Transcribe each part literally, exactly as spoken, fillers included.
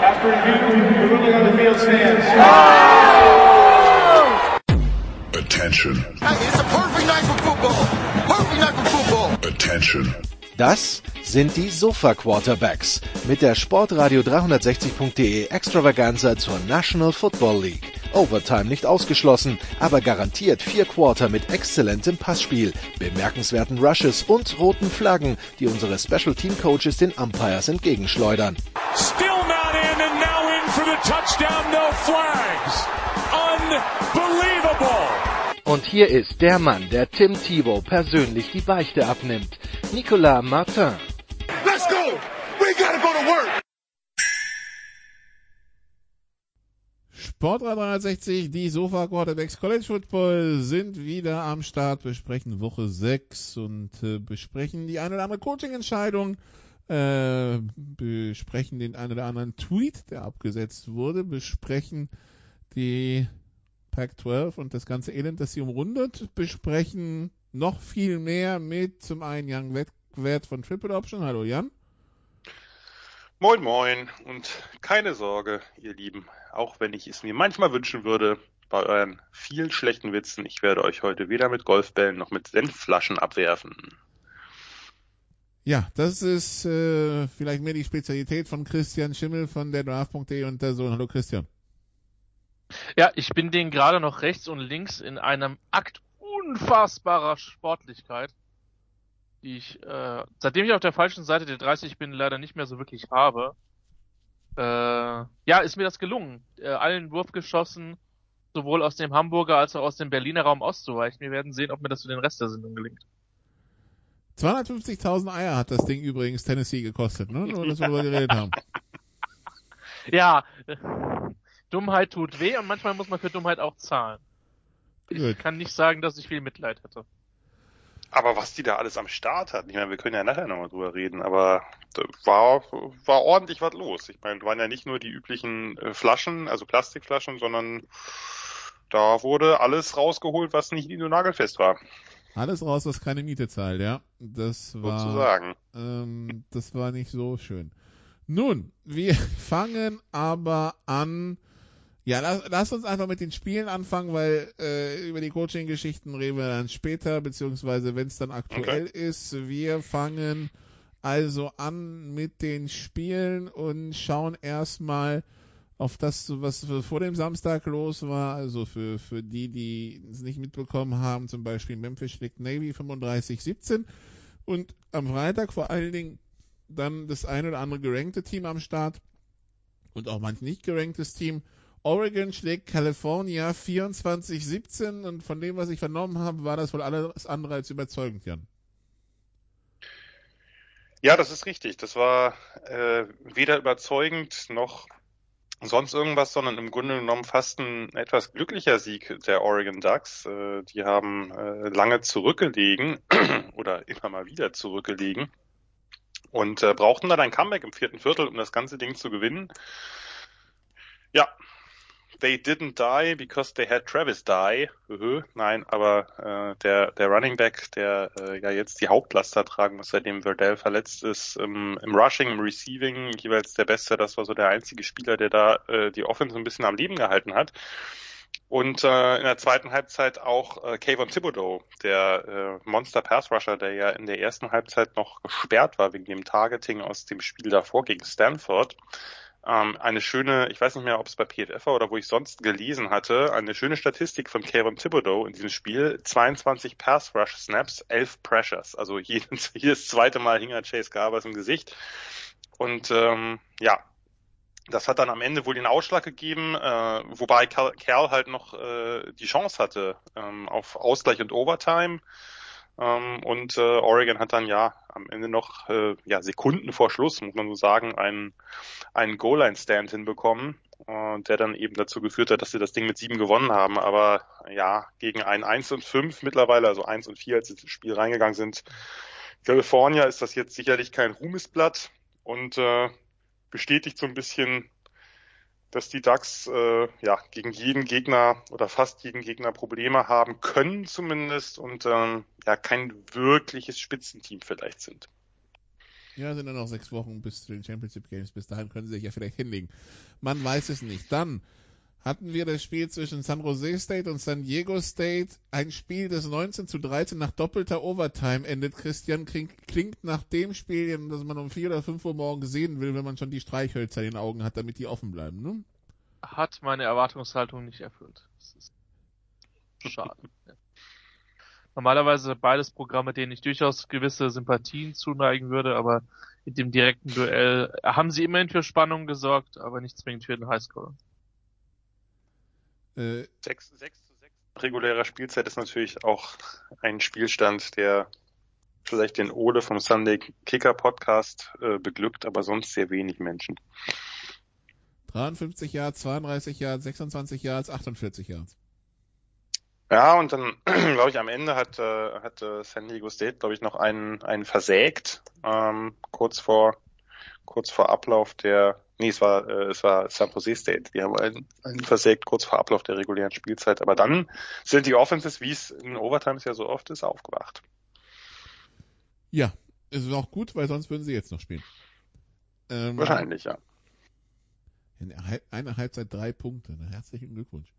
After review, the ruling on the field stands. Attention. Hey, it's a perfect night for football. Perfect night for football. Attention. Das sind die Sofa-Quarterbacks mit der Sportradio dreihundertsechzig Punkt de Extravaganza zur National Football League. Overtime nicht ausgeschlossen, aber garantiert vier Quarter mit exzellentem Passspiel, bemerkenswerten Rushes und roten Flaggen, die unsere Special Team Coaches den Umpires entgegenschleudern. Still not in and now in for the touchdown, no flags. Unbelievable. Und hier ist der Mann, der Tim Tebow persönlich die Beichte abnimmt. Nicolas Martin. Let's go. We gotta go to work. Sportradio dreihundertsechzig, die Sofa Quarterbacks College Football sind wieder am Start, besprechen Woche sechs und äh, besprechen die eine oder andere Coaching-Entscheidung, äh, besprechen den einen oder anderen Tweet, der abgesetzt wurde, besprechen die Pac zwölf und das ganze Elend, das sie umrundet, besprechen noch viel mehr mit zum einen Jan Wert von Triple Option. Hallo Jan. Moin moin und keine Sorge, ihr Lieben, auch wenn ich es mir manchmal wünschen würde, bei euren vielen schlechten Witzen, ich werde euch heute weder mit Golfbällen noch mit Senfflaschen abwerfen. Ja, das ist äh, vielleicht mehr die Spezialität von Christian Schimmel von der Draft Punkt de und der Sohn. Hallo Christian. Ja, ich bin denen gerade noch rechts und links in einem Akt unfassbarer Sportlichkeit, die ich, äh, seitdem ich auf der falschen Seite der dreißig bin, leider nicht mehr so wirklich habe. Äh, ja, ist mir das gelungen, äh, allen Wurf geschossen, sowohl aus dem Hamburger als auch aus dem Berliner Raum auszuweichen. Wir werden sehen, ob mir das für den Rest der Sendung gelingt. zweihundertfünfzigtausend Eier hat das Ding übrigens Tennessee gekostet, ne? Nur, dass wir darüber geredet haben. Ja, äh, Dummheit tut weh und manchmal muss man für Dummheit auch zahlen. Ich Gut. kann nicht sagen, dass ich viel Mitleid hatte. Aber was die da alles am Start hatten, ich meine, wir können ja nachher nochmal drüber reden, aber da war, war ordentlich was los. Ich meine, da waren ja nicht nur die üblichen Flaschen, also Plastikflaschen, sondern da wurde alles rausgeholt, was nicht nied- und nagelfest war. Alles raus, was keine Miete zahlt, ja. Das war, sozusagen. Ähm, das war nicht so schön. Nun, wir fangen aber an. Ja, lass, lass uns einfach mit den Spielen anfangen, weil äh, über die Coaching-Geschichten reden wir dann später, beziehungsweise wenn es dann aktuell okay. ist. Wir fangen also an mit den Spielen und schauen erstmal auf das, was vor dem Samstag los war. Also für, für die, die es nicht mitbekommen haben, zum Beispiel Memphis schlägt Navy fünfunddreißig siebzehn und am Freitag vor allen Dingen dann das ein oder andere gerankte Team am Start und auch manch nicht geranktes Team. Oregon schlägt California vierundzwanzig siebzehn und von dem, was ich vernommen habe, war das wohl alles andere als überzeugend, Jan. Ja, das ist richtig. Das war äh, weder überzeugend noch sonst irgendwas, sondern im Grunde genommen fast ein etwas glücklicher Sieg der Oregon Ducks. Äh, die haben äh, lange zurückgelegen oder immer mal wieder zurückgelegen und äh, brauchten dann ein Comeback im vierten Viertel, um das ganze Ding zu gewinnen. Ja, they didn't die because they had Travis die. Höhö. Nein, aber äh, der der Running Back, der äh, ja jetzt die Hauptlaster tragen muss, seitdem Verdell verletzt ist, im, im Rushing, im Receiving jeweils der Beste. Das war so der einzige Spieler, der da äh, die Offense ein bisschen am Leben gehalten hat. Und äh, in der zweiten Halbzeit auch äh, Kayvon Thibodeau, der äh, Monster Pass Rusher, der ja in der ersten Halbzeit noch gesperrt war wegen dem Targeting aus dem Spiel davor gegen Stanford. Ähm, eine schöne, ich weiß nicht mehr, ob es bei P F F war oder wo ich sonst gelesen hatte, eine schöne Statistik von Kayvon Thibodeau in diesem Spiel. zweiundzwanzig Pass-Rush-Snaps, elf Pressures. Also jedes, jedes zweite Mal hing er Chase Garbers im Gesicht. Und ähm, ja, das hat dann am Ende wohl den Ausschlag gegeben, äh, wobei Cal, Cal halt noch äh, die Chance hatte ähm, auf Ausgleich und Overtime. Ähm, und äh, Oregon hat dann ja am Ende noch äh, ja Sekunden vor Schluss, muss man so sagen, einen, einen Goal-Line-Stand hinbekommen, äh, der dann eben dazu geführt hat, dass sie das Ding mit sieben gewonnen haben. Aber ja, gegen ein eins und fünf mittlerweile, also eins und vier, als sie ins Spiel reingegangen sind, California, ist das jetzt sicherlich kein Ruhmesblatt und äh, bestätigt so ein bisschen, dass die Ducks äh, ja gegen jeden Gegner oder fast jeden Gegner Probleme haben können zumindest und ähm, ja kein wirkliches Spitzenteam vielleicht sind. Ja, sind nur noch sechs Wochen bis zu den Championship Games. Bis dahin können sie sich ja vielleicht hinlegen. Man weiß es nicht. Dann hatten wir das Spiel zwischen San Jose State und San Diego State. Ein Spiel, das neunzehn zu dreizehn nach doppelter Overtime endet. Christian, klingt, klingt nach dem Spiel, das man um vier oder fünf Uhr morgens sehen will, wenn man schon die Streichhölzer in den Augen hat, damit die offen bleiben, ne? Hat meine Erwartungshaltung nicht erfüllt. Das ist schade. Ja. Normalerweise beides Programme, denen ich durchaus gewisse Sympathien zuneigen würde, aber in dem direkten Duell haben sie immerhin für Spannung gesorgt, aber nicht zwingend für den Highscore. Äh, sechs zu sechs regulärer Spielzeit ist natürlich auch ein Spielstand, der vielleicht den Ole vom Sunday Kicker Podcast äh, beglückt, aber sonst sehr wenig Menschen. dreiundfünfzig Yards, zweiunddreißig Yards, sechsundzwanzig Yards, achtundvierzig Yards. Ja, und dann, glaube ich, am Ende hat, äh, hat äh, San Diego State, glaube ich, noch einen, einen versägt, ähm, kurz vor, kurz vor Ablauf der, nee, es war, äh, es war San Jose State, die haben einen, einen versägt kurz vor Ablauf der regulären Spielzeit, aber dann sind die Offenses, wie es in Overtimes ja so oft ist, aufgewacht. Ja, es ist auch gut, weil sonst würden sie jetzt noch spielen. Ähm, Wahrscheinlich, ja. In einer Halbzeit drei Punkte, na, herzlichen Glückwunsch.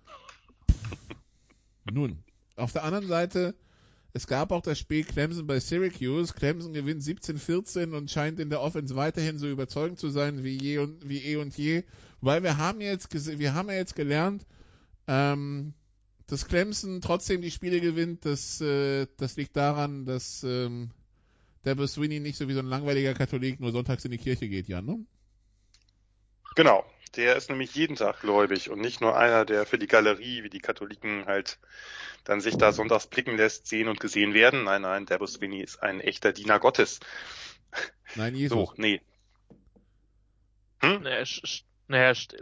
Nun, auf der anderen Seite, es gab auch das Spiel Clemson bei Syracuse. Clemson gewinnt siebzehn vierzehn und scheint in der Offense weiterhin so überzeugend zu sein wie je und wie eh und je. Weil wir haben jetzt gese- wir haben ja jetzt gelernt, ähm, dass Clemson trotzdem die Spiele gewinnt. Das, äh, das liegt daran, dass ähm, Dabo Swinney nicht so wie so ein langweiliger Katholik nur sonntags in die Kirche geht, Jan, ne? Genau. Der ist nämlich jeden Tag gläubig und nicht nur einer, der für die Galerie, wie die Katholiken halt dann sich da sonntags blicken lässt, sehen und gesehen werden. Nein, nein, Dabo Swinney ist ein echter Diener Gottes. Nein, Jesus. So, nee. Hm? Naja, sch- naja, st-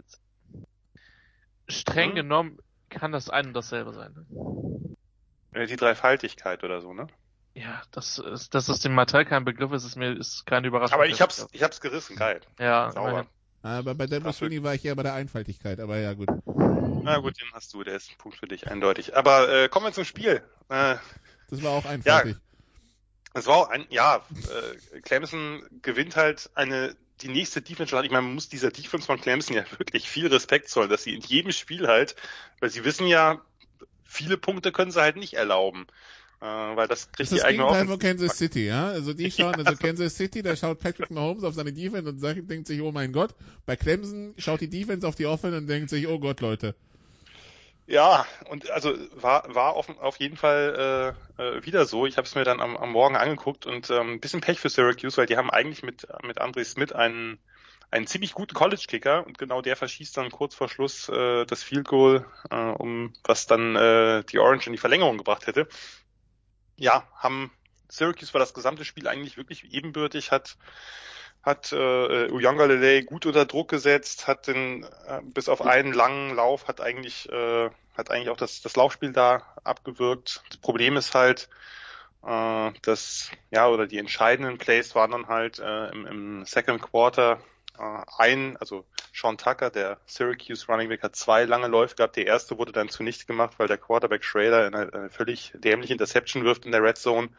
streng Hm? genommen kann das ein und dasselbe sein. Ne? Die Dreifaltigkeit oder so, ne? Ja, das ist, dass es dem Mattel kein Begriff ist, ist mir ist keine Überraschung. Aber ich hab's, ich hab's gerissen, geil. Ja, Sauber. immerhin. Aber bei Dabo Swinney war ich eher bei der Einfaltigkeit, aber ja, gut. Na gut, den hast du, der ist ein Punkt für dich, eindeutig. Aber äh, kommen wir zum Spiel. Äh, Das war auch einfaltig. Ja, es war auch ein, ja, äh, Clemson gewinnt halt eine, die nächste Defense. Ich meine, man muss dieser Defense von Clemson ja wirklich viel Respekt zollen, dass sie in jedem Spiel halt, weil sie wissen ja, viele Punkte können sie halt nicht erlauben. Äh, weil das kriegt das ist die eigene Gegenteil Offense. von Kansas City, ja? Also die schauen, Ja, also Kansas City, da schaut Patrick Mahomes auf seine Defense und sagt, denkt sich, oh mein Gott. Bei Clemson schaut die Defense auf die Offense und denkt sich, oh Gott, Leute. Ja, und also war war auf, auf jeden Fall äh, äh, wieder so. Ich habe es mir dann am, am Morgen angeguckt und ähm, ein bisschen Pech für Syracuse, weil die haben eigentlich mit mit Andre Smith einen einen ziemlich guten College-Kicker und genau der verschießt dann kurz vor Schluss äh, das Field Goal, äh, um was dann äh, die Orange in die Verlängerung gebracht hätte. Ja, haben Syracuse war das gesamte Spiel eigentlich wirklich ebenbürtig, hat hat äh, Uiagalelei gut unter Druck gesetzt, hat den äh, bis auf einen langen Lauf hat eigentlich äh, hat eigentlich auch das das Laufspiel da abgewirkt. Das Problem ist halt, äh, dass ja oder die entscheidenden Plays waren dann halt äh, im, im Second Quarter äh, ein, also Sean Tucker, der Syracuse Running Back, hat zwei lange Läufe gehabt. Der erste wurde dann zunichte gemacht, weil der Quarterback Schrader eine, eine völlig dämliche Interception wirft in der Red Zone.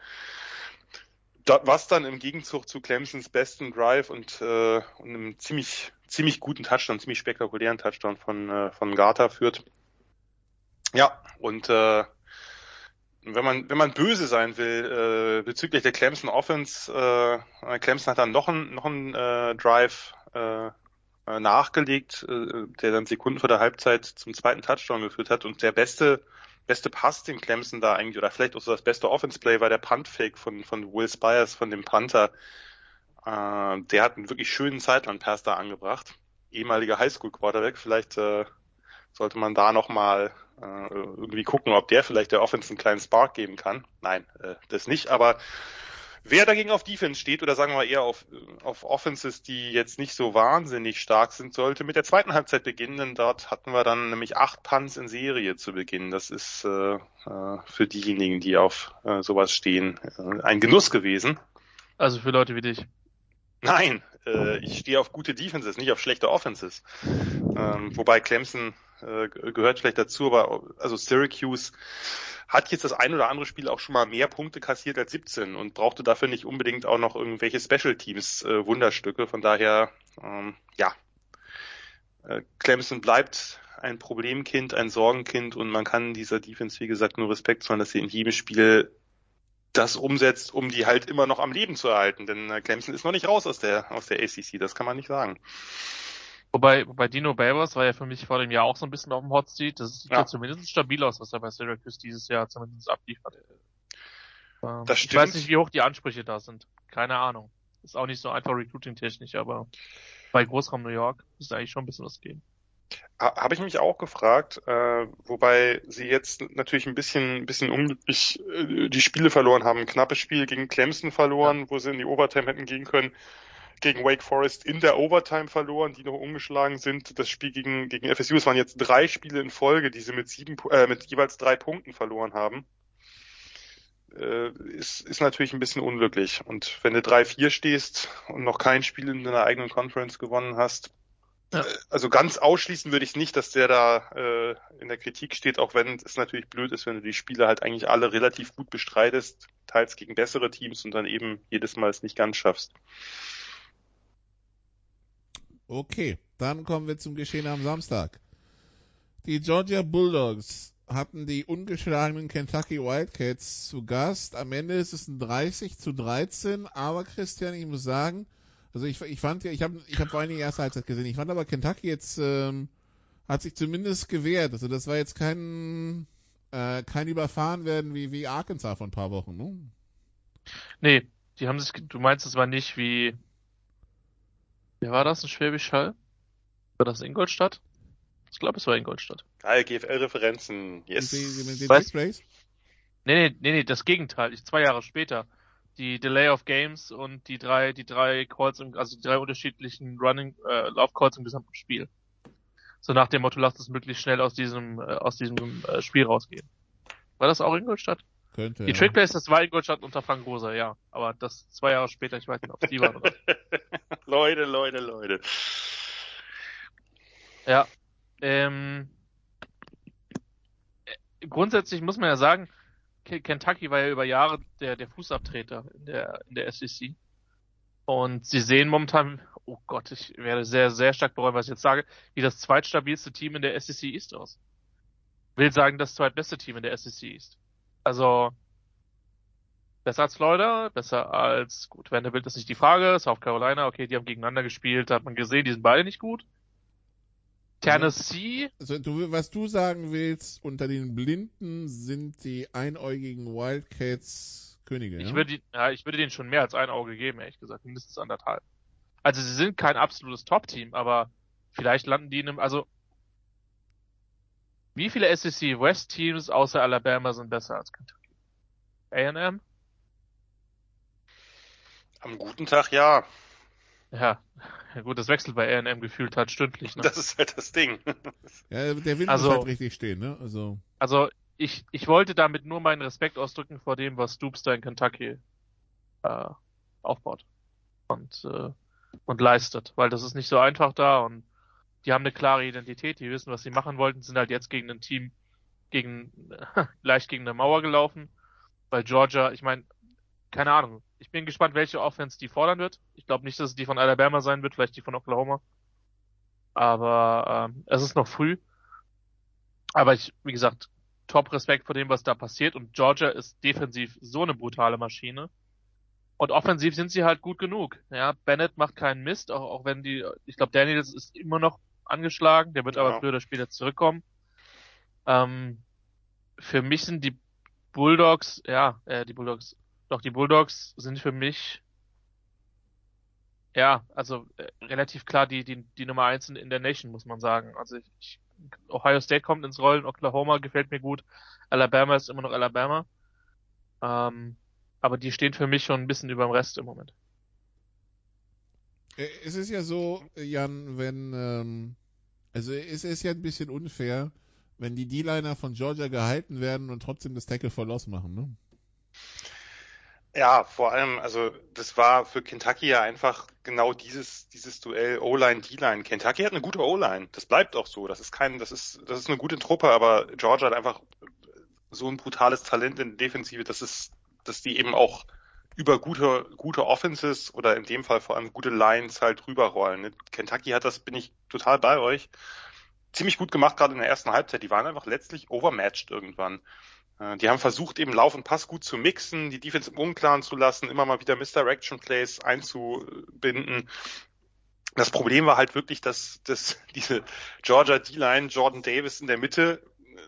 Da, was dann im Gegenzug zu Clemsons besten Drive und, äh, und einem ziemlich ziemlich guten Touchdown, ziemlich spektakulären Touchdown von äh, von Garter führt. Ja, und äh, wenn man wenn man böse sein will äh, bezüglich der Clemson Offense, äh, Clemson hat dann noch einen noch einen äh, Drive äh, nachgelegt, äh, der dann Sekunden vor der Halbzeit zum zweiten Touchdown geführt hat und der beste beste Pass, den Clemson da eigentlich, oder vielleicht auch so das beste Offense-Play, war der Punt-Fake von, von Will Spires, von dem Panther. Äh, der hat einen wirklich schönen Sideline-Pass da angebracht. Ehemaliger Highschool-Quarterback. Vielleicht äh, sollte man da nochmal äh, irgendwie gucken, ob der vielleicht der Offense einen kleinen Spark geben kann. Nein, äh, das nicht. Aber wer dagegen auf Defense steht, oder sagen wir eher auf, auf Offenses, die jetzt nicht so wahnsinnig stark sind, sollte mit der zweiten Halbzeit beginnen, denn dort hatten wir dann nämlich acht Punts in Serie zu Beginn. Das ist äh, für diejenigen, die auf äh, sowas stehen, äh, ein Genuss gewesen. Also für Leute wie dich. Nein, äh, ich stehe auf gute Defenses, nicht auf schlechte Offenses. Ähm, wobei Clemson äh, gehört vielleicht dazu, aber also Syracuse hat jetzt das ein oder andere Spiel auch schon mal mehr Punkte kassiert als siebzehn und brauchte dafür nicht unbedingt auch noch irgendwelche Special Teams äh, Wunderstücke. Von daher, ähm, ja, äh, Clemson bleibt ein Problemkind, ein Sorgenkind und man kann dieser Defense, wie gesagt, nur Respekt zollen, dass sie in jedem Spiel das umsetzt, um die halt immer noch am Leben zu erhalten. Denn äh, Clemson ist noch nicht raus aus der aus der A C C, das kann man nicht sagen. Wobei, wobei Dino Babers war ja für mich vor dem Jahr auch so ein bisschen auf dem Hot Seat. Das sieht ja, ja zumindest stabil aus, was er bei Syracuse dieses Jahr zumindest abliefert. Ähm, das ich stimmt. weiß nicht, wie hoch die Ansprüche da sind. Keine Ahnung. Ist auch nicht so einfach recruiting-technisch, aber bei Großraum New York ist eigentlich schon ein bisschen was geben. Habe ich mich auch gefragt, äh, wobei sie jetzt natürlich ein bisschen, ein bisschen unglücklich äh, die Spiele verloren haben. Ein knappes Spiel gegen Clemson verloren, ja, wo sie in die Overtime hätten gehen können. Gegen Wake Forest in der Overtime verloren, die noch umgeschlagen sind. Das Spiel gegen gegen F S U, es waren jetzt drei Spiele in Folge, die sie mit sieben äh, mit jeweils drei Punkten verloren haben. Äh, ist ist natürlich ein bisschen unglücklich. Und wenn du drei vier stehst und noch kein Spiel in deiner eigenen Conference gewonnen hast, ja, also ganz ausschließen würde ich nicht, dass der da äh, in der Kritik steht, auch wenn es natürlich blöd ist, wenn du die Spiele halt eigentlich alle relativ gut bestreitest, teils gegen bessere Teams und dann eben jedes Mal es nicht ganz schaffst. Okay, dann kommen wir zum Geschehen am Samstag. Die Georgia Bulldogs hatten die ungeschlagenen Kentucky Wildcats zu Gast. Am Ende ist es ein dreißig zu dreizehn, aber Christian, ich muss sagen, also ich, ich fand ja, ich habe ich hab vor allen Dingen die erste Halbzeit gesehen, ich fand aber Kentucky jetzt, ähm, hat sich zumindest gewehrt. Also das war jetzt kein, äh, kein Überfahrenwerden wie, wie Arkansas vor ein paar Wochen, ne? Nee, die haben sich, du meinst, es war nicht wie, wer war das, in Schwäbisch Hall? War das Ingolstadt? Ich glaube, es war Ingolstadt. Geil, G F L-Referenzen, yes. Die, die, die, die Was? Nee, nee, nee, nee, das Gegenteil. Ich, zwei Jahre später. Die Delay of Games und die drei, die drei Calls, im, also die drei unterschiedlichen Running, äh, Laufcalls im gesamten Spiel. So nach dem Motto, lasst es möglichst schnell aus diesem, äh, aus diesem äh, Spiel rausgehen. War das auch Ingolstadt? Könnte, die ja. Trickplays, das war Ingolstadt unter Frank Rosa, ja. Aber das zwei Jahre später, ich weiß nicht, ob es die waren oder. Leute, Leute, Leute. Ja. Ähm, grundsätzlich muss man ja sagen, Kentucky war ja über Jahre der, der Fußabtreter in der, in der S E C. Und sie sehen momentan, oh Gott, ich werde sehr, sehr stark bereuen, was ich jetzt sage, wie das zweitstabilste Team in der S E C East aus. Will sagen, das zweitbeste Team in der S E C East. Also, besser als Florida, besser als, gut, Vanderbilt ist nicht die Frage, South Carolina, okay, die haben gegeneinander gespielt, da hat man gesehen, die sind beide nicht gut. Tennessee. Also, du, was du sagen willst, unter den Blinden sind die einäugigen Wildcats Könige, Ich ja? würde, ja, ich würde denen schon mehr als ein Auge geben, ehrlich gesagt, mindestens anderthalb. Also, sie sind kein absolutes Top-Team, aber vielleicht landen die in einem, also, wie viele S E C West Teams außer Alabama sind besser als Kentucky? A und M? Am guten Tag, ja. Ja, gut, das wechselt bei A und M gefühlt halt stündlich, ne? Das ist halt das Ding. Ja, der Wind Also- muss halt richtig stehen, ne? Also, Also, ich, ich wollte damit nur meinen Respekt ausdrücken vor dem, was Stoops da in Kentucky äh, aufbaut und, äh, und leistet, weil das ist nicht so einfach da und die haben eine klare Identität, die wissen, was sie machen wollten, sind halt jetzt gegen ein Team, gegen leicht gegen eine Mauer gelaufen, weil Georgia, ich meine, keine Ahnung, ich bin gespannt, welche Offense die fordern wird. Ich glaube nicht, dass es die von Alabama sein wird, vielleicht die von Oklahoma. Aber ähm, es ist noch früh. Aber ich, wie gesagt, top Respekt vor dem, was da passiert. Und Georgia ist defensiv so eine brutale Maschine. Und offensiv sind sie halt gut genug. Ja, Bennett macht keinen Mist, auch, auch wenn die, ich glaube, Daniels ist immer noch angeschlagen, der wird Ja. aber früher oder später zurückkommen. Ähm, für mich sind die Bulldogs, ja, äh, die Bulldogs, doch die Bulldogs sind für mich, ja, also äh, relativ klar die, die, die Nummer eins in, in der Nation, muss man sagen. Also ich, ich, Ohio State kommt ins Rollen, Oklahoma gefällt mir gut, Alabama ist immer noch Alabama. Ähm, aber die stehen für mich schon ein bisschen über dem Rest im Moment. äh, es ist ja so, Jan, wenn, ähm, also es ist ja ein bisschen unfair, wenn die D-Liner von Georgia gehalten werden und trotzdem das Tackle for Loss machen, ne? Ja, vor allem, also das war für Kentucky ja einfach genau dieses dieses Duell O-Line, D-Line. Kentucky hat eine gute O-Line, das bleibt auch so. Das ist kein, das ist das ist eine gute Truppe, aber Georgia hat einfach so ein brutales Talent in der Defensive, dass es, dass die eben auch über gute gute Offenses oder in dem Fall vor allem gute Lines halt rüberrollen. Kentucky hat das, bin ich total bei euch, ziemlich gut gemacht, gerade in der ersten Halbzeit. Die waren einfach letztlich overmatched irgendwann. Die haben versucht, eben Lauf und Pass gut zu mixen, die Defense im Unklaren zu lassen, immer mal wieder Misdirection Plays einzubinden. Das Problem war halt wirklich, dass, dass diese Georgia D-Line, Jordan Davis in der Mitte,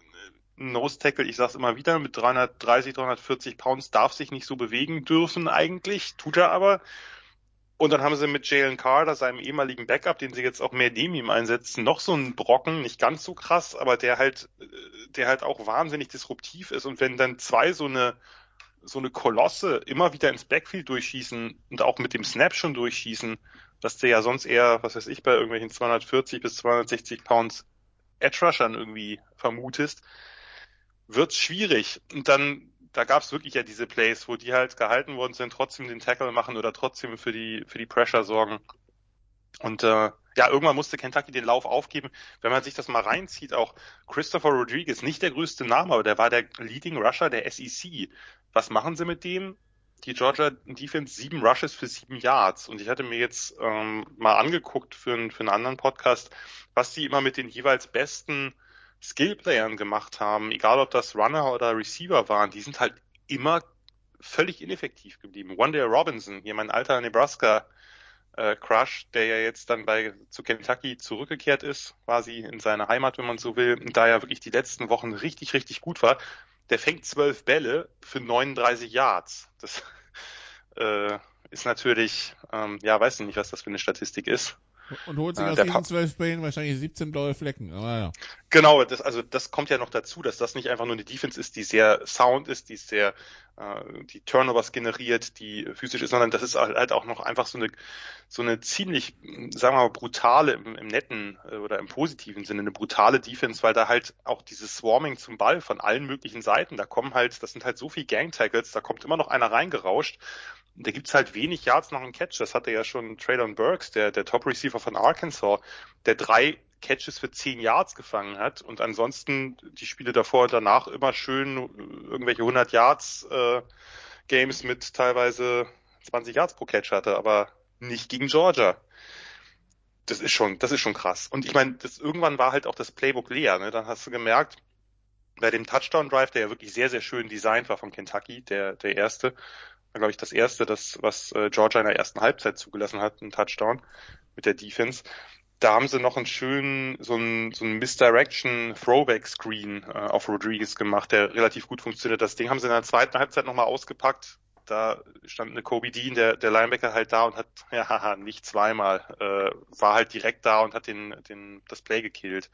Nose Tackle, ich sag's immer wieder, mit dreihundertdreißig, dreihundertvierzig Pounds darf sich nicht so bewegen dürfen eigentlich, tut er aber. Und dann haben sie mit Jalen Carter, seinem ehemaligen Backup, den sie jetzt auch mehr neben ihm einsetzen, noch so einen Brocken, nicht ganz so krass, aber der halt, der halt auch wahnsinnig disruptiv ist. Und wenn dann zwei so eine, so eine Kolosse immer wieder ins Backfield durchschießen und auch mit dem Snap schon durchschießen, was der ja sonst eher, was weiß ich, bei irgendwelchen zweihundertvierzig bis zweihundertsechzig Pounds Edge Rushern irgendwie vermutest, wird's schwierig. Und dann, da gab's wirklich ja diese Plays, wo die halt gehalten worden sind, trotzdem den Tackle machen oder trotzdem für die für die Pressure sorgen. Und äh, ja, irgendwann musste Kentucky den Lauf aufgeben. Wenn man sich das mal reinzieht, auch Christopher Rodriguez, nicht der größte Name, aber der war der Leading Rusher der S E C. Was machen sie mit dem? Die Georgia Defense sieben Rushes für sieben Yards. Und ich hatte mir jetzt ähm, mal angeguckt für, einen für einen anderen Podcast, was die immer mit den jeweils besten Skillplayern gemacht haben, egal ob das Runner oder Receiver waren, die sind halt immer völlig ineffektiv geblieben. Wandale Robinson, hier mein alter Nebraska äh, Crush, der ja jetzt dann bei zu Kentucky zurückgekehrt ist, quasi in seine Heimat, wenn man so will, und da ja wirklich die letzten Wochen richtig, richtig gut war, der fängt zwölf Bälle für neununddreißig Yards. Das äh, ist natürlich, ähm, ja, weiß ich nicht, was das für eine Statistik ist. Und holt sich äh, aus diesen zwölf Bällen wahrscheinlich siebzehn blaue Flecken. Aber ja. Genau, das, also das kommt ja noch dazu, dass das nicht einfach nur eine Defense ist, die sehr sound ist, die sehr äh, die Turnovers generiert, die physisch ist, sondern das ist halt auch noch einfach so eine so eine ziemlich, sagen wir mal, brutale im, im netten äh, oder im positiven Sinne, eine brutale Defense, weil da halt auch dieses Swarming zum Ball von allen möglichen Seiten, da kommen halt, das sind halt so viel Gang-Tackles, da kommt immer noch einer reingerauscht. Da gibt's halt wenig Yards nach einem Catch. Das hatte ja schon Traylon Burks, der, der Top-Receiver von Arkansas, der drei Catches für zehn Yards gefangen hat und ansonsten die Spiele davor und danach immer schön irgendwelche hundert Yards äh, Games mit teilweise zwanzig Yards pro Catch hatte, aber nicht gegen Georgia. Das ist schon, das ist schon krass. Und ich meine, das irgendwann war halt auch das Playbook leer. Ne? Dann hast du gemerkt, bei dem Touchdown-Drive, der ja wirklich sehr, sehr schön designt war von Kentucky, der, der erste, war, glaube ich, das erste, das, was äh, Georgia in der ersten Halbzeit zugelassen hat, ein Touchdown mit der Defense. Da haben sie noch einen schönen, so einen, so einen Misdirection Throwback Screen äh, auf Rodriguez gemacht, der relativ gut funktioniert. Das Ding haben sie in der zweiten Halbzeit nochmal ausgepackt. Da stand eine Kobe Dean, der, der Linebacker, halt da und hat, ja, haha, nicht zweimal, äh, war halt direkt da und hat den, den, das Play gekillt.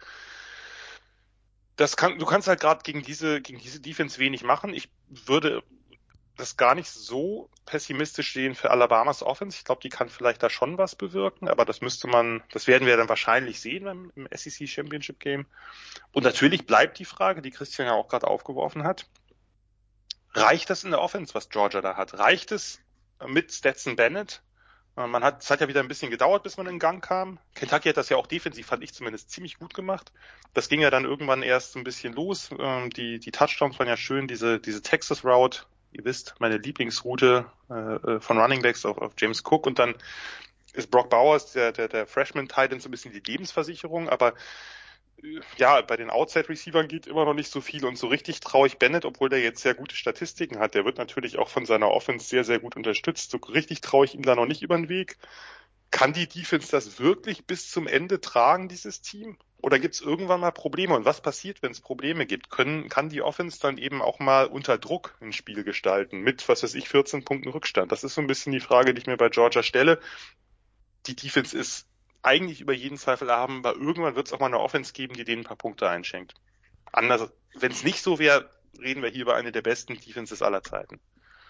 Das kann, du kannst halt gerade gegen diese, gegen diese Defense wenig machen. Ich würde das gar nicht so pessimistisch sehen für Alabamas Offense. Ich glaube, die kann vielleicht da schon was bewirken, aber das müsste man, das werden wir dann wahrscheinlich sehen im, im S E C Championship Game. Und natürlich bleibt die Frage, die Christian ja auch gerade aufgeworfen hat. Reicht das in der Offense, was Georgia da hat? Reicht es mit Stetson Bennett? Man hat, es hat ja wieder ein bisschen gedauert, bis man in Gang kam. Kentucky hat das ja auch defensiv, fand ich zumindest, ziemlich gut gemacht. Das ging ja dann irgendwann erst ein bisschen los. Die, die Touchdowns waren ja schön, diese, diese Texas Route. Ihr wisst, meine Lieblingsroute äh, von Running Backs auf, auf James Cook, und dann ist Brock Bowers, der, der, der Freshman-Tight, so ein bisschen die Lebensversicherung, aber äh, ja, bei den Outside-Receivern geht immer noch nicht so viel, und so richtig traue ich Bennett, obwohl der jetzt sehr gute Statistiken hat, der wird natürlich auch von seiner Offense sehr, sehr gut unterstützt, so richtig traue ich ihm da noch nicht über den Weg. Kann die Defense das wirklich bis zum Ende tragen, dieses Team? Oder gibt es irgendwann mal Probleme? Und was passiert, wenn es Probleme gibt? Können, kann die Offense dann eben auch mal unter Druck ein Spiel gestalten mit, was weiß ich, vierzehn Punkten Rückstand? Das ist so ein bisschen die Frage, die ich mir bei Georgia stelle. Die Defense ist eigentlich über jeden Zweifel erhaben, aber irgendwann wird es auch mal eine Offense geben, die denen ein paar Punkte einschenkt. Anders, wenn es nicht so wäre, reden wir hier über eine der besten Defenses aller Zeiten.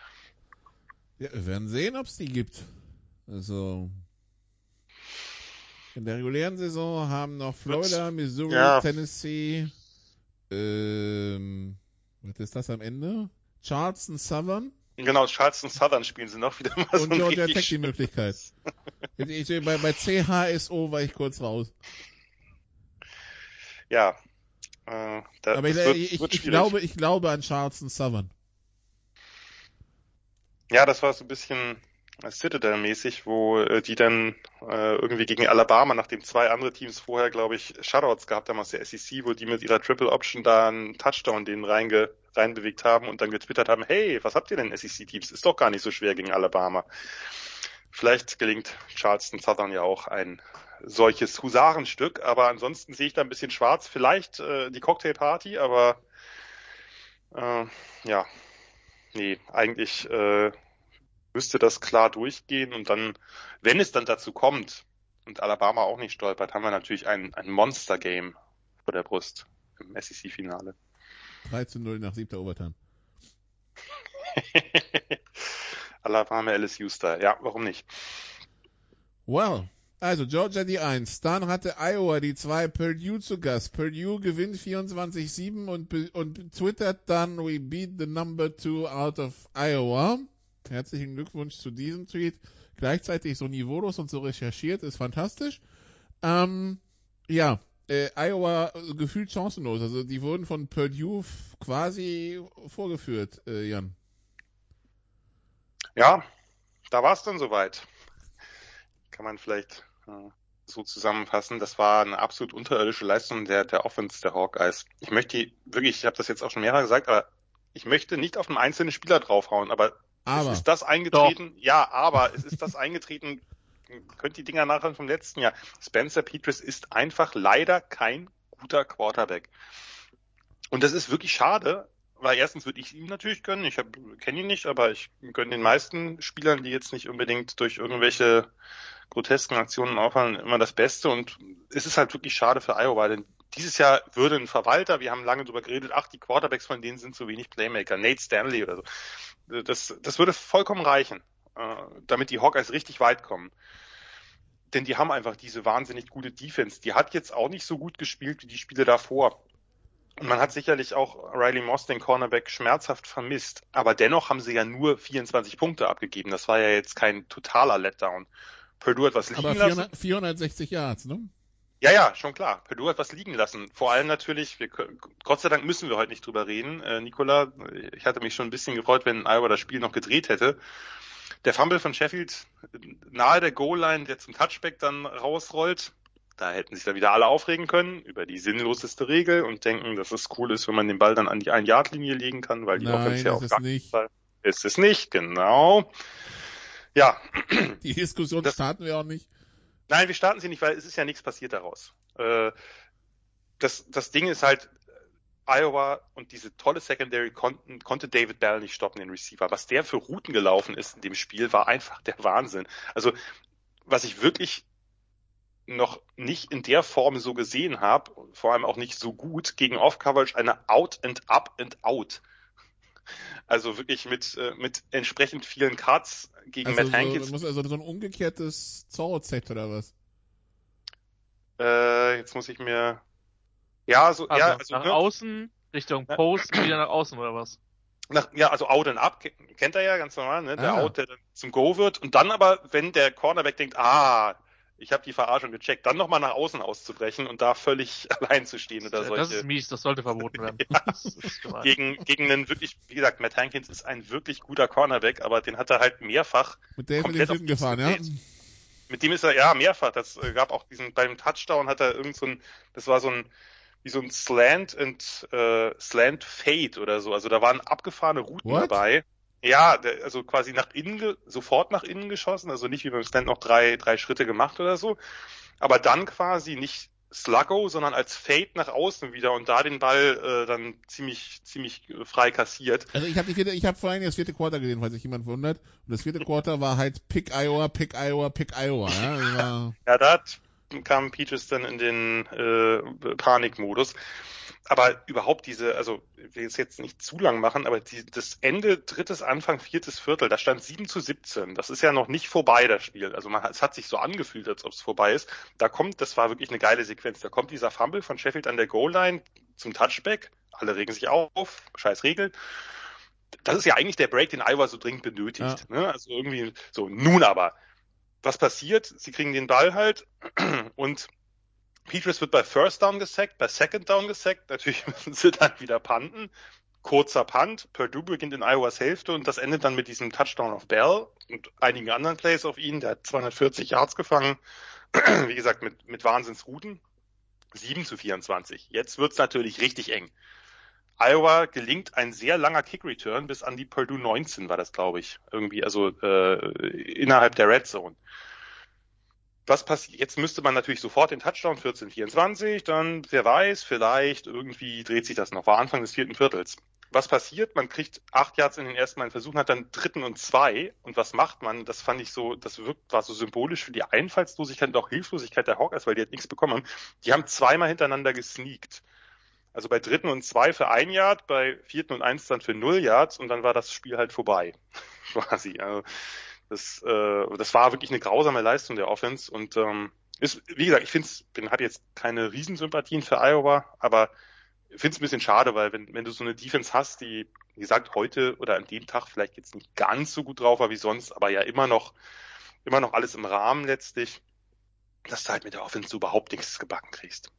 Ja, wir werden sehen, ob es die gibt. Also in der regulären Saison haben noch Florida, Missouri, ja. Tennessee, ähm, was ist das am Ende? Charleston Southern Genau, Charleston Southern spielen sie noch wieder mal Und so ein Georgia richtig Tech die Möglichkeit. Ich, ich, bei, bei C H S O war ich kurz raus. Ja. Äh, da, Aber ich, wird, ich, wird ich, glaube, ich glaube an Charleston Southern. Ja, das war so ein bisschen Citadel-mäßig, wo äh, die dann äh, irgendwie gegen Alabama, nachdem zwei andere Teams vorher, glaube ich, Shutouts gehabt haben aus der S E C, wo die mit ihrer Triple Option da einen Touchdown denen reinge reinbewegt haben und dann getwittert haben, hey, was habt ihr denn S E C-Teams? Ist doch gar nicht so schwer gegen Alabama. Vielleicht gelingt Charleston Southern ja auch ein solches Husarenstück, aber ansonsten sehe ich da ein bisschen schwarz. Vielleicht äh, die Cocktailparty, aber äh, ja, nee, eigentlich äh, müsste das klar durchgehen und dann, wenn es dann dazu kommt und Alabama auch nicht stolpert, haben wir natürlich ein, ein Monster-Game vor der Brust im S E C-Finale. drei zu null nach siebter Overtime. Alabama L S U-Style, ja, warum nicht? Well, also Georgia die eins, dann hatte Iowa die zwei, Purdue zu Gast. Purdue gewinnt vierundzwanzig sieben und, und twittert dann, we beat the number two out of Iowa. Herzlichen Glückwunsch zu diesem Tweet. Gleichzeitig so niveaulos und so recherchiert, ist fantastisch. Ähm, ja, äh, Iowa gefühlt chancenlos. Also die wurden von Purdue f- quasi vorgeführt, äh, Jan. Ja, da war es dann soweit. Kann man vielleicht äh, so zusammenfassen. Das war eine absolut unterirdische Leistung der, der Offense der Hawkeyes. Ich möchte wirklich, ich habe das jetzt auch schon mehrere gesagt, aber ich möchte nicht auf einen einzelnen Spieler draufhauen, aber Aber. Es ist das eingetreten? Doch. Ja, aber es ist das eingetreten, könnt die Dinger nachher vom letzten Jahr. Spencer Petras ist einfach leider kein guter Quarterback. Und das ist wirklich schade, weil erstens würde ich ihm natürlich gönnen, ich kenne ihn nicht, aber ich gönne den meisten Spielern, die jetzt nicht unbedingt durch irgendwelche grotesken Aktionen auffallen, immer das Beste. Und es ist halt wirklich schade für Iowa, denn dieses Jahr würde ein Verwalter, wir haben lange drüber geredet, ach, die Quarterbacks von denen sind so wenig Playmaker, Nate Stanley oder so. Das, das würde vollkommen reichen, äh, damit die Hawkeyes richtig weit kommen. Denn die haben einfach diese wahnsinnig gute Defense. Die hat jetzt auch nicht so gut gespielt wie die Spiele davor. Und man hat sicherlich auch Riley Moss, den Cornerback, schmerzhaft vermisst. Aber dennoch haben sie ja nur vierundzwanzig Punkte abgegeben. Das war ja jetzt kein totaler Letdown. Purdue hat was liegen Aber lassen. vierhundert, vierhundertsechzig Yards, ne? Ja, ja, schon klar. Purdue hat was liegen lassen. Vor allem natürlich, wir können, Gott sei Dank müssen wir heute nicht drüber reden. Äh, Nicola, ich hatte mich schon ein bisschen gefreut, wenn Iowa das Spiel noch gedreht hätte. Der Fumble von Sheffield nahe der Goal-Line, der zum Touchback dann rausrollt, da hätten sich da wieder alle aufregen können über die sinnloseste Regel und denken, dass es cool ist, wenn man den Ball dann an die Ein-Yard-Linie legen kann, weil die Nein, Offense ja auch ist gar es nicht. Ist es nicht, genau. Ja. Die Diskussion das, starten wir auch nicht. Nein, wir starten sie nicht, weil es ist ja nichts passiert daraus. Äh, das, das Ding ist halt, Iowa und diese tolle Secondary konnten, konnte David Bell nicht stoppen, den Receiver. Was der für Routen gelaufen ist in dem Spiel, war einfach der Wahnsinn. Also, was ich wirklich noch nicht in der Form so gesehen habe, vor allem auch nicht so gut, gegen Off-Coverage eine Out and Up and Out. Also wirklich mit, mit entsprechend vielen Cuts gegen also Matt so, Hankins. Muss also so ein umgekehrtes Zorro-Set oder was? Äh, jetzt muss ich mir... Ja, so, also ja, also nach ne, außen, Richtung Post, wieder nach außen oder was? Nach, ja, also Out and Up, kennt er ja ganz normal, ne? Der Ah. Out, der dann zum Go wird. Und dann aber, wenn der Cornerback denkt, ah, ich habe die Verarschung gecheckt, dann nochmal nach außen auszubrechen und da völlig allein zu stehen oder solche. Das ist mies, das sollte verboten werden. Ja. Das ist gemein. Gegen, gegen einen wirklich, wie gesagt, Matt Hankins ist ein wirklich guter Cornerback, aber den hat er halt mehrfach Mit der komplett mit auf den die Süden gefahren, ja? gedreht. Mit dem ist er, ja, mehrfach. Das äh, gab auch diesen, beim Touchdown hat er irgend so ein, das war so ein, wie so ein Slant und äh, Slant Fade oder so. Also da waren abgefahrene Routen What? dabei. Ja, der, also quasi nach innen, ge- sofort nach innen geschossen, also nicht wie beim Slant noch drei, drei Schritte gemacht oder so. Aber dann quasi nicht Sluggo, sondern als Fade nach außen wieder und da den Ball äh, dann ziemlich, ziemlich äh, frei kassiert. Also ich habe vierte, ich habe vorhin das vierte Quarter gesehen, falls sich jemand wundert. Und das vierte Quarter war halt Pick Iowa, Pick Iowa, Pick Iowa. Ja, das war Ja, da hat, kam Peaches dann in den äh, Panikmodus. Aber überhaupt diese, also ich will es jetzt nicht zu lang machen, aber die, das Ende drittes, Anfang viertes Viertel, da stand sieben zu siebzehn. Das ist ja noch nicht vorbei, das Spiel. Also man, es hat sich so angefühlt, als ob es vorbei ist. Da kommt, das war wirklich eine geile Sequenz. Da kommt dieser Fumble von Sheffield an der Goal-Line zum Touchback. Alle regen sich auf, scheiß Regeln. das ist ja eigentlich der Break, den Iowa so dringend benötigt. Ja. Ne? Also irgendwie so, nun aber. Was passiert? Sie kriegen den Ball halt und Petras wird bei First Down gesackt, bei Second Down gesackt. Natürlich müssen sie dann wieder punten. Kurzer Punt. Purdue beginnt in Iowas Hälfte und das endet dann mit diesem Touchdown auf Bell und einigen anderen Plays auf ihn. Der hat zweihundertvierzig Yards gefangen. Wie gesagt, mit, mit Wahnsinnsrouten. sieben zu vierundzwanzig. Jetzt wird's natürlich richtig eng. Iowa gelingt ein sehr langer Kick-Return bis an die Purdue neunzehn war das, glaube ich. Irgendwie, also äh, innerhalb der Red Zone. Was passiert? Jetzt müsste man natürlich sofort den Touchdown vierzehn vierundzwanzig, dann, wer weiß, vielleicht irgendwie dreht sich das noch. War Anfang des vierten Viertels. Was passiert? Man kriegt acht Yards in den ersten beiden Versuchen, hat dann dritten und zwei. Und was macht man? Das fand ich so, das wirkt, war so symbolisch für die Einfallslosigkeit und auch Hilflosigkeit der Hawkeyes, weil die halt nichts bekommen haben. Die haben zweimal hintereinander gesneakt. Also bei dritten und zwei für ein Yard, bei vierten und eins dann für null Yards und dann war das Spiel halt vorbei. Quasi. Also das, äh, das war wirklich eine grausame Leistung der Offense und ähm, ist, wie gesagt, ich finde es, bin habe jetzt keine Riesensympathien für Iowa, aber finde es ein bisschen schade, weil wenn, wenn du so eine Defense hast, die, wie gesagt, heute oder an dem Tag vielleicht jetzt nicht ganz so gut drauf war wie sonst, aber ja immer noch, immer noch alles im Rahmen letztlich, dass du halt mit der Offense überhaupt nichts gebacken kriegst.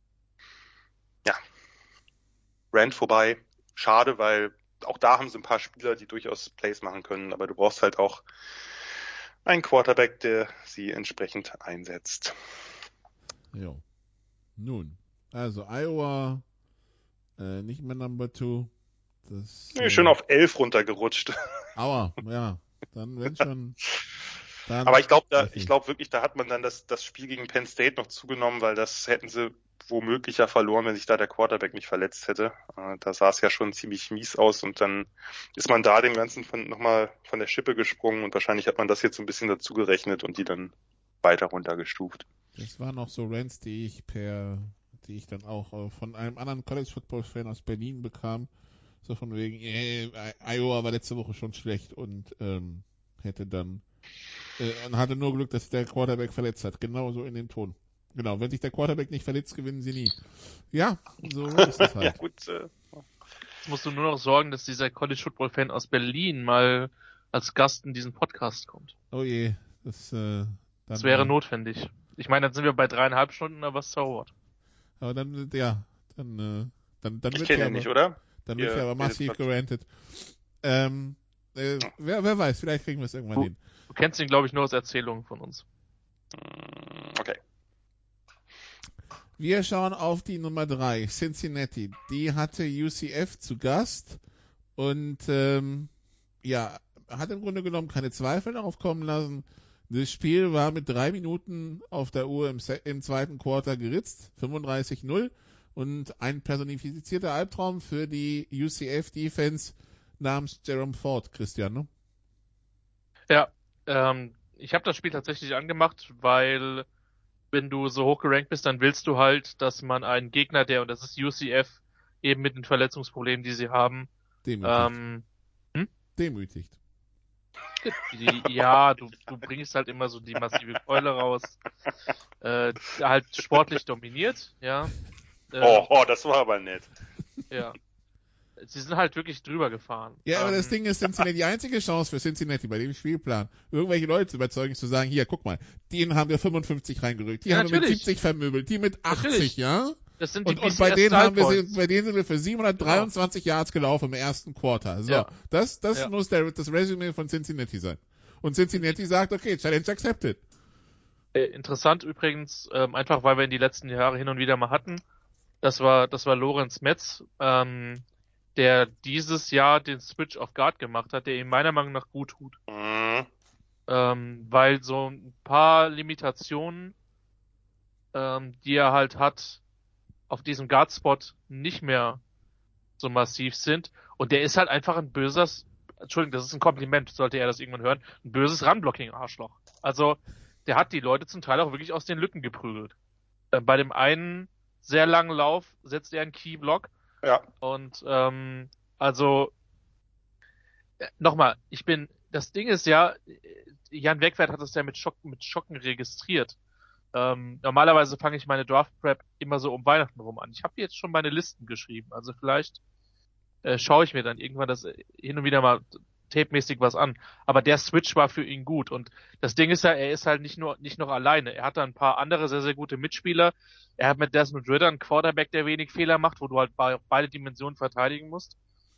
Ja. Rand vorbei. Schade, weil auch da haben sie ein paar Spieler, die durchaus Plays machen können, aber du brauchst halt auch einen Quarterback, der sie entsprechend einsetzt. Jo. Nun, also Iowa äh, nicht mehr Number Two. Das, Nee, äh, schön auf elf runtergerutscht. Aua, ja. Dann wenn schon. Dann Aber ich glaube, da, ich glaube wirklich, da hat man dann das, das Spiel gegen Penn State noch zugenommen, weil das hätten sie womöglich ja verloren, wenn sich da der Quarterback nicht verletzt hätte. Äh, da sah es ja schon ziemlich mies aus und dann ist man da dem Ganzen von, nochmal von der Schippe gesprungen und wahrscheinlich hat man das jetzt so ein bisschen dazu gerechnet und die dann weiter runtergestuft. Das waren noch so Rants, die ich per, die ich dann auch äh, von einem anderen College-Football-Fan aus Berlin bekam. So von wegen, äh, Iowa war letzte Woche schon schlecht und ähm, hätte dann äh, und hatte nur Glück, dass der Quarterback verletzt hat. Genauso in dem Ton. Genau, wenn sich der Quarterback nicht verletzt, gewinnen sie nie. Ja, so ist es halt. Ja, gut. Äh, Jetzt musst du nur noch sorgen, dass dieser College-Football-Fan aus Berlin mal als Gast in diesen Podcast kommt. Oh je, das, äh, dann, Das wäre äh, notwendig. Ich meine, dann sind wir bei dreieinhalb Stunden, aber was zaubert. Aber dann, ja, dann, äh, dann, dann ich wird kenne ja ihn aber, nicht, oder? dann wird Ihr ja aber redet massiv grad- gerantet. Ähm, äh, wer, wer weiß, vielleicht kriegen wir es irgendwann Oh. hin. Du kennst ihn, glaube ich, nur aus Erzählungen von uns. Okay. Wir schauen auf die Nummer drei, Cincinnati. Die hatte U C F zu Gast und ähm, ja, hat im Grunde genommen keine Zweifel darauf kommen lassen. Das Spiel war mit drei Minuten auf der Uhr im, Se- im zweiten Quarter geritzt, fünfunddreißig null und ein personifizierter Albtraum für die U C F-Defense namens Jerome Ford, Christian, ne? Ja, ähm, ich habe das Spiel tatsächlich angemacht, weil wenn du so hoch gerankt bist, dann willst du halt, dass man einen Gegner, der, und das ist U C F, eben mit den Verletzungsproblemen, die sie haben, Demütigt. ähm, Demütigt. die, ja, du, du bringst halt immer so die massive Keule raus, äh, halt sportlich dominiert, ja. Äh, Oh, oh, das war aber nett. Ja. Sie sind halt wirklich drüber gefahren. Ja, aber Ähm, das Ding ist, Cincinnati, die einzige Chance für Cincinnati bei dem Spielplan, irgendwelche Leute zu überzeugen, zu sagen, hier, guck mal, denen haben wir fünfundfünfzig reingerückt, die Ja, haben wir mit natürlich. siebzig vermöbelt, die mit achtzig, Natürlich. ja? Das sind die Und, und B C S bei denen haben wir, Style sie- bei denen sind wir für siebenhundertdreiundzwanzig Yards gelaufen im ersten Quarter. So, Ja. das, das Ja. muss der, das Resümee von Cincinnati sein. Und Cincinnati sagt, okay, Challenge accepted. Äh, interessant übrigens, ähm, einfach weil wir ihn die letzten Jahre hin und wieder mal hatten. Das war, das war Lorenz Metz, ähm, der dieses Jahr den Switch auf Guard gemacht hat, der ihm meiner Meinung nach gut tut. Mhm. Ähm, weil so ein paar Limitationen, ähm, die er halt hat, auf diesem Guard-Spot nicht mehr so massiv sind. Und der ist halt einfach ein böses, Entschuldigung, das ist ein Kompliment, sollte er das irgendwann hören, ein böses Run-Blocking-Arschloch. Also, der hat die Leute zum Teil auch wirklich aus den Lücken geprügelt. Äh, bei dem einen sehr langen Lauf setzt er einen Key-Block. Ja. Und ähm, also äh, nochmal, ich bin, das Ding ist ja, äh, Jan Wegwert hat das ja mit Schock, mit Schocken registriert. Ähm, normalerweise fange ich meine Draft Prep immer so um Weihnachten rum an. Ich habe jetzt schon meine Listen geschrieben, also vielleicht äh, schaue ich mir dann irgendwann das äh, hin und wieder mal tape-mäßig was an. Aber der Switch war für ihn gut. Und das Ding ist ja, er ist halt nicht nur nicht noch alleine. Er hat da ein paar andere sehr, sehr gute Mitspieler. Er hat mit Desmond Ridder einen Quarterback, der wenig Fehler macht, wo du halt bei, beide Dimensionen verteidigen musst.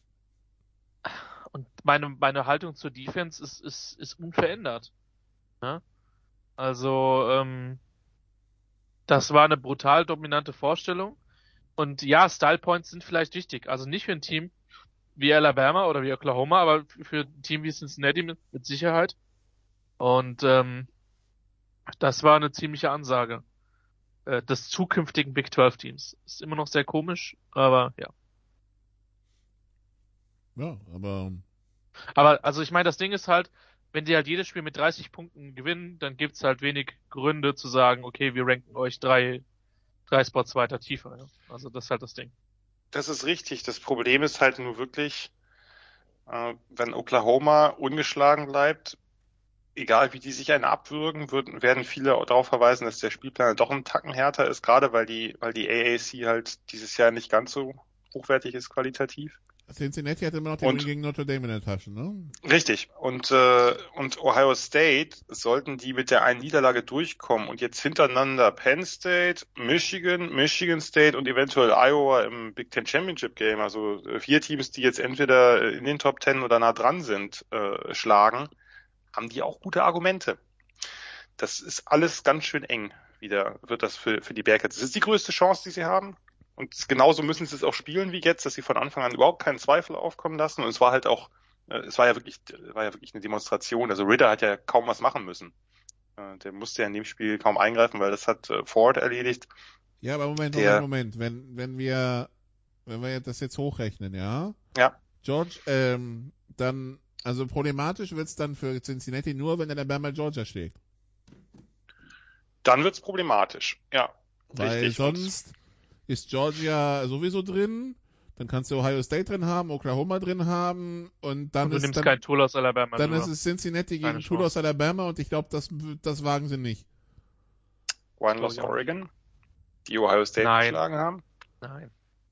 Und meine, meine Haltung zur Defense ist, ist, ist unverändert. Ja? Also, ähm, das war eine brutal dominante Vorstellung. Und ja, Style Points sind vielleicht wichtig. Also nicht für ein Team wie Alabama oder wie Oklahoma, aber für ein Team wie Cincinnati mit, mit Sicherheit. Und ähm, das war eine ziemliche Ansage äh, des zukünftigen Big zwölf Teams. Ist immer noch sehr komisch, aber ja. Ja, aber... Aber also ich meine, das Ding ist halt, wenn die halt jedes Spiel mit dreißig Punkten gewinnen, dann gibt's halt wenig Gründe zu sagen, okay, wir ranken euch drei, drei Spots weiter tiefer. Ja? Also das ist halt das Ding. Das ist richtig. Das Problem ist halt nur wirklich, äh, wenn Oklahoma ungeschlagen bleibt, egal wie die sich einen abwürgen, würden, werden viele darauf verweisen, dass der Spielplan doch ein Tacken härter ist, gerade weil die, weil die A A C halt dieses Jahr nicht ganz so hochwertig ist qualitativ. Cincinnati hat immer noch den Und- Win gegen Notre Dame in der Tasche, ne? Richtig. Und, äh, und Ohio State, sollten die mit der einen Niederlage durchkommen und jetzt hintereinander Penn State, Michigan, Michigan State und eventuell Iowa im Big Ten Championship Game, also äh, vier Teams, die jetzt entweder in den Top Ten oder nah dran sind, äh, schlagen, haben die auch gute Argumente. Das ist alles ganz schön eng, wieder wird das für, für die Bearcats. Das ist die größte Chance, die sie haben. Und genauso müssen sie es auch spielen wie jetzt, dass sie von Anfang an überhaupt keinen Zweifel aufkommen lassen. Und es war halt auch, äh, es war ja wirklich, war ja wirklich eine Demonstration. Also Ridder hat ja kaum was machen müssen. Äh, der musste ja in dem Spiel kaum eingreifen, weil das hat äh, Ford erledigt. Ja, aber Moment, Der- Moment, Moment. Wenn, wenn wir, wenn wir das jetzt hochrechnen, ja? Ja. George, ähm, dann, also problematisch wird's dann für Cincinnati nur, wenn Alabama Georgia schlägt. Dann wird's problematisch. Ja. Weil Richtig. sonst ist Georgia sowieso drin, dann kannst du Ohio State drin haben, Oklahoma drin haben und dann Und du ist nimmst dann, kein Tool aus Alabama. dann drüber. ist es Cincinnati Keine gegen Tool Chance. aus Alabama und ich glaube, das, das wagen sie nicht. One Loss Oregon, die Ohio State Nein. geschlagen haben. Nein.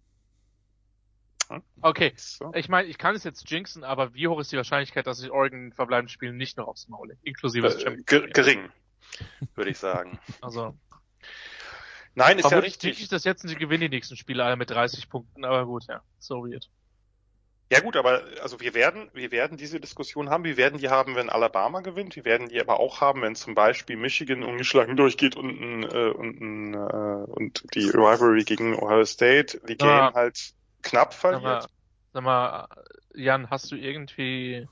Hm? Okay, So. ich meine, ich kann es jetzt jinxen, aber wie hoch ist die Wahrscheinlichkeit, dass ich Oregon in verbleibenden Spielen nicht noch aufs Maul lege? Inklusive des Äh, Champions. ge- gering, würde ich sagen. Also, Nein, ist ja vermutlich richtig. denke ich, dass jetzt sie gewinnen die nächsten Spiele alle mit dreißig Punkten, aber gut, ja, so weird. Ja gut, aber also wir werden, wir werden diese Diskussion haben. Wir werden die haben, wenn Alabama gewinnt. Wir werden die aber auch haben, wenn zum Beispiel Michigan ungeschlagen durchgeht und ein, äh, und, ein, äh, und die Rivalry gegen Ohio State, die Game Aber- halt knapp Sag mal, verliert. sag mal, Jan, hast du irgendwie,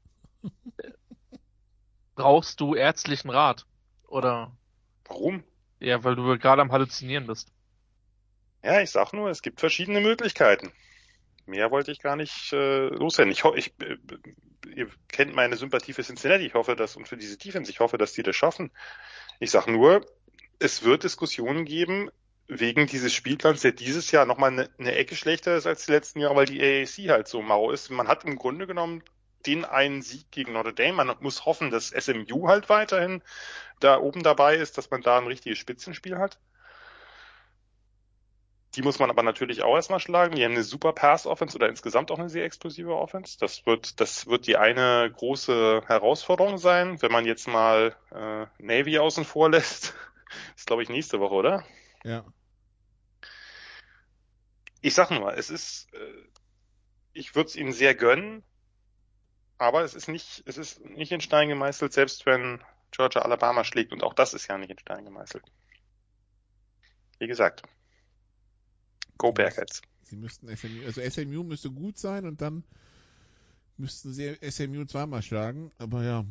brauchst du ärztlichen Rat? Oder, Warum? ja, weil du gerade am Halluzinieren bist. Ja, ich sag nur, es gibt verschiedene Möglichkeiten. Mehr wollte ich gar nicht äh, loswerden. Ich hoffe, ich, äh, ihr kennt meine Sympathie für Cincinnati. Ich hoffe, dass und für diese Defense. Ich hoffe, dass die das schaffen. Ich sag nur, es wird Diskussionen geben wegen dieses Spielplans, der dieses Jahr nochmal eine, eine Ecke schlechter ist als die letzten Jahre, weil die A A C halt so mau ist. Man hat im Grunde genommen den einen Sieg gegen Notre Dame. Man muss hoffen, dass S M U halt weiterhin da oben dabei ist, dass man da ein richtiges Spitzenspiel hat. Die muss man aber natürlich auch erstmal schlagen. Die haben eine super Pass-Offense oder insgesamt auch eine sehr explosive Offense. Das wird, das wird die eine große Herausforderung sein, wenn man jetzt mal äh, Navy außen vor lässt. Das ist, glaube ich, nächste Woche, oder? Ja. Ich sag nur, es ist, äh, ich würde es ihnen sehr gönnen, aber es ist nicht, es ist nicht in Stein gemeißelt, selbst wenn Georgia Alabama schlägt. Und auch das ist ja nicht in Stein gemeißelt. Wie gesagt. Go Bearcats. Sie müssten S M U, also S M U müsste gut sein und dann müssten sie S M U zweimal schlagen, aber ja.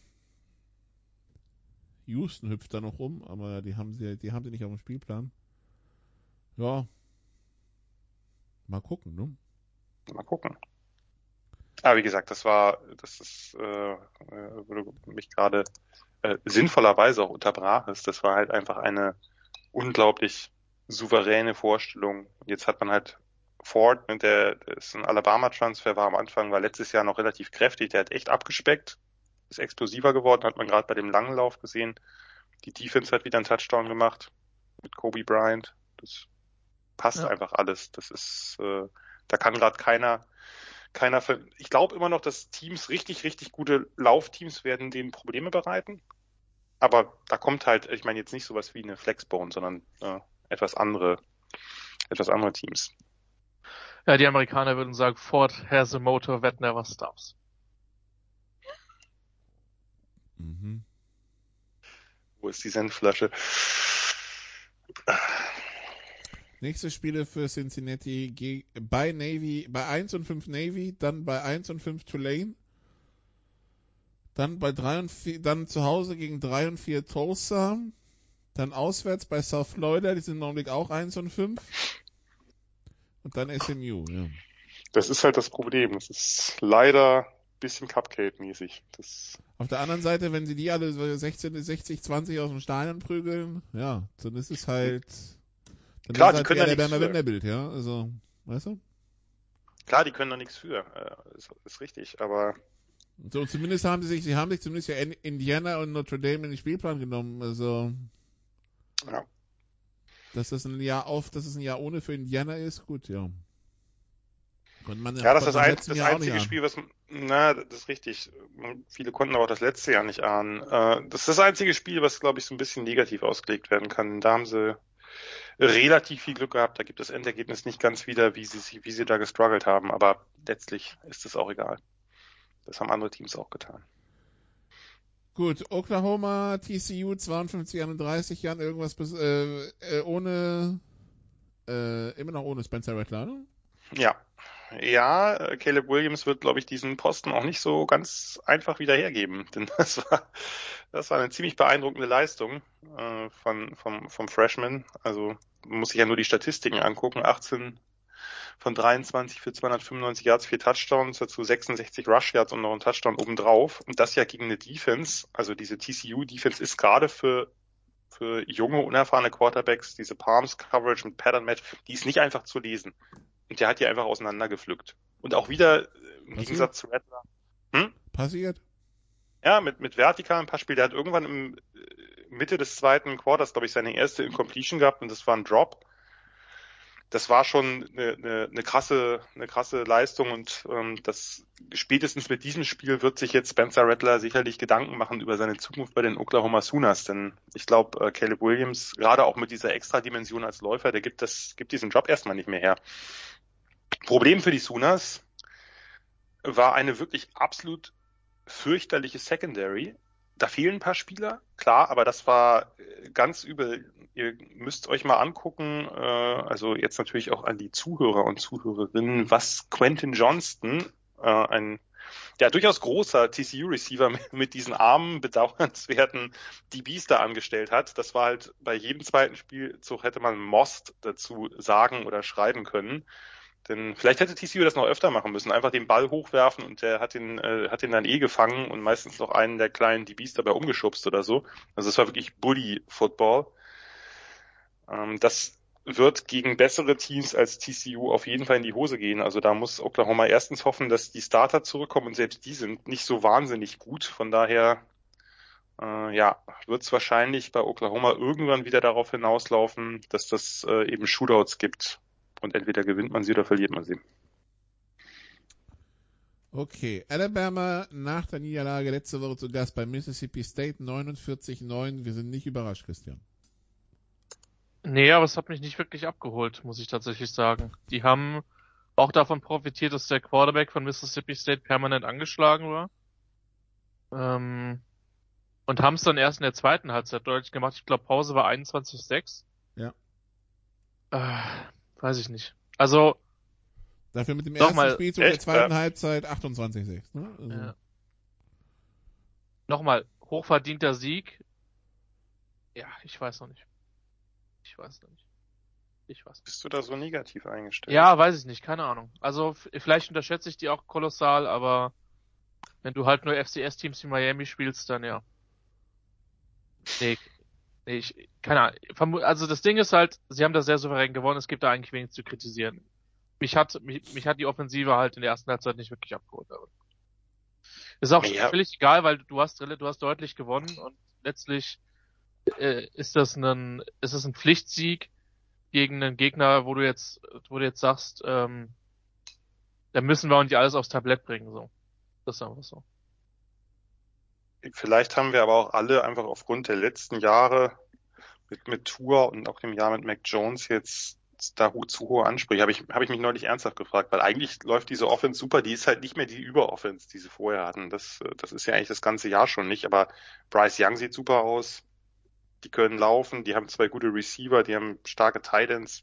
Houston hüpft da noch rum, aber die haben sie, die haben sie nicht auf dem Spielplan. Ja. Mal gucken, ne? Mal gucken. Aber wie gesagt, das war, das ist, äh, wo du mich gerade äh, sinnvollerweise auch unterbrachest. Das war halt einfach eine unglaublich souveräne Vorstellung. Jetzt hat man halt Ford, mit der, der ist ein Alabama-Transfer, war am Anfang, war letztes Jahr noch relativ kräftig, der hat echt abgespeckt, ist explosiver geworden, hat man gerade bei dem langen Lauf gesehen. Die Defense hat wieder einen Touchdown gemacht mit Kobe Bryant. Das passt Ja. einfach alles. Das ist, äh, Da kann gerade keiner, keiner, ver- ich glaube immer noch, dass Teams, richtig, richtig gute Laufteams werden denen Probleme bereiten. Aber da kommt halt, ich meine jetzt nicht sowas wie eine Flexbone, sondern äh, etwas andere, etwas andere Teams. Ja, die Amerikaner würden sagen, Ford has a motor that never stops. Mhm. Wo ist die Senfflasche? Nächste Spiele für Cincinnati ge- bei Navy, bei eins und fünf Navy, dann bei eins und fünf Tulane, dann bei drei und vier, dann zu Hause gegen drei und vier Tulsa, dann auswärts bei South Florida, die sind im Augenblick auch eins und fünf, und dann S M U, ja. Das ist halt das Problem. Das ist leider ein bisschen Cupcake-mäßig. Das Auf der anderen Seite, wenn sie die alle so sechzehn, sechzig, zwanzig aus dem Stadion prügeln, ja, dann ist es halt, dann Klar, ist die halt können wie da nichts Alabama für. Vanderbilt, ja, also, weißt du? Klar, die können da nichts für. Äh, ist, ist richtig, aber So, zumindest haben sie sich, sie haben sich zumindest ja Indiana und Notre Dame in den Spielplan genommen, also, ja. dass das ein Jahr auf, dass es ein Jahr ohne für Indiana ist, gut, ja. Und man, Ja, das ist das, konnte man ein, letzten das Jahr auch einzige nicht Spiel, was, na, das ist richtig. Viele konnten aber auch das letzte Jahr nicht ahnen. Äh, das ist das einzige Spiel, was, glaube ich, so ein bisschen negativ ausgelegt werden kann. Da haben sie relativ viel Glück gehabt. Da gibt das Endergebnis nicht ganz wieder, wie sie, wie sie da gestruggelt haben. Aber letztlich ist es auch egal. Das haben andere Teams auch getan. Gut, Oklahoma, T C U, zweiundfünfzig einunddreißig, Jan, irgendwas bis, äh, äh, ohne, äh, immer noch ohne Spencer Rattler, ne? Ja. Ja, äh, Caleb Williams wird, glaube ich, diesen Posten auch nicht so ganz einfach wieder hergeben, denn das war, das war eine ziemlich beeindruckende Leistung äh, von vom vom Freshman. Also man muss sich ja nur die Statistiken angucken: achtzehn von dreiundzwanzig für zweihundertfünfundneunzig Yards, vier Touchdowns, dazu sechsundsechzig Rush Yards und noch ein Touchdown obendrauf. Und das ja gegen eine Defense. Also diese T C U-Defense ist gerade für für junge, unerfahrene Quarterbacks, diese Palms-Coverage mit Pattern-Match, die ist nicht einfach zu lesen. Und der hat die einfach auseinandergepflückt. Und auch wieder im Passiert? Gegensatz zu Rattler. Hm? Passiert? Ja, mit, mit vertikalen Passspiel. Der hat irgendwann im Mitte des zweiten Quarters, glaube ich, seine erste Incompletion gehabt und das war ein Drop. Das war schon eine, eine, eine krasse, eine krasse Leistung und ähm, das spätestens mit diesem Spiel wird sich jetzt Spencer Rattler sicherlich Gedanken machen über seine Zukunft bei den Oklahoma Sooners, denn ich glaube, äh, Caleb Williams, gerade auch mit dieser Extradimension als Läufer, der gibt das, gibt diesen Job erstmal nicht mehr her. Problem für die Sooners war eine wirklich absolut fürchterliche Secondary. Da fehlen ein paar Spieler, klar, aber das war ganz übel. Ihr müsst euch mal angucken, äh, also jetzt natürlich auch an die Zuhörer und Zuhörerinnen, was Quentin Johnston, äh, ein ja durchaus großer T C U-Receiver mit, mit diesen armen, bedauernswerten D Bs da angestellt hat. Das war halt bei jedem zweiten Spielzug hätte man Most dazu sagen oder schreiben können. Denn vielleicht hätte T C U das noch öfter machen müssen, einfach den Ball hochwerfen und der hat ihn, äh, hat ihn dann eh gefangen und meistens noch einen der kleinen D Bs dabei umgeschubst oder so. Also es war wirklich Bully-Football. Ähm, das wird gegen bessere Teams als T C U auf jeden Fall in die Hose gehen. Also da muss Oklahoma erstens hoffen, dass die Starter zurückkommen und selbst die sind nicht so wahnsinnig gut. Von daher, äh, ja, wird es wahrscheinlich bei Oklahoma irgendwann wieder darauf hinauslaufen, dass das äh, eben Shootouts gibt. Und entweder gewinnt man sie oder verliert man sie. Okay, Alabama nach der Niederlage letzte Woche zu Gast bei Mississippi State, neunundvierzig neun. Wir sind nicht überrascht, Christian. Nee, aber es hat mich nicht wirklich abgeholt, muss ich tatsächlich sagen. Die haben auch davon profitiert, dass der Quarterback von Mississippi State permanent angeschlagen war. Ähm, und haben es dann erst in der zweiten Halbzeit deutlich gemacht. Ich glaube, Pause war einundzwanzig sechs. Ja. Äh, weiß ich nicht. Also, Dafür mit dem Doch ersten mal, Spielzug der echt? zweiten Ja. Halbzeit achtundzwanzig sechs. Ne? Also, ja. Nochmal, hochverdienter Sieg. Ja, ich weiß noch nicht. Ich weiß noch nicht. Ich weiß nicht. Bist du da so negativ eingestellt? Ja, weiß ich nicht, keine Ahnung. Also, f- vielleicht unterschätze ich die auch kolossal, aber wenn du halt nur F C S-Teams wie Miami spielst, dann ja. Nee, nee, ich, keine Ahnung. Vermu- Also das Ding ist halt, sie haben da sehr souverän gewonnen, es gibt da eigentlich wenig zu kritisieren. Mich hat, mich, mich hat die Offensive halt in der ersten Halbzeit nicht wirklich abgeholt. Aber ist auch Ja. völlig egal, weil du hast, rela- du hast deutlich gewonnen und letztlich äh, ist das ein, ist das ein Pflichtsieg gegen einen Gegner, wo du jetzt, wo du jetzt sagst, ähm, da müssen wir auch nicht alles aufs Tablett bringen, so. Das ist einfach so. Vielleicht haben wir aber auch alle einfach aufgrund der letzten Jahre mit, mit Tour und auch dem Jahr mit Mac Jones jetzt da zu hohe Ansprüche. Habe ich, habe ich mich neulich ernsthaft gefragt, weil eigentlich läuft diese Offense super, die ist halt nicht mehr die Über-Offense, die sie vorher hatten. Das, das ist ja eigentlich das ganze Jahr schon nicht, aber Bryce Young sieht super aus. Die können laufen, die haben zwei gute Receiver, die haben starke Tight Ends.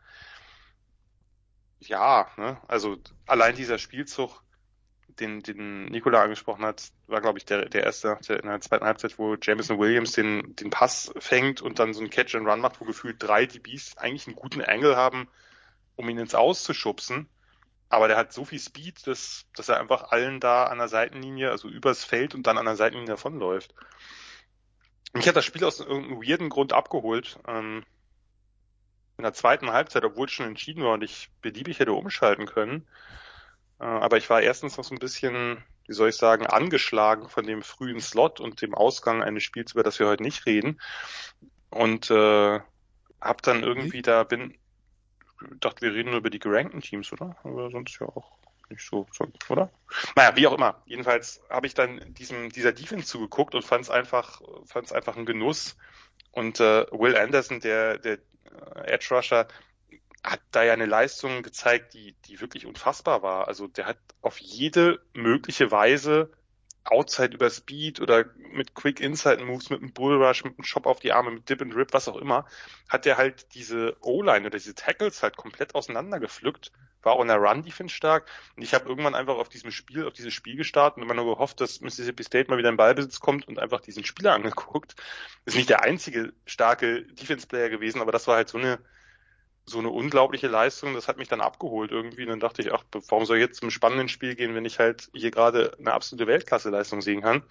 Ja, ne, also allein dieser Spielzug, den, den Nikola angesprochen hat, war, glaube ich, der, der erste der in der zweiten Halbzeit, wo Jameson Williams den, den Pass fängt und dann so einen Catch and Run macht, wo gefühlt drei D Bs eigentlich einen guten Angle haben, um ihn ins Aus zu schubsen. Aber der hat so viel Speed, dass, dass er einfach allen da an der Seitenlinie, also übers Feld und dann an der Seitenlinie davonläuft. Mich hat das Spiel aus irgendeinem weirden Grund abgeholt. Ähm, in der zweiten Halbzeit, obwohl es schon entschieden war und ich beliebig hätte umschalten können. Äh, aber ich war erstens noch so ein bisschen, wie soll ich sagen, angeschlagen von dem frühen Slot und dem Ausgang eines Spiels, über das wir heute nicht reden. Und äh, hab dann irgendwie mhm. da bin, dachte, wir reden nur über die gerankten Teams, oder? Aber sonst ja auch nicht so, oder? Naja, wie auch immer. Jedenfalls habe ich dann diesem dieser Defense zugeguckt und fand es einfach, fand es einfach ein Genuss. Und äh, Will Anderson, der der äh, Edge Rusher, hat da ja eine Leistung gezeigt, die die wirklich unfassbar war. Also der hat auf jede mögliche Weise Outside über Speed oder mit Quick Inside Moves, mit einem Bull Rush, mit einem Chop auf die Arme, mit Dip and Rip, was auch immer, hat der halt diese O-Line oder diese Tackles halt komplett auseinandergepflückt, war auch in der Run-Defense stark und ich habe irgendwann einfach auf diesem Spiel, auf dieses Spiel gestartet und immer nur gehofft, dass Mississippi State mal wieder in Ballbesitz kommt und einfach diesen Spieler angeguckt. Ist nicht der einzige starke Defense-Player gewesen, aber das war halt so eine so eine unglaubliche Leistung, das hat mich dann abgeholt irgendwie. Und dann dachte ich, ach, warum soll ich jetzt zum spannenden Spiel gehen, wenn ich halt hier gerade eine absolute Weltklasse-Leistung sehen kann?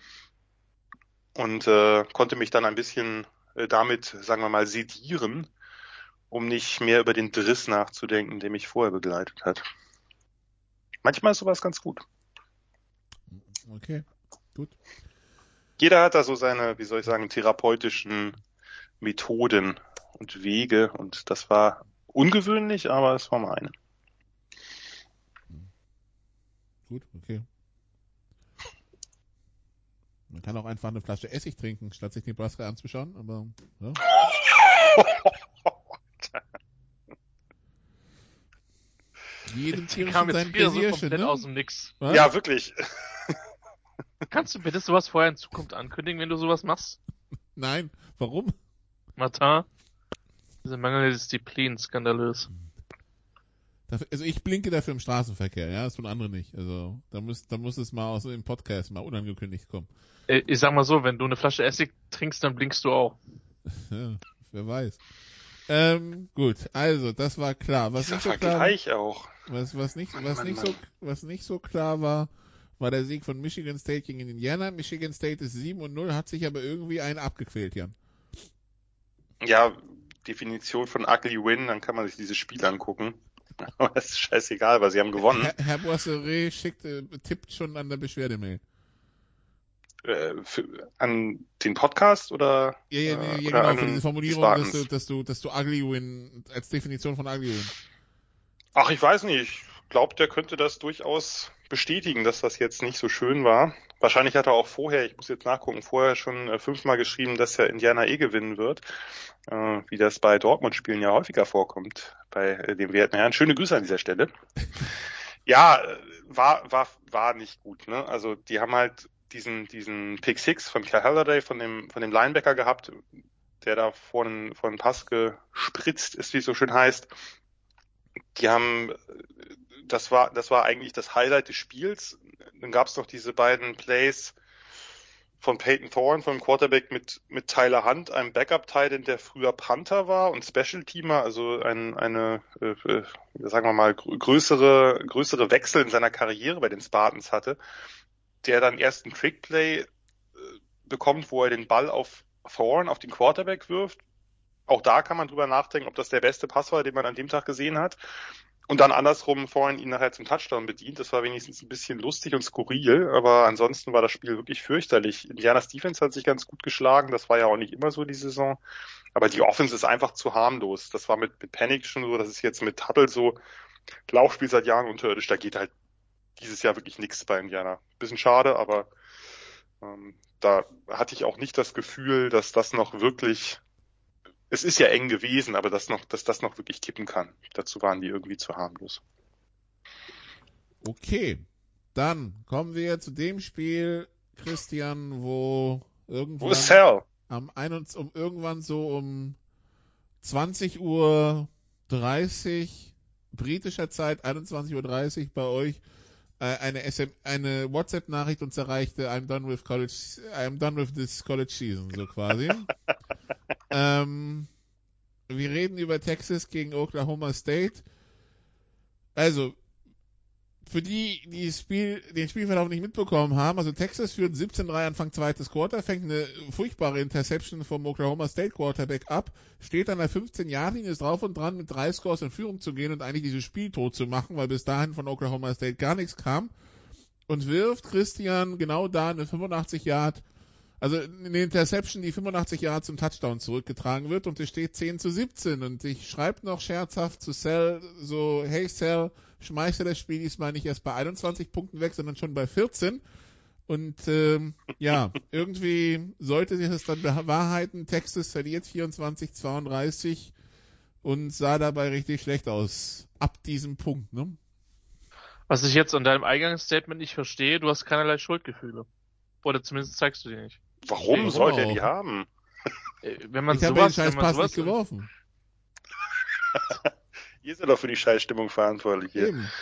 Und äh, konnte mich dann ein bisschen äh, damit, sagen wir mal, sedieren, um nicht mehr über den Driss nachzudenken, der mich vorher begleitet hat. Manchmal ist sowas ganz gut. Okay, gut. Jeder hat da so seine, wie soll ich sagen, therapeutischen Methoden und Wege und das war ungewöhnlich, aber es war meine. Gut, okay. Man kann auch einfach eine Flasche Essig trinken, statt sich Nebraska anzuschauen, aber ja. Jedem Tier kam sein jetzt so Pläsierchen, komplett ne? aus dem Nix. Was? Ja, wirklich. Kannst du bitte sowas vorher in Zukunft ankündigen, wenn du sowas machst? Nein, warum? Martin? Diese mangelnde Disziplin, skandalös. Also ich blinke dafür im Straßenverkehr, ja, das tun andere nicht. Also da muss, da muss es mal aus dem Podcast mal unangekündigt kommen. Ich sag mal so, wenn du eine Flasche Essig trinkst, dann blinkst du auch. Ja, wer weiß. Ähm, gut, also das war klar. Was Dieser nicht so Vergleich klar, auch. Was, was nicht, was Mann, nicht Mann. so, was nicht so klar war, war der Sieg von Michigan State gegen Indiana. Michigan State ist sieben und null, hat sich aber irgendwie einen abgequält, Jan. Ja, Definition von ugly win, dann kann man sich dieses Spiel angucken. Aber es ist scheißegal, weil sie haben gewonnen. Herr, Herr Boisseret schickt, äh, tippt schon an der Beschwerdemail. Äh, für, an den Podcast oder? Ja, ja, äh, ja, oder genau, für diese die Formulierung, dass Spartans? du, dass du, dass du ugly win, als Definition von ugly win. Ach, ich weiß nicht. Ich glaube, der könnte das durchaus bestätigen, dass das jetzt nicht so schön war. Wahrscheinlich hat er auch vorher, ich muss jetzt nachgucken, vorher schon äh, fünfmal geschrieben, dass er Indiana eh gewinnen wird. Äh, wie das bei Dortmund-Spielen ja häufiger vorkommt, bei äh, dem werten Herrn. Schöne Grüße an dieser Stelle. Ja, äh, war, war, war nicht gut, ne? Also, die haben halt diesen, diesen Pick Six von Kyle Halladay, von dem, von dem Linebacker gehabt, der da vor den, vor den Pass gespritzt ist, wie es so schön heißt. Die haben, das war, das war eigentlich das Highlight des Spiels. Dann gab es noch diese beiden Plays von Peyton Thorne, vom Quarterback mit, mit Tyler Hunt, einem Backup-Tight, der früher Panther war und Special-Teamer, also ein, eine, äh, sagen wir mal, größere, größere Wechsel in seiner Karriere bei den Spartans hatte, der dann erst einen Trick-Play äh, bekommt, wo er den Ball auf Thorne, auf den Quarterback wirft. Auch da kann man drüber nachdenken, ob das der beste Pass war, den man an dem Tag gesehen hat. Und dann andersrum vorhin ihn nachher zum Touchdown bedient. Das war wenigstens ein bisschen lustig und skurril, aber ansonsten war das Spiel wirklich fürchterlich. Indiana's Defense hat sich ganz gut geschlagen, das war ja auch nicht immer so die Saison. Aber die Offense ist einfach zu harmlos. Das war mit, mit Panic schon so, das ist jetzt mit Tuttle so. Laufspiel seit Jahren unterirdisch, da geht halt dieses Jahr wirklich nichts bei Indiana. Bisschen schade, aber ähm, da hatte ich auch nicht das Gefühl, dass das noch wirklich, es ist ja eng gewesen, aber dass noch, dass das noch wirklich kippen kann. Dazu waren die irgendwie zu harmlos. Okay, dann kommen wir zu dem Spiel, Christian, wo irgendwann Wo ist Sal? am einundzwanzig um irgendwann so um zwanzig Uhr dreißig britischer Zeit, einundzwanzig Uhr dreißig bei euch, äh, eine S M, eine WhatsApp-Nachricht uns erreichte, I'm done with college, I'm done with this college season, so quasi. ähm, wir reden über Texas gegen Oklahoma State. Also, für die, die das Spiel, den Spielverlauf nicht mitbekommen haben, also Texas führt siebzehn drei Anfang zweites Quarter, fängt eine furchtbare Interception vom Oklahoma State Quarterback ab, steht an der fünfzehn-Yard-Linie, ist drauf und dran, mit drei Scores in Führung zu gehen und eigentlich dieses Spiel tot zu machen, weil bis dahin von Oklahoma State gar nichts kam, und wirft Christian genau da eine fünfundachtzig Yard, also eine Interception, die fünfundachtzig Yard zum Touchdown zurückgetragen wird, und es steht zehn zu siebzehn, und ich schreibe noch scherzhaft zu Sal so, hey Sal, schmeißt du das Spiel diesmal nicht erst bei einundzwanzig Punkten weg, sondern schon bei vierzehn. Und ähm, ja, irgendwie sollte sich das dann bewahrheiten. Texas verliert vierundzwanzig zweiunddreißig und sah dabei richtig schlecht aus. Ab diesem Punkt, ne? Was ich jetzt an deinem Eingangsstatement nicht verstehe, du hast keinerlei Schuldgefühle. Oder zumindest zeigst du die nicht. Warum Warum sollte er auch? die haben? Äh, Wenn man Ich habe den sowas, scheiß wenn man Pass sowas nicht geworfen. Ihr seid doch für die Scheißstimmung verantwortlich hier. Eben.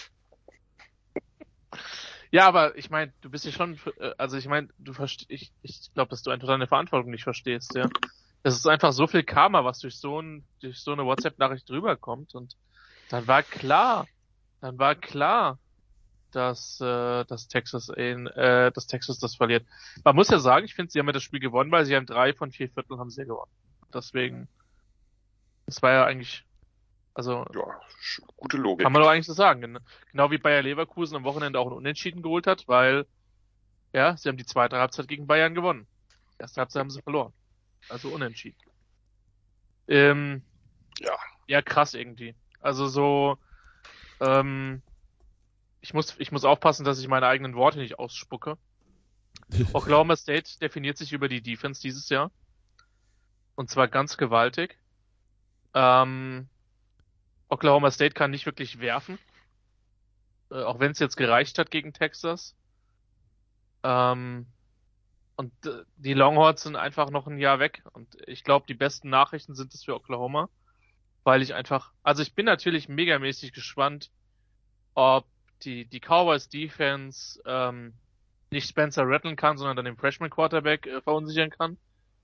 Ja, aber ich meine, du bist ja schon, äh, also ich meine, du verstehst, ich, ich glaube, dass du einfach deine Verantwortung nicht verstehst, ja. Es ist einfach so viel Karma, was durch so ein, durch so eine WhatsApp-Nachricht rüberkommt, und dann war klar, dann war klar, dass, äh, dass Texas, in, äh, dass Texas das verliert. Man muss ja sagen, ich finde, sie haben ja das Spiel gewonnen, weil sie haben drei von vier Vierteln haben sie ja gewonnen. Deswegen, das war ja eigentlich, also, Ja, sch- gute Logik. kann man doch eigentlich so sagen. Gen- Genau wie Bayer Leverkusen am Wochenende auch ein Unentschieden geholt hat, weil, ja, sie haben die zweite Halbzeit gegen Bayern gewonnen. Die erste Halbzeit haben sie verloren. Also unentschieden. Ähm, Ja. Ja, krass irgendwie. Also so, ähm, ich muss, ich muss aufpassen, dass ich meine eigenen Worte nicht ausspucke. Oklahoma State definiert sich über die Defense dieses Jahr. Und zwar ganz gewaltig. Ähm, Oklahoma State kann nicht wirklich werfen. Äh, auch wenn es jetzt gereicht hat gegen Texas. Ähm, und äh, die Longhorns sind einfach noch ein Jahr weg. Und ich glaube, die besten Nachrichten sind es für Oklahoma. Weil ich einfach, also ich bin natürlich megamäßig gespannt, ob die, die Cowboys Defense ähm, nicht Spencer Rattlen kann, sondern dann den Freshman Quarterback äh, verunsichern kann.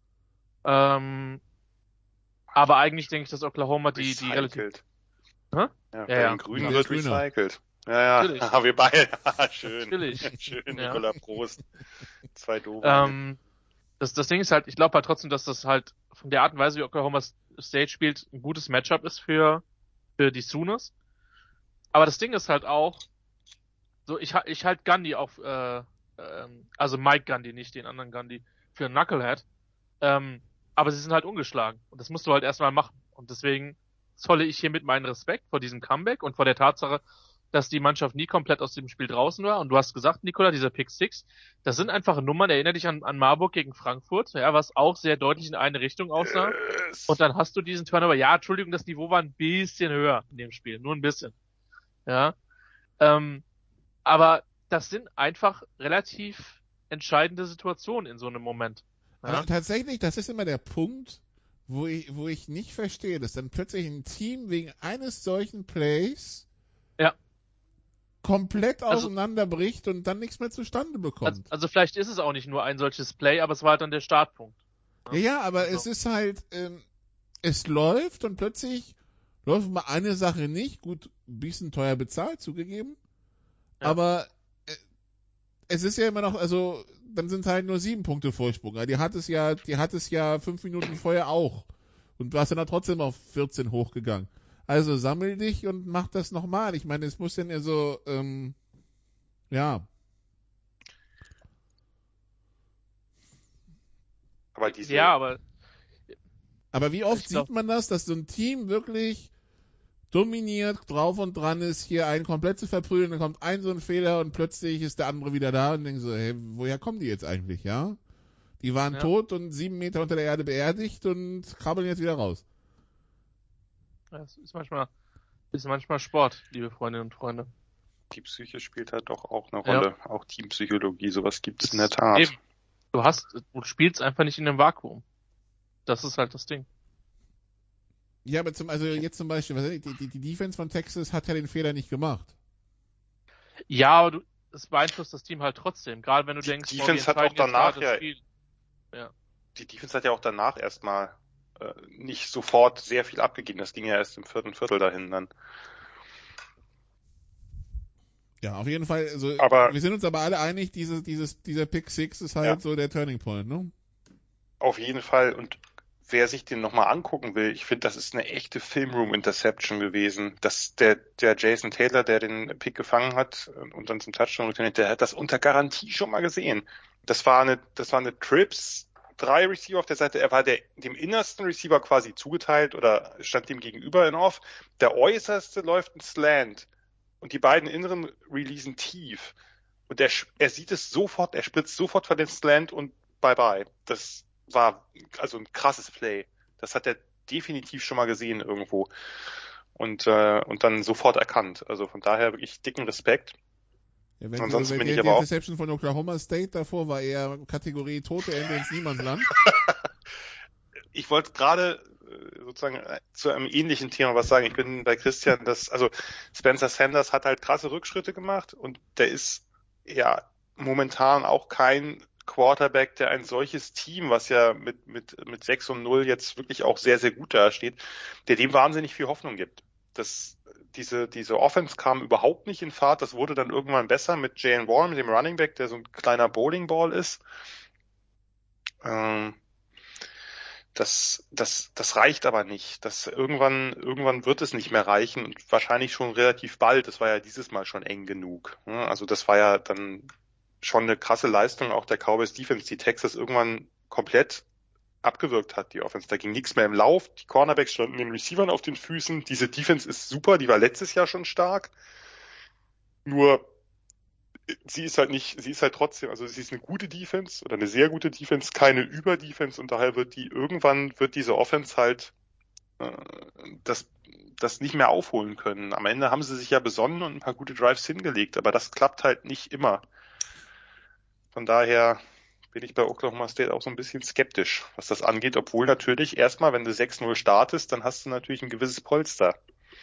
Ähm, aber eigentlich denke ich, dass Oklahoma die, die relativ... Recycelt. Hä? Ja, Ja, bei ja. den Grünen Ja, wird grüner. recycelt. Ja, ja, Natürlich. Haha, wir beide. Schön. Natürlich. Schön, Ja. Nicola, Prost. Zwei doofe. Ähm, das, das Ding ist halt, ich glaube halt trotzdem, dass das halt von der Art und Weise, wie Oklahoma State spielt, ein gutes Matchup ist für, für die Sooners. Aber das Ding ist halt auch, so ich, ha- ich halt Gundy auf, äh, ähm, also Mike Gundy, nicht den anderen Gundy, für einen Knucklehead. Ähm, aber sie sind halt ungeschlagen. Und das musst du halt erstmal machen. Und deswegen zolle ich hiermit meinen Respekt vor diesem Comeback und vor der Tatsache, dass die Mannschaft nie komplett aus dem Spiel draußen war. Und du hast gesagt, Nicola, dieser Pick Six, das sind einfach Nummern, erinnere dich an, an Marburg gegen Frankfurt, ja, was auch sehr deutlich in eine Richtung aussah. Yes. Und dann hast du diesen Turnover. Ja, Entschuldigung, das Niveau war ein bisschen höher in dem Spiel. Nur ein bisschen. Ja. Ähm, aber das sind einfach relativ entscheidende Situationen in so einem Moment. Ja. Aber tatsächlich, das ist immer der Punkt, wo ich, wo ich nicht verstehe, dass dann plötzlich ein Team wegen eines solchen Plays Ja. komplett Also- auseinanderbricht und dann nichts mehr zustande bekommt. Also, also vielleicht ist es auch nicht nur ein solches Play, aber es war halt dann der Startpunkt. ja, ja, aber Also- es ist halt, ähm, es läuft und plötzlich läuft mal eine Sache nicht. Gut, ein bisschen teuer bezahlt, zugegeben. Ja. Aber äh, es ist ja immer noch, also dann sind halt nur sieben Punkte Vorsprung. Ja, die hat es ja, die hat es ja fünf Minuten vorher auch. Und du hast dann trotzdem auf vierzehn hochgegangen. Also sammel dich und mach das nochmal. Ich meine, es muss dann ja so, ähm, ja. Aber diese, Ja, aber Aber wie oft Ich glaub- sieht man das, dass so ein Team wirklich dominiert, drauf und dran ist, hier einen komplett zu verprügeln, dann kommt ein so ein Fehler und plötzlich ist der andere wieder da und denkt so, hey, woher kommen die jetzt eigentlich, ja? Die waren Ja. tot und sieben Meter unter der Erde beerdigt und krabbeln jetzt wieder raus. Das ist manchmal, ist manchmal Sport, liebe Freundinnen und Freunde. Die Psyche spielt halt doch auch eine Ja. Rolle. Auch Teampsychologie, sowas gibt es in der Tat. Eben. Du hast, du spielst einfach nicht in einem Vakuum. Das ist halt das Ding. Ja, aber zum, also jetzt zum Beispiel, was, die, die, die Defense von Texas hat ja den Fehler nicht gemacht. Ja, aber du, es beeinflusst das Team halt trotzdem. Gerade wenn du Die denkst, oh, Defense wir hat auch entscheiden jetzt danach gerade das ja- Spiel. Die Defense hat ja auch danach erstmal äh, nicht sofort sehr viel abgegeben. Das ging ja erst im vierten Viertel dahin dann. Ja, auf jeden Fall, also, Aber- wir sind uns aber alle einig, dieses, dieses, dieser Pick Six ist halt Ja. so der Turning Point, ne? Auf jeden Fall. Und wer sich den nochmal angucken will, ich finde, das ist eine echte Filmroom-Interception gewesen. Das, der, der Jason Taylor, der den Pick gefangen hat und dann zum Touchdown returniert, der hat das unter Garantie schon mal gesehen. Das war eine, das war eine Trips, drei Receiver auf der Seite. Er war der, dem innersten Receiver quasi zugeteilt oder stand dem gegenüber in Off. Der äußerste läuft ein Slant und die beiden inneren releasen tief. Und er, er sieht es sofort, er spritzt sofort von dem Slant und bye bye. Das war also ein krasses Play. Das hat er definitiv schon mal gesehen irgendwo und äh, und dann sofort erkannt. Also von daher wirklich dicken Respekt. Ja, wenn Ansonsten so, bin die, ich die aber auch- Interception von Oklahoma State davor war eher Kategorie tote Ende ins Niemandsland. Ich wollte gerade äh, sozusagen äh, zu einem ähnlichen Thema was sagen. Ich bin bei Christian, dass also Spencer Sanders hat halt krasse Rückschritte gemacht und der ist ja momentan auch kein Quarterback, der ein solches Team, was ja mit mit mit sechs und null jetzt wirklich auch sehr sehr gut dasteht, der dem wahnsinnig viel Hoffnung gibt. Das diese diese Offense kam überhaupt nicht in Fahrt. Das wurde dann irgendwann besser mit Jaylen Warren, mit dem Running Back, der so ein kleiner Bowlingball ist. Ähm, das das das reicht aber nicht. Das irgendwann irgendwann wird es nicht mehr reichen und wahrscheinlich schon relativ bald. Das war ja dieses Mal schon eng genug. Also das war ja dann schon eine krasse Leistung auch der Cowboys Defense, die Texas irgendwann komplett abgewürgt hat, die Offense. Da ging nichts mehr im Lauf, die Cornerbacks standen den Receivern auf den Füßen. Diese Defense ist super, die war letztes Jahr schon stark. Nur sie ist halt nicht, sie ist halt trotzdem, also sie ist eine gute Defense oder eine sehr gute Defense, keine Über-Defense und daher wird die, irgendwann wird diese Offense halt äh, das das nicht mehr aufholen können. Am Ende haben sie sich ja besonnen und ein paar gute Drives hingelegt, aber das klappt halt nicht immer. Von daher bin ich bei Oklahoma State auch so ein bisschen skeptisch, was das angeht, obwohl natürlich erstmal, wenn du sechs null startest, dann hast du natürlich ein gewisses Polster.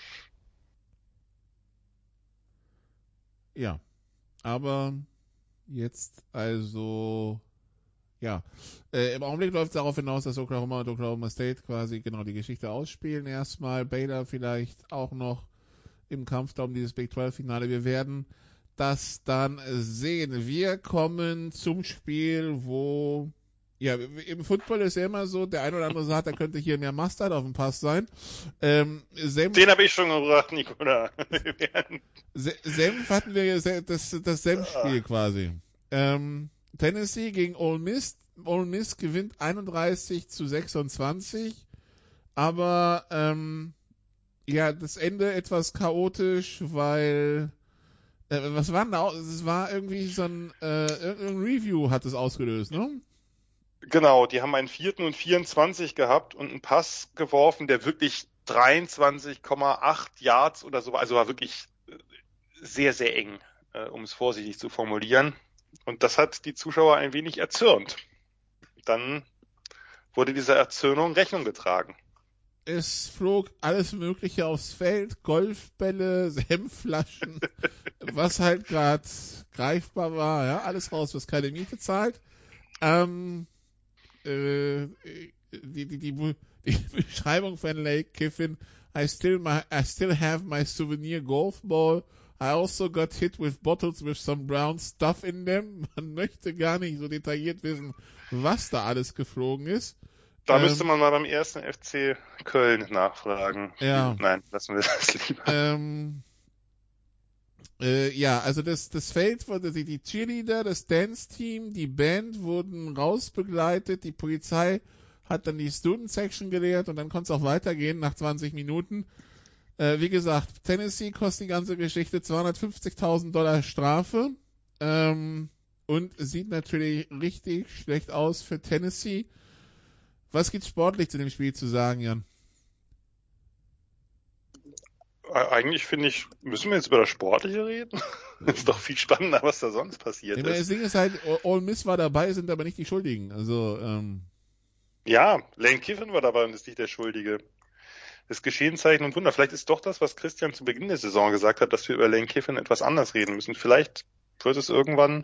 Ja, aber jetzt also, ja, äh, im Augenblick läuft es darauf hinaus, dass Oklahoma und Oklahoma State quasi genau die Geschichte ausspielen. Erstmal Baylor vielleicht auch noch im Kampf da um dieses Big zwölf Finale. Wir werden das dann sehen. Wir kommen zum Spiel, wo, ja, im Football ist ja immer so, der ein oder andere sagt, da könnte hier mehr Mustard auf dem Pass sein. Ähm, Senf, Den habe ich schon gebracht, Nicola. Se- Senf hatten wir ja se- das, das Senfspiel quasi. Ähm, Tennessee gegen Ole Miss. Ole Miss gewinnt einunddreißig zu sechsundzwanzig, aber ähm, ja, das Ende etwas chaotisch, weil äh, was war denn da? Es war irgendwie so ein äh, irgendein Review hat es ausgelöst, ne? Genau, die haben einen vierten und vierundzwanzig gehabt und einen Pass geworfen, der wirklich dreiundzwanzig Komma acht Yards oder so war, also war wirklich sehr, sehr eng, äh, um es vorsichtig zu formulieren. Und das hat die Zuschauer ein wenig erzürnt. Dann wurde dieser Erzürnung Rechnung getragen. Es flog alles Mögliche aufs Feld, Golfbälle, Senfflaschen, was halt gerade greifbar war, ja, alles raus, was keine Miete zahlt. Ähm, äh, die, die, die, die Beschreibung von Lake Kiffin, I still, my, I still have my souvenir golf ball. I also got hit with bottles with some brown stuff in them. Man möchte gar nicht so detailliert wissen, was da alles geflogen ist. Da Ähm, müsste man mal beim ersten F C Köln nachfragen. Ja. Nein, lassen wir das lieber. Ähm, äh, ja, also das, das Feld wurde, die, die Cheerleader, das Dance-Team, die Band wurden rausbegleitet, die Polizei hat dann die Student-Section geleert und dann konnte es auch weitergehen nach zwanzig Minuten. Äh, wie gesagt, Tennessee kostet die ganze Geschichte zweihundertfünfzigtausend Dollar Strafe. Ähm, und sieht natürlich richtig schlecht aus für Tennessee. Was gibt's sportlich zu dem Spiel zu sagen, Jan? Eigentlich finde ich, müssen wir jetzt über das Sportliche reden? Das ist doch viel spannender, was da sonst passiert ja, ist. Das Ding ist halt, Ole Miss war dabei, sind aber nicht die Schuldigen. Also, ähm... Ja, Lane Kiffin war dabei und ist nicht der Schuldige. Das Geschehenzeichen und Wunder. Vielleicht ist doch das, was Christian zu Beginn der Saison gesagt hat, dass wir über Lane Kiffin etwas anders reden müssen. Vielleicht wird es irgendwann,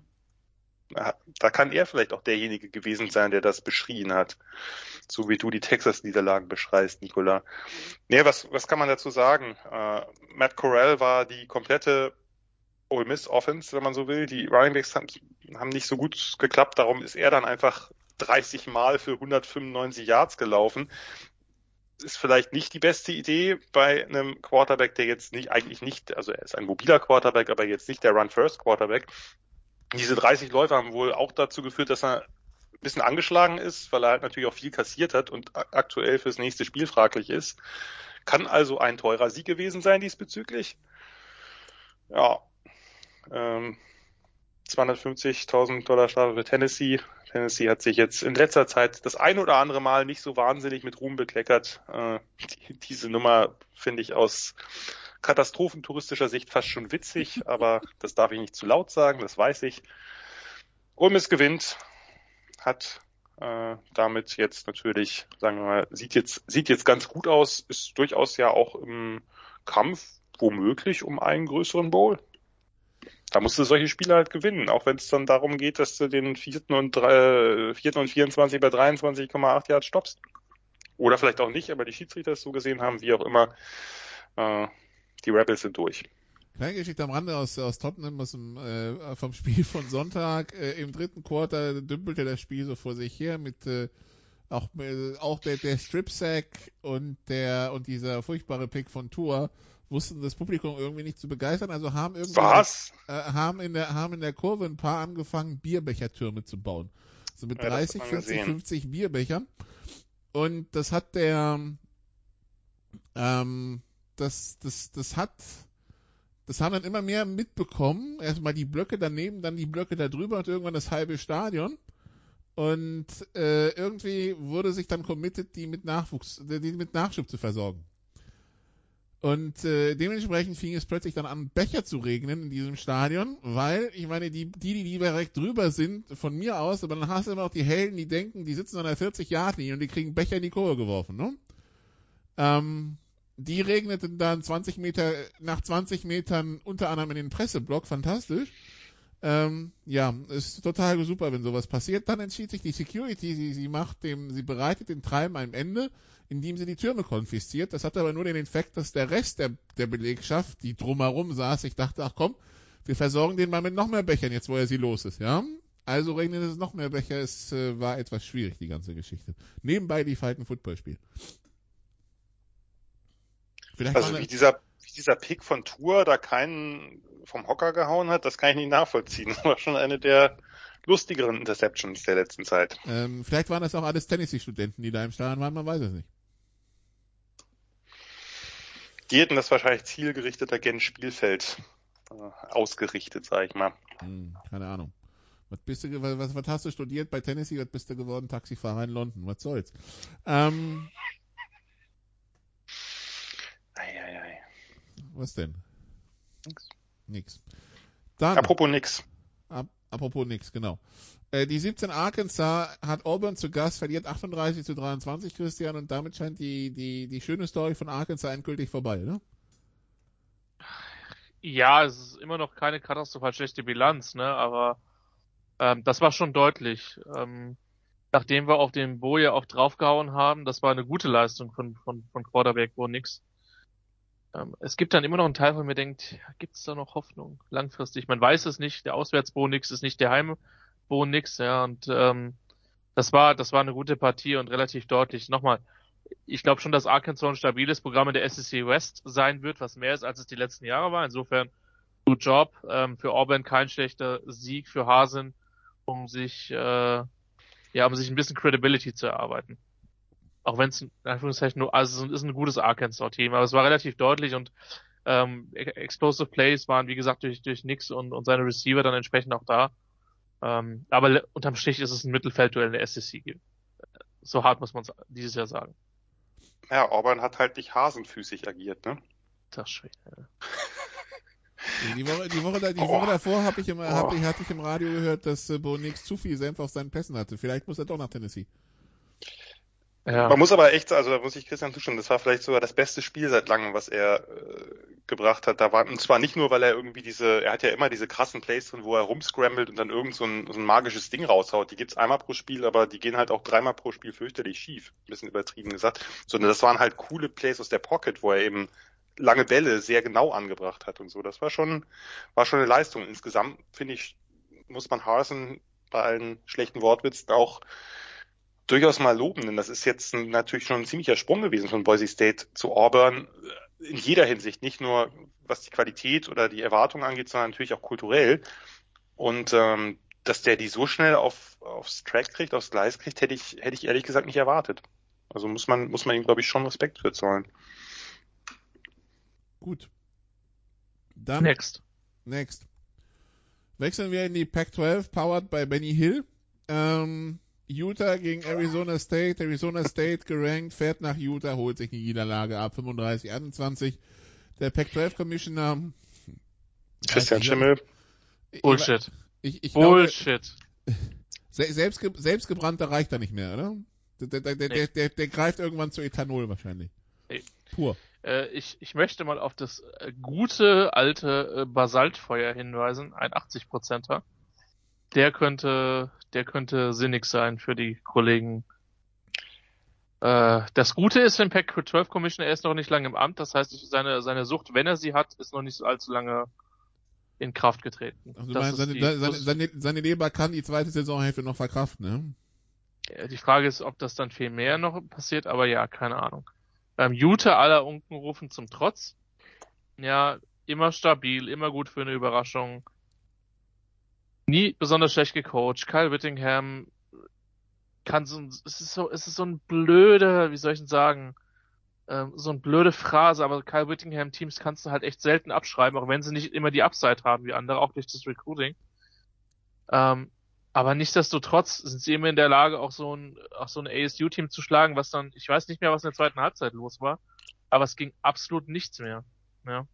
da kann er vielleicht auch derjenige gewesen sein, der das beschrien hat. So wie du die Texas-Niederlagen beschreist, Nicola. Nee, was, was kann man dazu sagen? Uh, Matt Corral war die komplette Ole Miss Offense, wenn man so will. Die Running Backs haben, haben nicht so gut geklappt. Darum ist er dann einfach dreißig Mal für hundertfünfundneunzig Yards gelaufen. Ist vielleicht nicht die beste Idee bei einem Quarterback, der jetzt nicht, eigentlich nicht, also er ist ein mobiler Quarterback, aber jetzt nicht der Run-First-Quarterback. Diese dreißig Läufe haben wohl auch dazu geführt, dass er ein bisschen angeschlagen ist, weil er halt natürlich auch viel kassiert hat und aktuell fürs nächste Spiel fraglich ist. Kann also ein teurer Sieg gewesen sein diesbezüglich. Ja, ähm, zweihundertfünfzigtausend Dollar Strafe für Tennessee. Tennessee hat sich jetzt in letzter Zeit das ein oder andere Mal nicht so wahnsinnig mit Ruhm bekleckert. Äh, die, diese Nummer finde ich aus katastrophentouristischer Sicht fast schon witzig, aber das darf ich nicht zu laut sagen, das weiß ich. Ole Miss gewinnt, hat äh, damit jetzt natürlich, sagen wir mal, sieht jetzt sieht jetzt ganz gut aus, ist durchaus ja auch im Kampf womöglich um einen größeren Bowl. Da musst du solche Spiele halt gewinnen, auch wenn es dann darum geht, dass du den vierten und, drei, vierten und vierundzwanzig bei dreiundzwanzig Komma acht Yards stoppst. Oder vielleicht auch nicht, aber die Schiedsrichter es so gesehen haben, wie auch immer. Äh, die Rebels sind durch. Kleine Geschichte am Rande aus, aus Tottenham, aus dem, äh, vom Spiel von Sonntag. Äh, Im dritten Quarter dümpelte das Spiel so vor sich her mit äh, auch, äh, auch der, der Strip-Sack und der und dieser furchtbare Pick von Tua wussten das Publikum irgendwie nicht zu begeistern, also haben irgendwie Was? Äh, haben in der haben in der Kurve ein paar angefangen, Bierbechertürme zu bauen. So mit ja, dreißig, vierzig, fünfzig Bierbechern. Und das hat der ähm, das das das hat das haben dann immer mehr mitbekommen. Erstmal die Blöcke daneben, dann die Blöcke da drüber und irgendwann das halbe Stadion. Und äh, irgendwie wurde sich dann committed, die mit Nachwuchs, die mit Nachschub zu versorgen. Und äh, dementsprechend fing es plötzlich dann an, Becher zu regnen in diesem Stadion, weil, ich meine, die, die, die direkt drüber sind, von mir aus, aber dann hast du immer auch die Helden, die denken, die sitzen an der vierzig-Yard-Linie und die kriegen Becher in die Kurve geworfen, ne? Ähm, die regneten dann zwanzig Meter, nach zwanzig Metern unter anderem in den Presseblock, fantastisch. Ähm, ja, ist total super, wenn sowas passiert. Dann entschied sich die Security, sie, sie macht dem, sie bereitet den Treiben ein Ende, indem sie die Türme konfisziert. Das hatte aber nur den Effekt, dass der Rest der, der Belegschaft, die drumherum saß, ich dachte, ach komm, wir versorgen den mal mit noch mehr Bechern, jetzt wo er sie los ist, ja? Also regnet es noch mehr Becher, es äh, war etwas schwierig, die ganze Geschichte. Nebenbei lief halt ein Footballspiel. Vielleicht also wie dieser, wie dieser Pick von Tour da keinen vom Hocker gehauen hat, das kann ich nicht nachvollziehen. Das war schon eine der lustigeren Interceptions der letzten Zeit. Ähm, vielleicht waren das auch alles Tennessee-Studenten, die da im Stadion waren, man weiß es nicht. Die hätten das wahrscheinlich zielgerichteter gen Spielfeld äh, ausgerichtet, sag ich mal. Hm, keine Ahnung. Was bist du, was, was hast du studiert bei Tennessee? Was bist du geworden? Taxifahrer in London. Was soll's? Ähm, Eieiei. Was denn? Nix. Nix. Dann, apropos nix. Ap- apropos nix, genau. Äh, die siebzehn Arkansas hat Auburn zu Gast, verliert achtunddreißig zu dreiundzwanzig, Christian, und damit scheint die, die, die schöne Story von Arkansas endgültig vorbei, ne? Ja, es ist immer noch keine katastrophal schlechte Bilanz, ne, aber ähm, das war schon deutlich. Ähm, nachdem wir auf den Bo ja auch draufgehauen haben, das war eine gute Leistung von, von, von Quarterback Bo Nix. Es gibt dann immer noch einen Teil, wo man denkt, ja, gibt es da noch Hoffnung langfristig? Man weiß es nicht, der Auswärts-Bo Nix ist nicht der Heim-Bo Nix, ja, und ähm, das war das war eine gute Partie und relativ deutlich. Nochmal, ich glaube schon, dass Arkansas ein stabiles Programm in der S E C West sein wird, was mehr ist, als es die letzten Jahre war. Insofern, good job. Ähm, für Auburn kein schlechter Sieg für Hasen, um sich äh, ja, um sich ein bisschen Credibility zu erarbeiten. Auch wenn es in Anführungszeichen nur, also es ist ein gutes Arkansas-Team, aber es war relativ deutlich und ähm, Explosive Plays waren, wie gesagt, durch, durch Nix und, und seine Receiver dann entsprechend auch da. Ähm, aber le- unterm Strich ist es ein Mittelfeldduell in der S E C. So hart muss man es dieses Jahr sagen. Ja, Auburn hat halt nicht hasenfüßig agiert, ne? Das ist schwer. Ja. Die Woche, die Woche, die Oh. Woche davor hab ich im, hab Oh. ich, hatte ich im Radio gehört, dass äh, Bo Nix zu viel Senf auf seinen Pässen hatte. Vielleicht muss er doch nach Tennessee. Ja. Man muss aber echt, also da muss ich Christian zustimmen, das war vielleicht sogar das beste Spiel seit langem, was er äh, gebracht hat. Da war, und zwar nicht nur, weil er irgendwie diese, er hat ja immer diese krassen Plays drin, wo er rumscrambled und dann irgend so ein, so ein magisches Ding raushaut. Die gibt's einmal pro Spiel, aber die gehen halt auch dreimal pro Spiel fürchterlich schief. Ein bisschen übertrieben gesagt. Sondern das waren halt coole Plays aus der Pocket, wo er eben lange Bälle sehr genau angebracht hat und so. Das war schon, war schon eine Leistung. Insgesamt, finde ich, muss man Harsin bei allen schlechten Wortwitzen auch durchaus mal loben, denn das ist jetzt ein, natürlich schon ein ziemlicher Sprung gewesen von Boise State zu Auburn in jeder Hinsicht, nicht nur was die Qualität oder die Erwartungen angeht, sondern natürlich auch kulturell. Und ähm, dass der die so schnell auf aufs Track kriegt, aufs Gleis kriegt, hätte ich hätte ich ehrlich gesagt nicht erwartet. Also muss man muss man ihm, glaube ich, schon Respekt für zollen. Gut. Dann Next. Next. Wechseln wir in die Pac zwölf, powered by Benny Hill. Ähm, Utah gegen Arizona State. Arizona State gerankt, fährt nach Utah, holt sich eine Niederlage ab, fünfunddreißig einundzwanzig. Der Pac zwölf Commissioner Christian ich, Schimmel. Bullshit. Ich, ich Bullshit. Glaube, se- selbstge- selbstgebrannter reicht da nicht mehr, oder? Der, der, der, der, der, der greift irgendwann zu Ethanol wahrscheinlich. Nee. Pur. Äh, ich, ich möchte mal auf das äh, gute alte äh, Basaltfeuer hinweisen, ein achtzig Prozenter. Der könnte, der könnte sinnig sein für die Kollegen. Äh, das Gute ist, wenn Pac zwölf Commissioner, er ist noch nicht lange im Amt, das heißt, seine, seine Sucht, wenn er sie hat, ist noch nicht so allzu lange in Kraft getreten. Also Das mein, ist seine, die, seine, seine, seine Leber kann die zweite Saisonhälfte noch verkraften, ne? Äh, Die Frage ist, ob das dann viel mehr noch passiert, aber ja, keine Ahnung. Ähm, Utah aller Unkenrufen zum Trotz. Ja, immer stabil, immer gut für eine Überraschung. Nie besonders schlecht gecoacht. Kyle Whittingham kann so, es ist so, es ist so ein blöde, wie soll ich denn sagen, ähm, so eine blöde Phrase, aber Kyle Whittingham Teams kannst du halt echt selten abschreiben, auch wenn sie nicht immer die Upside haben wie andere, auch durch das Recruiting. Ähm, aber nichtsdestotrotz sind sie immer in der Lage, auch so ein, auch so ein A S U-Team zu schlagen, was dann, ich weiß nicht mehr, was in der zweiten Halbzeit los war, aber es ging absolut nichts mehr. Ja.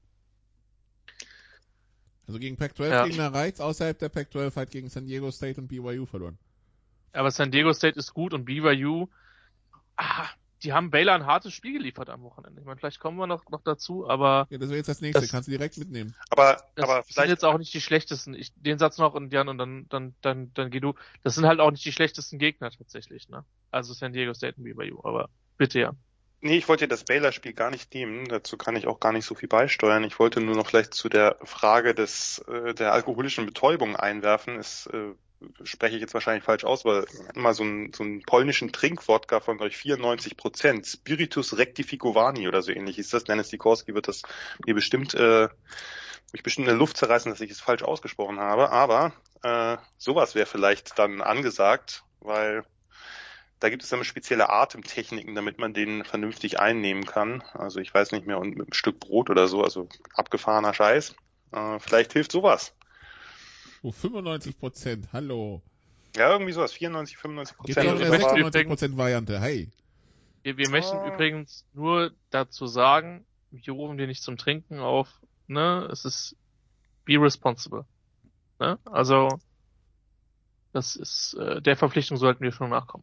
Also gegen Pac zwölf Ja. Gegner reicht's, außerhalb der Pac zwölf hat gegen San Diego State und B Y U verloren. Aber San Diego State ist gut und B Y U, ah, die haben Baylor ein hartes Spiel geliefert am Wochenende. Ich meine, vielleicht kommen wir noch, noch dazu, aber Ja, das wäre jetzt das nächste, Das- kannst du direkt mitnehmen. Aber, das aber sind vielleicht jetzt auch nicht die schlechtesten. Ich, den Satz noch und Jan und dann, dann, dann, dann geh du. Das sind halt auch nicht die schlechtesten Gegner tatsächlich, ne? Also San Diego State und B Y U, aber bitte ja. Nee, ich wollte das Baylor-Spiel gar nicht nehmen. Dazu kann ich auch gar nicht so viel beisteuern. Ich wollte nur noch vielleicht zu der Frage des äh, der alkoholischen Betäubung einwerfen. Es äh, spreche ich jetzt wahrscheinlich falsch aus, aber immer so einen so einen polnischen Trinkwodka von euch vierundneunzig Prozent, Spiritus Rectificovani oder so ähnlich ist das. Dennis Sikorski wird das mir bestimmt äh, mich bestimmt in der Luft zerreißen, dass ich es falsch ausgesprochen habe. Aber äh, sowas wäre vielleicht dann angesagt, weil da gibt es dann spezielle Atemtechniken, damit man den vernünftig einnehmen kann. Also ich weiß nicht mehr, und mit einem Stück Brot oder so, also abgefahrener Scheiß. Äh, vielleicht hilft sowas. Oh, fünfundneunzig Prozent, hallo. Ja, irgendwie sowas, vierundneunzig, fünfundneunzig Gibt Prozent. auch eine aber- sechsundneunzig Prozent Variante, hey. Wir, wir möchten Oh. übrigens nur dazu sagen, wir rufen dir nicht zum Trinken auf, ne? Es ist be responsible. Ne? Also das ist äh, der Verpflichtung sollten wir schon nachkommen.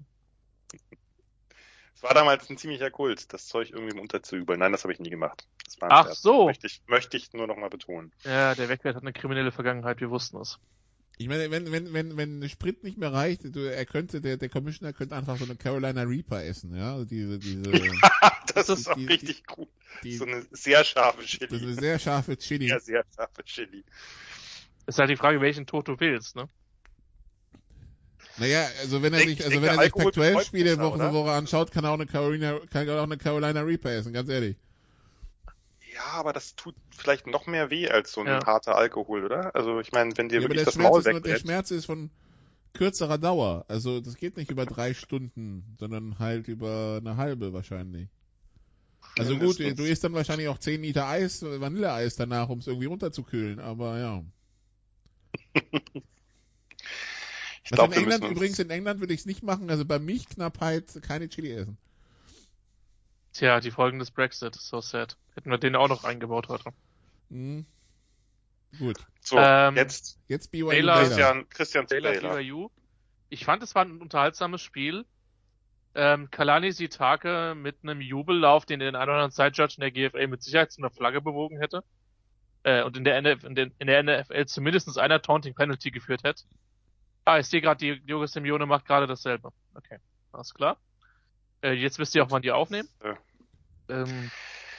Es war damals ein ziemlicher Kult, das Zeug irgendwie im Unterzübeln. Nein, das habe ich nie gemacht. Das war ein Ach Scherz. so. Möchte ich, möchte ich nur noch mal betonen. Ja, der Wegwert hat eine kriminelle Vergangenheit, wir wussten es. Ich meine, wenn, wenn, wenn, wenn Sprit nicht mehr reicht, du, er könnte, der, der Commissioner könnte einfach so eine Carolina Reaper essen, ja, also diese, diese, Das ist auch die- richtig gut. die, So eine sehr scharfe das ist eine Chili. sehr scharfe Chili. Sehr, sehr scharfe Chili. Ist halt die Frage, welchen Tod du willst, ne? Naja, also wenn er Ich sich, also denke, wenn er sich Alkohol Pac zwölf betäubt Spiele besser, Woche für oder? Woche anschaut, kann er auch eine Carolina, kann er auch eine Carolina Reaper essen, ganz ehrlich. Ja, aber das tut vielleicht noch mehr weh als so ein Ja. harter Alkohol, oder? Also ich meine, wenn dir Ja, aber wirklich der das Maul Schmerz, ist nur, der wegbrennt. Schmerz ist von kürzerer Dauer. Also das geht nicht über drei Stunden, sondern halt über eine halbe wahrscheinlich. Also gut, du isst dann wahrscheinlich auch zehn Liter Eis, Vanilleeis danach, um es irgendwie runterzukühlen, aber ja. Ich Was glaub, in wir England, müssen uns- übrigens in England würde ich es nicht machen, also bei Milchknappheit keine Chili essen. Tja, die Folgen des Brexit, so sad. Hätten wir den auch noch eingebaut heute. Mhm. Gut, So, Ähm, jetzt jetzt B Y U Baylor- Baylor. Christian, Christian zu Baylor Baylor. B Y U. Ich fand, es war ein unterhaltsames Spiel. Ähm, Kalani Sitake mit einem Jubellauf, den den einen oder anderen Side-Judge in der G F A mit Sicherheit zu einer Flagge bewogen hätte. Äh, und in der, N F L, in, den, in der N F L zumindest einer Taunting Penalty geführt hätte. Ah, ich sehe gerade, die Diogo Simeone macht gerade dasselbe. Okay, alles klar. Äh, jetzt wisst ihr auch, wann die aufnehmen. Ja. Ähm,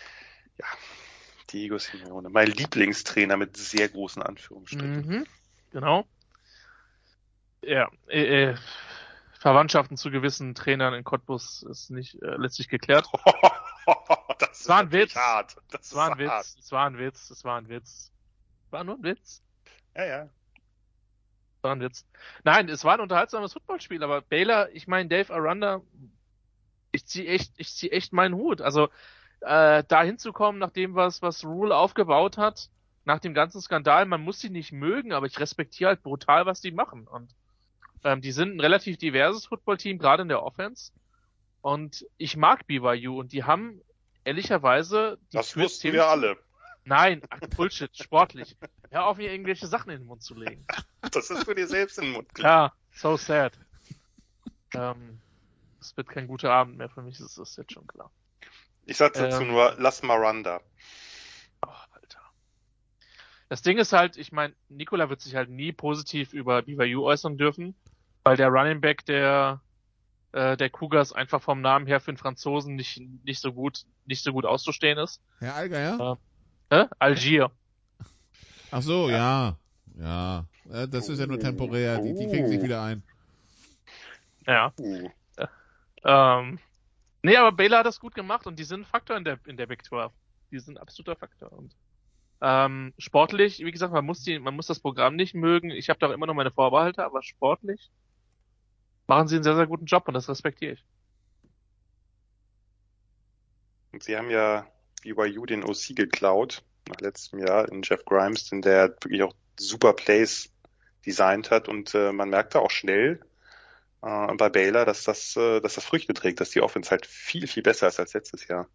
Diego Simeone, mein Lieblingstrainer mit sehr großen Anführungsstrichen. mhm, genau. Ja, äh, äh, Verwandtschaften zu gewissen Trainern in Cottbus ist nicht äh, letztlich geklärt. das Es war ein natürlich Witz. hart. Das Es war ein ist hart. Witz, es war ein Witz, es war ein Witz. War nur ein Witz. Ja, ja. War ein Witz. Nein, es war ein unterhaltsames Footballspiel, aber Baylor, ich meine, Dave Aranda, ich zieh echt, ich zieh echt meinen Hut. Also, äh, da hinzukommen, nach dem, was, was Rule aufgebaut hat, nach dem ganzen Skandal, man muss sie nicht mögen, aber ich respektiere halt brutal, was die machen. Und, ähm, die sind ein relativ diverses Footballteam, gerade in der Offense. Und ich mag B Y U und die haben, ehrlicherweise, die Das Tür wussten ziemlich- wir alle. Nein, ach, Bullshit, sportlich. Hör auf, mir irgendwelche Sachen in den Mund zu legen. Das ist für dir selbst in den Mund gelegt. Ja, so sad. Ähm, es wird kein guter Abend mehr für mich, das ist jetzt schon klar. Ich sag dazu Ähm. nur, lass Miranda. Oh, Alter. Das Ding ist halt, ich meine, Nikola wird sich halt nie positiv über B Y U äußern dürfen, weil der Running Back der äh, der Cougars einfach vom Namen her für den Franzosen nicht nicht so gut nicht so gut auszustehen ist. Herr Alger, ja? Hä? Algier. Ach so, ja. Ja. Äh, Das ist ja nur temporär, die, die kriegen sich wieder ein. Ja. Uh. Ähm, nee, aber Baylor hat das gut gemacht und die sind ein Faktor in der in der Big zwölf. Die sind ein absoluter Faktor. Und ähm, sportlich, wie gesagt, man muss die, man muss das Programm nicht mögen. Ich habe da auch immer noch meine Vorbehalte, aber sportlich machen sie einen sehr, sehr guten Job und das respektiere ich. Und sie haben ja B Y U den O C geklaut nach letztem Jahr in Jeff Grimes, denn der wirklich auch super Plays designt hat und äh, man merkte auch schnell äh, bei Baylor, dass das, äh, dass das Früchte trägt, dass die Offense halt viel, viel besser ist als letztes Jahr.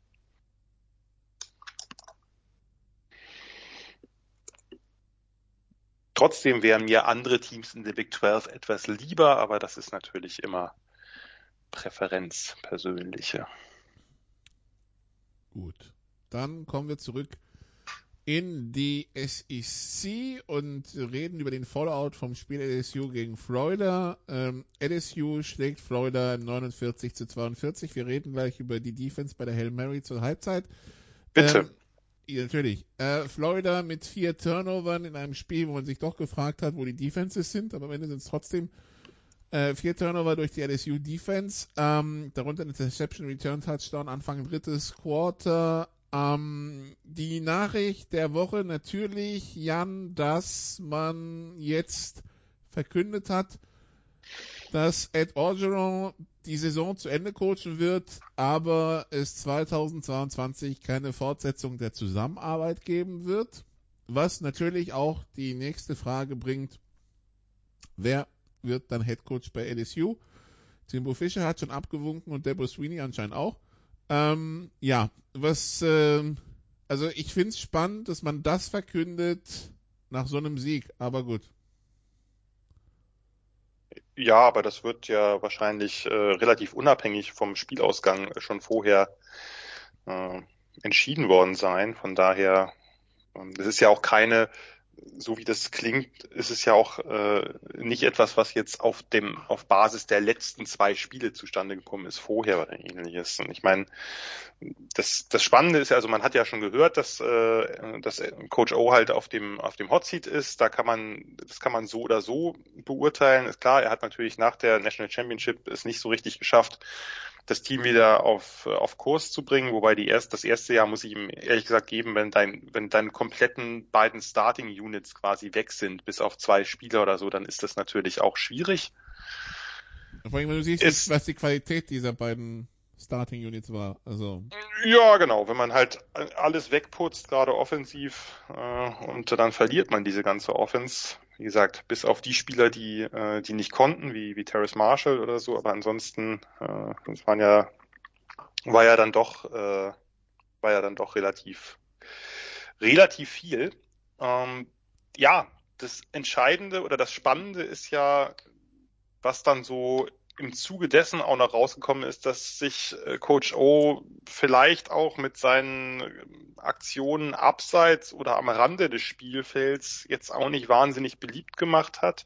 Trotzdem wären mir andere Teams in der Big zwölf etwas lieber, aber das ist natürlich immer Präferenz, persönliche. Gut. Dann kommen wir zurück in die S E C und reden über den Fallout vom Spiel L S U gegen Florida. Ähm, L S U schlägt Florida neunundvierzig zu zweiundvierzig. Wir reden gleich über die Defense bei der Hail Mary zur Halbzeit. Bitte. Ähm, ja, natürlich. Äh, Florida mit vier Turnovern in einem Spiel, wo man sich doch gefragt hat, wo die Defenses sind, aber am Ende sind es trotzdem äh, vier Turnover durch die L S U Defense. Ähm, darunter ein Interception, Return Touchdown, Anfang drittes Quarter. Ähm, die Nachricht der Woche natürlich, Jan, dass man jetzt verkündet hat, dass Ed Orgeron die Saison zu Ende coachen wird, aber es zweitausendzweiundzwanzig keine Fortsetzung der Zusammenarbeit geben wird, was natürlich auch die nächste Frage bringt, wer wird dann Head Coach bei L S U? Jimbo Fisher hat schon abgewunken und Dabo Swinney anscheinend auch. Ähm, ja, was, ähm, also ich finde es spannend, dass man das verkündet nach so einem Sieg, aber gut. Ja, aber das wird ja wahrscheinlich äh, relativ unabhängig vom Spielausgang schon vorher äh, entschieden worden sein. Von daher, ähm, das ist ja auch keine, so wie das klingt, ist es ja auch äh, nicht etwas, was jetzt auf dem auf Basis der letzten zwei Spiele zustande gekommen ist, vorher oder ähnliches. Und ich meine, das das Spannende ist ja, also man hat ja schon gehört, dass äh, dass Coach O halt auf dem auf dem Hot Seat ist. Da kann man das kann man so oder so beurteilen. Ist klar, er hat natürlich nach der National Championship es nicht so richtig geschafft, das Team wieder auf auf Kurs zu bringen, wobei die erst das erste Jahr muss ich ihm ehrlich gesagt geben, wenn dein wenn deine kompletten beiden Starting Units quasi weg sind, bis auf zwei Spieler oder so, dann ist das natürlich auch schwierig. Vor allem, wenn du siehst, ist, was die Qualität dieser beiden Starting Units war. Also. Ja, genau. Wenn man halt alles wegputzt, gerade offensiv, äh, und dann verliert man diese ganze Offense. Wie gesagt, bis auf die Spieler, die äh, die nicht konnten, wie wie Terrace Marshall oder so, aber ansonsten, äh, das waren ja, war ja dann doch, äh, war ja dann doch relativ, relativ viel. Ähm, ja, das Entscheidende oder das Spannende ist ja, was dann so im Zuge dessen auch noch rausgekommen ist, dass sich Coach O vielleicht auch mit seinen Aktionen abseits oder am Rande des Spielfelds jetzt auch nicht wahnsinnig beliebt gemacht hat.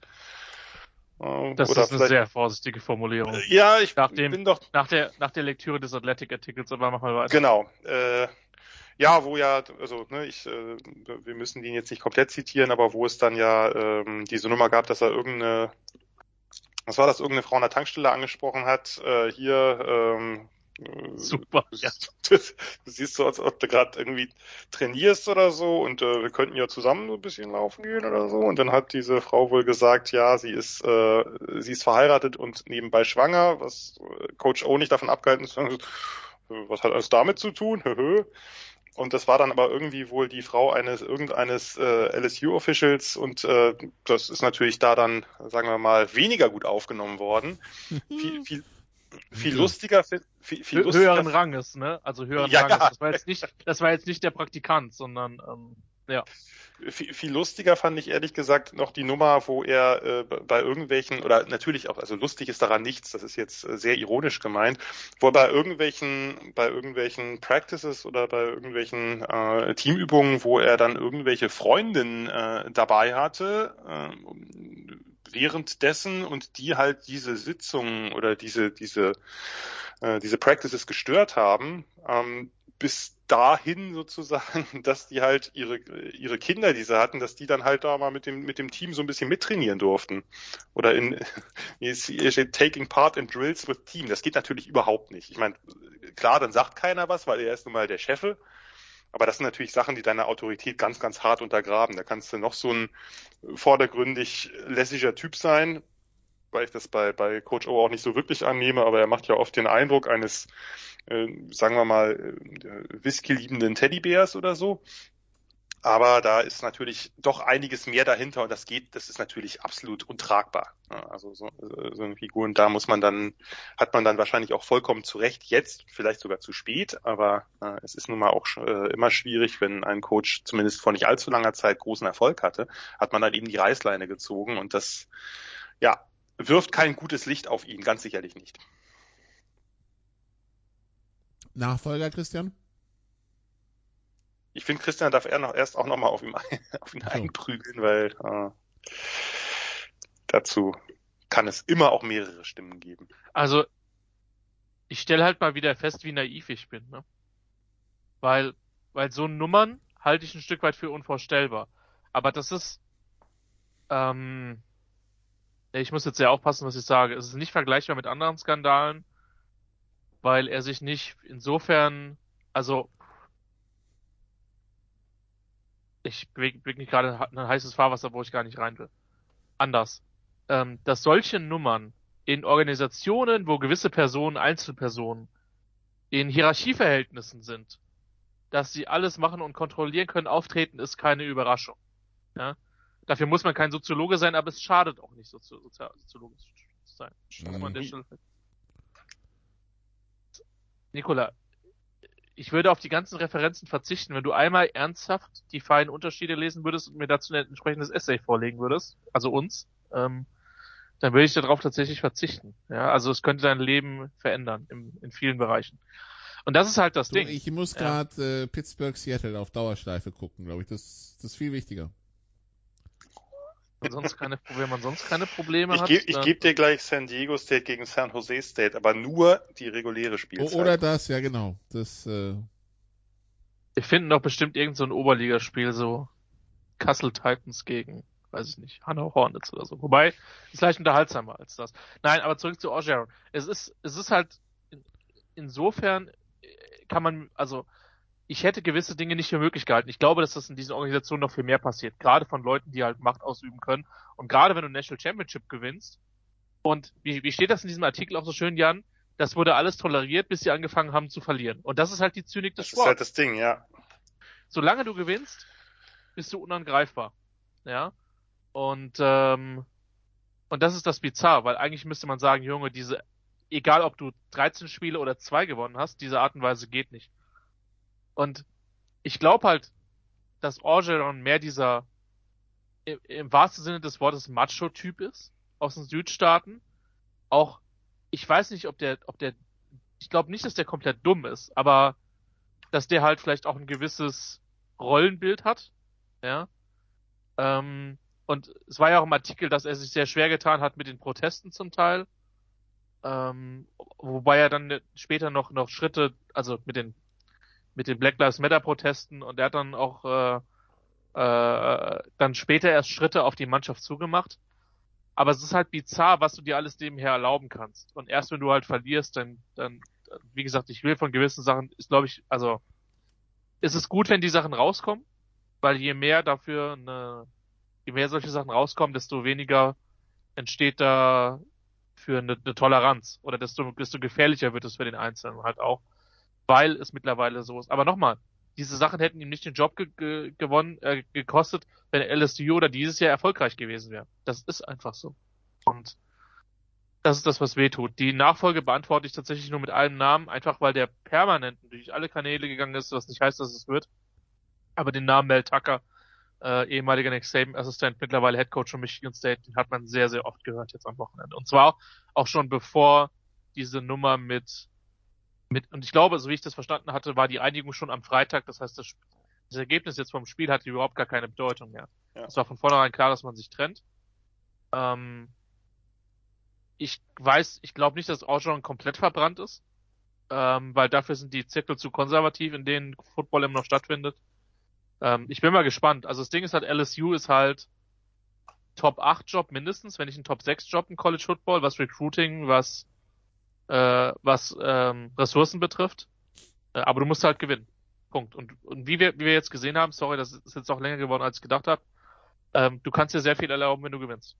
Das oder ist eine sehr vorsichtige Formulierung. Ja, ich nach dem, bin doch... Nach der, nach der Lektüre des Athletic-Artikels, aber mach mal weiter. Genau. Äh, ja, wo ja, also ne, ich, äh, wir müssen den jetzt nicht komplett zitieren, aber wo es dann ja ähm, diese Nummer gab, dass er irgendeine Was war das, irgendeine Frau an der Tankstelle angesprochen hat, äh, hier, ähm, super, du, ja. du, du siehst so, als ob du gerade irgendwie trainierst oder so und äh, wir könnten ja zusammen so ein bisschen laufen gehen oder so. Und dann hat diese Frau wohl gesagt, ja, sie ist äh, sie ist verheiratet und nebenbei schwanger, was Coach O nicht davon abgehalten ist, was hat alles damit zu tun? Und das war dann aber irgendwie wohl die Frau eines irgendeines äh, L S U-Officials und äh, das ist natürlich da dann, sagen wir mal, weniger gut aufgenommen worden. viel, viel, viel lustiger, viel, viel lustiger. Höheren Ranges, ne? Also höheren ja, Ranges. Ja. Das war jetzt nicht, das war jetzt nicht der Praktikant, sondern ähm, ja. Viel, viel lustiger fand ich ehrlich gesagt noch die Nummer, wo er äh, bei irgendwelchen, oder natürlich auch, also lustig ist daran nichts, das ist jetzt äh, sehr ironisch gemeint, wo er bei irgendwelchen, bei irgendwelchen Practices oder bei irgendwelchen äh, Teamübungen, wo er dann irgendwelche Freundinnen äh, dabei hatte, äh, währenddessen und die halt diese Sitzungen oder diese, diese, äh, diese Practices gestört haben, ähm, bis dahin sozusagen, dass die halt ihre ihre Kinder, die sie hatten, dass die dann halt da mal mit dem mit dem Team so ein bisschen mittrainieren durften. Oder in taking part in drills with team. Das geht natürlich überhaupt nicht. Ich meine, klar, dann sagt keiner was, weil er ist nun mal der Chef. Aber das sind natürlich Sachen, die deine Autorität ganz, ganz hart untergraben. Da kannst du noch so ein vordergründig lässiger Typ sein, weil ich das bei bei Coach O auch nicht so wirklich annehme, aber er macht ja oft den Eindruck eines, äh, sagen wir mal, äh, Whisky-liebenden Teddybärs oder so. Aber da ist natürlich doch einiges mehr dahinter und das geht, das ist natürlich absolut untragbar. Ja, also so, so eine Figur und da muss man dann, hat man dann wahrscheinlich auch vollkommen zu Recht jetzt, vielleicht sogar zu spät, aber äh, es ist nun mal auch äh, immer schwierig, wenn ein Coach zumindest vor nicht allzu langer Zeit großen Erfolg hatte, hat man dann eben die Reißleine gezogen und das, ja, wirft kein gutes Licht auf ihn, ganz sicherlich nicht. Nachfolger, Christian? Ich finde, Christian darf er noch erst auch nochmal auf, auf ihn so. einprügeln, weil äh, dazu kann es immer auch mehrere Stimmen geben. Also, ich stelle halt mal wieder fest, wie naiv ich bin, ne? Weil, weil so Nummern halte ich ein Stück weit für unvorstellbar. Aber das ist, ähm, ich muss jetzt sehr aufpassen, was ich sage. Es ist nicht vergleichbar mit anderen Skandalen, weil er sich nicht insofern, also ich blick nicht gerade ein heißes Fahrwasser, wo ich gar nicht rein will. Anders. Ähm, dass solche Nummern in Organisationen, wo gewisse Personen, Einzelpersonen in Hierarchieverhältnissen sind, dass sie alles machen und kontrollieren können, auftreten, ist keine Überraschung. Ja? Dafür muss man kein Soziologe sein, aber es schadet auch nicht, Sozi- Sozi- Soziologe zu sein. Mhm. An der Stelle. Nikola, ich würde auf die ganzen Referenzen verzichten, wenn du einmal ernsthaft die feinen Unterschiede lesen würdest und mir dazu ein entsprechendes Essay vorlegen würdest, also uns, ähm, dann würde ich darauf tatsächlich verzichten. Ja, also es könnte dein Leben verändern im, in vielen Bereichen. Und das ist halt das du, Ding. Ich muss gerade ja. äh, Pittsburgh Seattle auf Dauerschleife gucken, glaube ich. Das, das ist viel wichtiger. Wenn, sonst keine, wenn man sonst keine Probleme ich hat. Geb, ich gebe dir gleich San Diego State gegen San Jose State, aber nur die reguläre Spielzeit. Oder das, ja genau. Das, äh... Wir finden doch bestimmt irgend so ein Oberligaspiel, so Kassel Titans gegen, weiß ich nicht, Hanau Hornets oder so. Wobei, ist leicht unterhaltsamer als das. Nein, aber zurück zu Orgeron. Es ist, es ist halt, in, insofern kann man, also, ich hätte gewisse Dinge nicht für möglich gehalten. Ich glaube, dass das in diesen Organisationen noch viel mehr passiert. Gerade von Leuten, die halt Macht ausüben können. Und gerade wenn du National Championship gewinnst, Und wie, wie steht das in diesem Artikel auch so schön, Jan? Das wurde alles toleriert, bis sie angefangen haben zu verlieren. Und das ist halt die Zynik des Das Sports. ist halt das Ding, ja. Solange du gewinnst, bist du unangreifbar. Ja. Und, ähm, und das ist das Bizarre, weil eigentlich müsste man sagen, Junge, diese, egal ob du dreizehn Spiele oder zwei gewonnen hast, diese Art und Weise geht nicht. Und ich glaube halt, dass Orgeron mehr dieser, im, im wahrsten Sinne des Wortes, Macho-Typ ist, aus den Südstaaten. Auch, ich weiß nicht, ob der, ob der, ich glaube nicht, dass der komplett dumm ist, aber dass der halt vielleicht auch ein gewisses Rollenbild hat, ja. Ähm, und es war ja auch im Artikel, dass er sich sehr schwer getan hat mit den Protesten zum Teil, ähm, wobei er dann später noch noch Schritte, also mit den mit den Black Lives Matter Protesten, und er hat dann auch äh, äh, dann später erst Schritte auf die Mannschaft zugemacht. Aber es ist halt bizarr, was du dir alles nebenher erlauben kannst. Und erst wenn du halt verlierst, dann, dann, wie gesagt, ich will von gewissen Sachen, ist glaube ich, also, ist es gut, wenn die Sachen rauskommen, weil je mehr dafür eine, je mehr solche Sachen rauskommen, desto weniger entsteht da für eine, eine Toleranz, oder desto, desto gefährlicher wird es für den Einzelnen halt auch, weil es mittlerweile so ist. Aber nochmal, diese Sachen hätten ihm nicht den Job ge- ge- gewonnen, äh, gekostet, wenn L S U oder dieses Jahr erfolgreich gewesen wäre. Das ist einfach so. Und das ist das, was weh tut. Die Nachfolge beantworte ich tatsächlich nur mit einem Namen, einfach weil der permanent durch alle Kanäle gegangen ist, was nicht heißt, dass es wird. Aber den Namen Mel Tucker, äh, ehemaliger Nick Saban-Assistent, mittlerweile Headcoach von Michigan State, den hat man sehr, sehr oft gehört jetzt am Wochenende. Und zwar auch schon bevor diese Nummer mit Mit, und ich glaube, so wie ich das verstanden hatte, war die Einigung schon am Freitag. Das heißt, das, das Ergebnis jetzt vom Spiel hatte überhaupt gar keine Bedeutung mehr. Ja. Es war von vornherein klar, dass man sich trennt. Ähm, ich weiß, ich glaube nicht, dass Orgeron komplett verbrannt ist, ähm, weil dafür sind die Zirkel zu konservativ, in denen Football immer noch stattfindet. Ähm, ich bin mal gespannt. Also das Ding ist halt, L S U ist halt Top acht Job mindestens, wenn nicht ein Top sechs Job im College Football, was Recruiting, was Äh, was ähm, Ressourcen betrifft. Äh, aber du musst halt gewinnen. Punkt. Und, und wie wir wie wir jetzt gesehen haben, sorry, das ist jetzt auch länger geworden, als ich gedacht habe, ähm, du kannst dir sehr viel erlauben, wenn du gewinnst.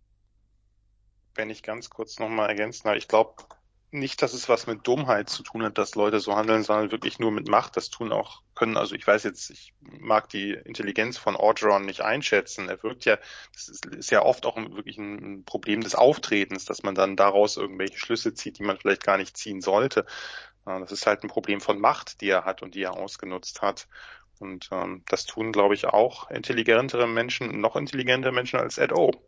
Wenn ich ganz kurz nochmal ergänzen darf, ich glaube nicht, dass es was mit Dummheit zu tun hat, dass Leute so handeln, sondern wirklich nur mit Macht. Das tun auch können. Also ich weiß jetzt, ich mag die Intelligenz von Orgeron nicht einschätzen. Er wirkt ja, das ist, ist ja oft auch wirklich ein Problem des Auftretens, dass man dann daraus irgendwelche Schlüsse zieht, die man vielleicht gar nicht ziehen sollte. Das ist halt ein Problem von Macht, die er hat und die er ausgenutzt hat. Und ähm, das tun, glaube ich, auch intelligentere Menschen, noch intelligentere Menschen als Ed O.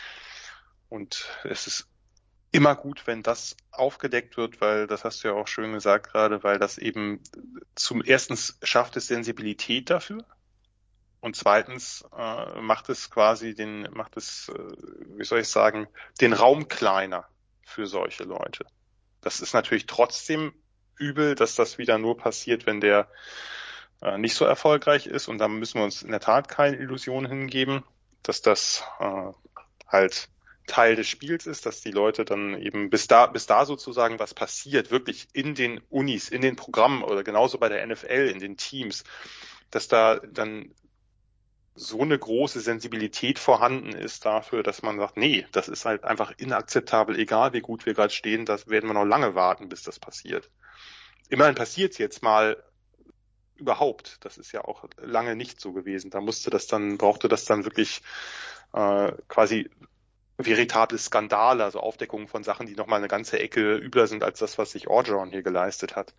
Und es ist immer gut, wenn das aufgedeckt wird, weil, das hast du ja auch schön gesagt gerade, weil das eben zum erstens schafft es Sensibilität dafür und zweitens äh, macht es quasi den, macht es, äh, wie soll ich sagen, den Raum kleiner für solche Leute. Das ist natürlich trotzdem übel, dass das wieder nur passiert, wenn der äh, nicht so erfolgreich ist, und da müssen wir uns in der Tat keine Illusionen hingeben, dass das äh, halt Teil des Spiels ist, dass die Leute dann eben bis da bis da sozusagen was passiert, wirklich in den Unis, in den Programmen oder genauso bei der N F L, in den Teams, dass da dann so eine große Sensibilität vorhanden ist dafür, dass man sagt, nee, das ist halt einfach inakzeptabel, egal wie gut wir gerade stehen, das werden wir noch lange warten, bis das passiert. Immerhin passiert es jetzt mal überhaupt. Das ist ja auch lange nicht so gewesen. Da musste das dann, brauchte das dann wirklich äh, quasi veritable Skandale, also Aufdeckungen von Sachen, die nochmal eine ganze Ecke übler sind als das, was sich Orgeron hier geleistet hat.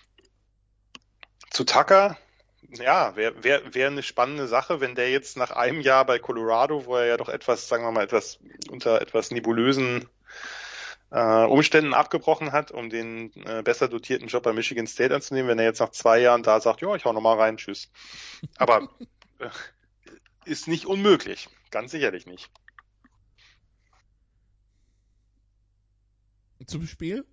Zu Tucker, ja, wäre wär, wär eine spannende Sache, wenn der jetzt nach einem Jahr bei Colorado, wo er ja doch etwas, sagen wir mal, etwas unter etwas nebulösen äh, Umständen abgebrochen hat, um den äh, besser dotierten Job bei Michigan State anzunehmen, wenn er jetzt nach zwei Jahren da sagt, ja, ich hau nochmal rein, tschüss. Aber äh, ist nicht unmöglich, ganz sicherlich nicht. Zum Spiel?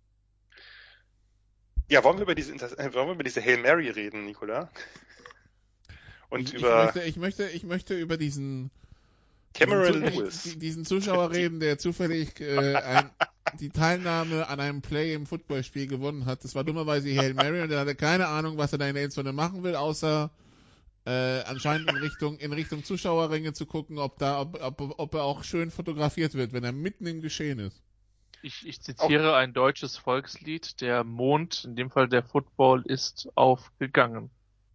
Ja, wollen wir über diese wollen wir über diese Hail Mary reden, Nicola? Und ich, über ich möchte, ich möchte, ich möchte über diesen Cameron diesen, Lewis. diesen, diesen Zuschauer reden, der zufällig äh, ein, die Teilnahme an einem Play im Footballspiel gewonnen hat. Das war dummerweise die Hail Mary und er hatte keine Ahnung, was er da in der Endzone machen will, außer äh, anscheinend in Richtung in Richtung Zuschauerränge zu gucken, ob da ob, ob, ob er auch schön fotografiert wird, wenn er mitten im Geschehen ist. Ich, ich zitiere ein deutsches Volkslied: Der Mond, in dem Fall der Football, ist aufgegangen.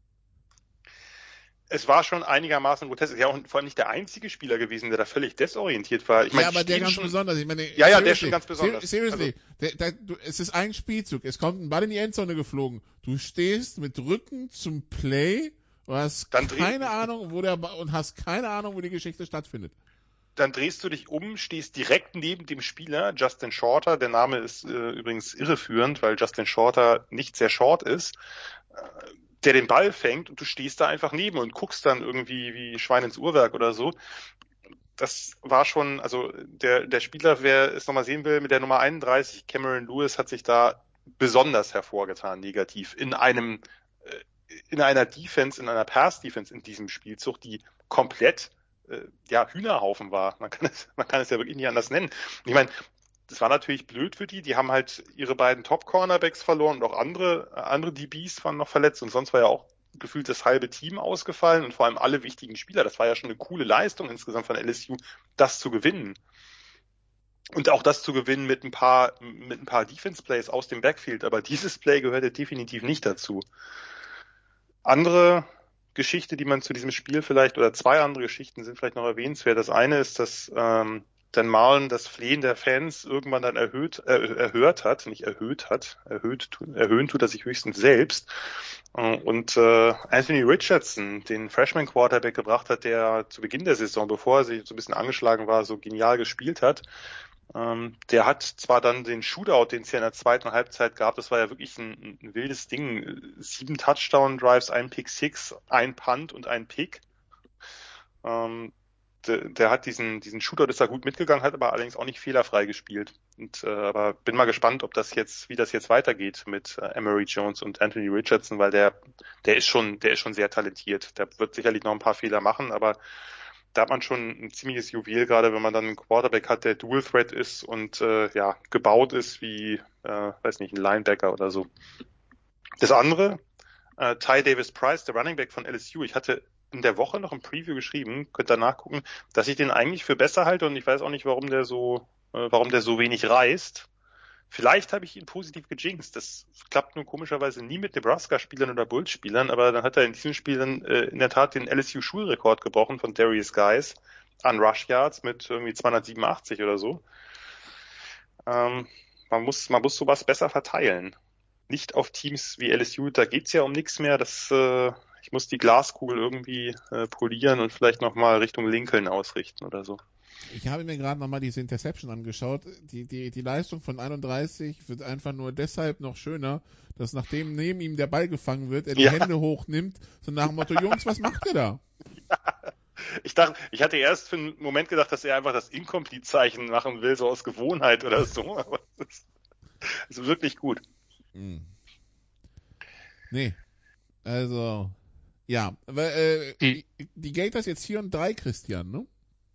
Es war schon einigermaßen grotesk. Ist ja auch vor allem nicht der einzige Spieler gewesen, der da völlig desorientiert war. Ich meine, ja, aber der ganz schon, besonders. Ich meine, ja, ja, der ist schon ganz besonders. Seriously, also, der, der, du, es ist ein Spielzug. Es kommt ein Ball in die Endzone geflogen. Du stehst mit Rücken zum Play, du hast keine Ahnung, wo der und hast keine Ahnung, wo die Geschichte stattfindet. Dann drehst du dich um, stehst direkt neben dem Spieler, Justin Shorter. Der Name ist äh, übrigens irreführend, weil Justin Shorter nicht sehr short ist. Äh, der den Ball fängt und du stehst da einfach neben und guckst dann irgendwie wie Schwein ins Uhrwerk oder so. Das war schon, also der der Spieler, wer es nochmal sehen will, mit der Nummer einunddreißig, Cameron Lewis, hat sich da besonders hervorgetan, negativ, in einem, in einer Defense, in einer Pass-Defense in diesem Spielzug, die komplett, ja, Hühnerhaufen war. Man kann es, man kann es ja wirklich nicht anders nennen. Ich meine, das war natürlich blöd für die. Die haben halt ihre beiden Top-Cornerbacks verloren und auch andere, andere D Bs waren noch verletzt und sonst war ja auch gefühlt das halbe Team ausgefallen und vor allem alle wichtigen Spieler. Das war ja schon eine coole Leistung insgesamt von L S U, das zu gewinnen. Und auch das zu gewinnen mit ein paar, mit ein paar Defense-Plays aus dem Backfield. Aber dieses Play gehörte definitiv nicht dazu. Andere Geschichte, die man zu diesem Spiel vielleicht, oder zwei andere Geschichten sind vielleicht noch erwähnenswert. Das eine ist, dass, ähm, Dan Mullen das Flehen der Fans irgendwann dann erhöht, äh, erhört hat, nicht erhöht hat, erhöht, erhöhen tut er sich höchstens selbst, und äh, Anthony Richardson, den Freshman Quarterback, gebracht hat, der zu Beginn der Saison, bevor er sich so ein bisschen angeschlagen war, so genial gespielt hat. Ähm, der hat zwar dann den Shootout, den es ja in der zweiten Halbzeit gab, das war ja wirklich ein, ein wildes Ding, sieben Touchdown-Drives, ein Pick-Six, ein Punt und ein Pick. Ähm, Der, der hat diesen diesen Shootout, ist da gut mitgegangen, hat aber allerdings auch nicht fehlerfrei gespielt. Und äh, aber bin mal gespannt, ob das jetzt, wie das jetzt weitergeht mit äh, Emory Jones und Anthony Richardson, weil der der ist schon der ist schon sehr talentiert. Der wird sicherlich noch ein paar Fehler machen, aber da hat man schon ein ziemliches Juwel, gerade wenn man dann einen Quarterback hat, der Dual Threat ist und äh, ja gebaut ist wie äh, weiß nicht, ein Linebacker oder so. Das andere, äh, Ty Davis Price, der Running Back von L S U. Ich hatte in der Woche noch im Preview geschrieben, könnt ihr nachgucken, dass ich den eigentlich für besser halte und ich weiß auch nicht, warum der so, äh, warum der so wenig reißt. Vielleicht habe ich ihn positiv gejinxt. Das klappt nur komischerweise nie mit Nebraska-Spielern oder Bulls-Spielern, aber dann hat er in diesem Spiel dann äh, in der Tat den L S U-Schulrekord gebrochen von Darius Guice an Rush Yards mit irgendwie zweihundertsiebenundachtzig oder so. Ähm, man muss, man muss sowas besser verteilen. Nicht auf Teams wie L S U, da geht's ja um nichts mehr. Das, äh, ich muss die Glaskugel irgendwie äh, polieren und vielleicht nochmal Richtung Lincoln ausrichten oder so. Ich habe mir gerade nochmal diese Interception angeschaut. Die, die, die Leistung von einunddreißig wird einfach nur deshalb noch schöner, dass nachdem neben ihm der Ball gefangen wird, er die ja. Hände hochnimmt, so nach dem Motto, Jungs, was macht ihr da? Ja. Ich dachte, ich hatte erst für einen Moment gedacht, dass er einfach das Incomplete-Zeichen machen will, so aus Gewohnheit oder so, aber das ist, das ist wirklich gut. Hm. Nee, also, ja, weil, äh, die, die Gators jetzt vier und drei, Christian, ne?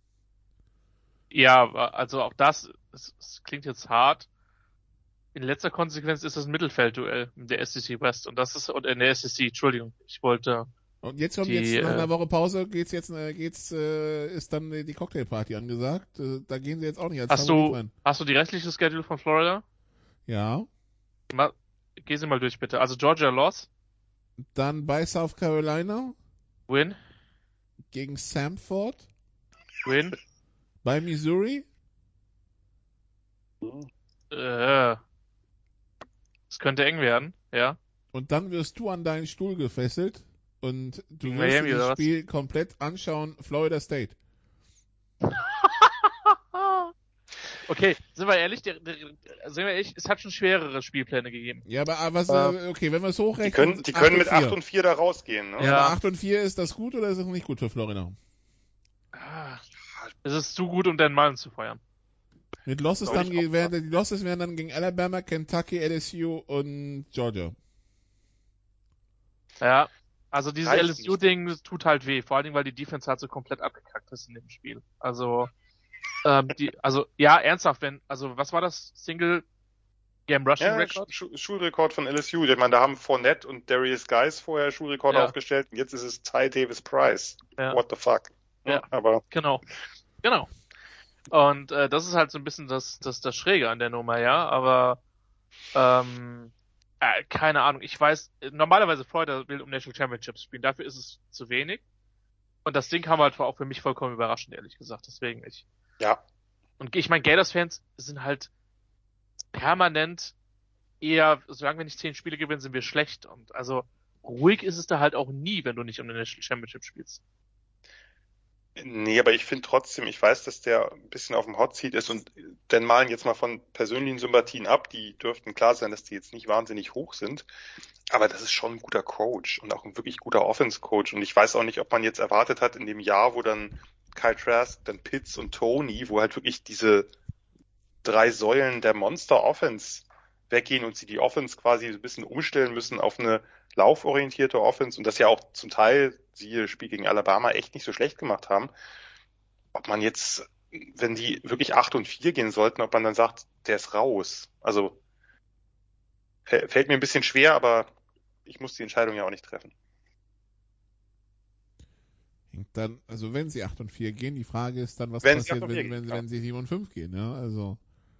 Ja, also auch das, es, es klingt jetzt hart. In letzter Konsequenz ist das ein Mittelfeldduell in der S E C West und das ist, und in der S E C, Entschuldigung, ich wollte. Und jetzt kommt die, jetzt nach äh, einer Woche Pause geht's jetzt, äh, geht's, äh, ist dann die Cocktailparty angesagt. Äh, da gehen sie jetzt auch nicht als Hast Favorit du, rein. hast du die restliche Schedule von Florida? Ja. Mal, geh sie mal durch, bitte. Also Georgia Loss. Dann bei South Carolina. Win. Gegen Samford. Win. Bei Missouri. Äh, es könnte eng werden, ja. Und dann wirst du an deinen Stuhl gefesselt und du Gegen wirst Miami, das oder Spiel komplett anschauen. Florida State. Okay, sind wir ehrlich, der, der, sind wir ehrlich, es hat schon schwerere Spielpläne gegeben. Ja, aber was, äh, okay, wenn wir es hochrechnen. Die können, die können mit acht und vier da rausgehen, ne? Ja, Ja. aber acht und vier, ist das gut oder ist das nicht gut für Florida? Es ist zu gut, um den Malen zu feiern. Mit Losses Glaub dann, ich auch, werden, die Losses wären dann gegen Alabama, Kentucky, L S U und Georgia. Ja, also dieses Reicht L S U-Ding das tut halt weh, vor allen Dingen, weil die Defense halt so komplett abgekackt ist in dem Spiel. Also, ähm, die, also, ja, ernsthaft, wenn, also, was war das? Single Game Rushing Ja, Record? Sch- Schulrekord von L S U. Ich meine, da haben Fournette und Darius Guice vorher Schulrekorde Ja. aufgestellt und jetzt ist es Ty Davis Price. Ja. What the fuck? Ja. Aber Genau. Genau. Und äh, das ist halt so ein bisschen das, das, das Schräge an der Nummer, ja. Aber ähm, äh, keine Ahnung. Ich weiß, normalerweise Florida will um National Championships spielen. Dafür ist es zu wenig. Und das Ding kam halt auch für mich vollkommen überraschend, ehrlich gesagt. Deswegen ich. ja, Und ich meine, Gators-Fans sind halt permanent eher, solange wir nicht zehn Spiele gewinnen, sind wir schlecht. Und also ruhig ist es da halt auch nie, wenn du nicht um den National Championship spielst. nee, aber ich finde trotzdem, ich weiß, dass der ein bisschen auf dem Hot Seat ist und dann malen jetzt mal von persönlichen Sympathien ab, die dürften klar sein, dass die jetzt nicht wahnsinnig hoch sind, aber das ist schon ein guter Coach und auch ein wirklich guter Offense-Coach und ich weiß auch nicht, ob man jetzt erwartet hat in dem Jahr, wo dann Kyle Trask, dann Pitts und Tony, wo halt wirklich diese drei Säulen der Monster-Offense weggehen und sie die Offense quasi ein bisschen umstellen müssen auf eine lauforientierte Offense und das ja auch zum Teil, siehe Spiel gegen Alabama, echt nicht so schlecht gemacht haben. Ob man jetzt, wenn die wirklich acht und vier gehen sollten, ob man dann sagt, der ist raus. Also fällt mir ein bisschen schwer, aber ich muss die Entscheidung ja auch nicht treffen. Hängt dann, also wenn sie acht und vier gehen, die Frage ist dann, was Wenn sie passiert, acht und vier wenn, gehen, wenn, klar. wenn sie sieben und fünf gehen, ja, also.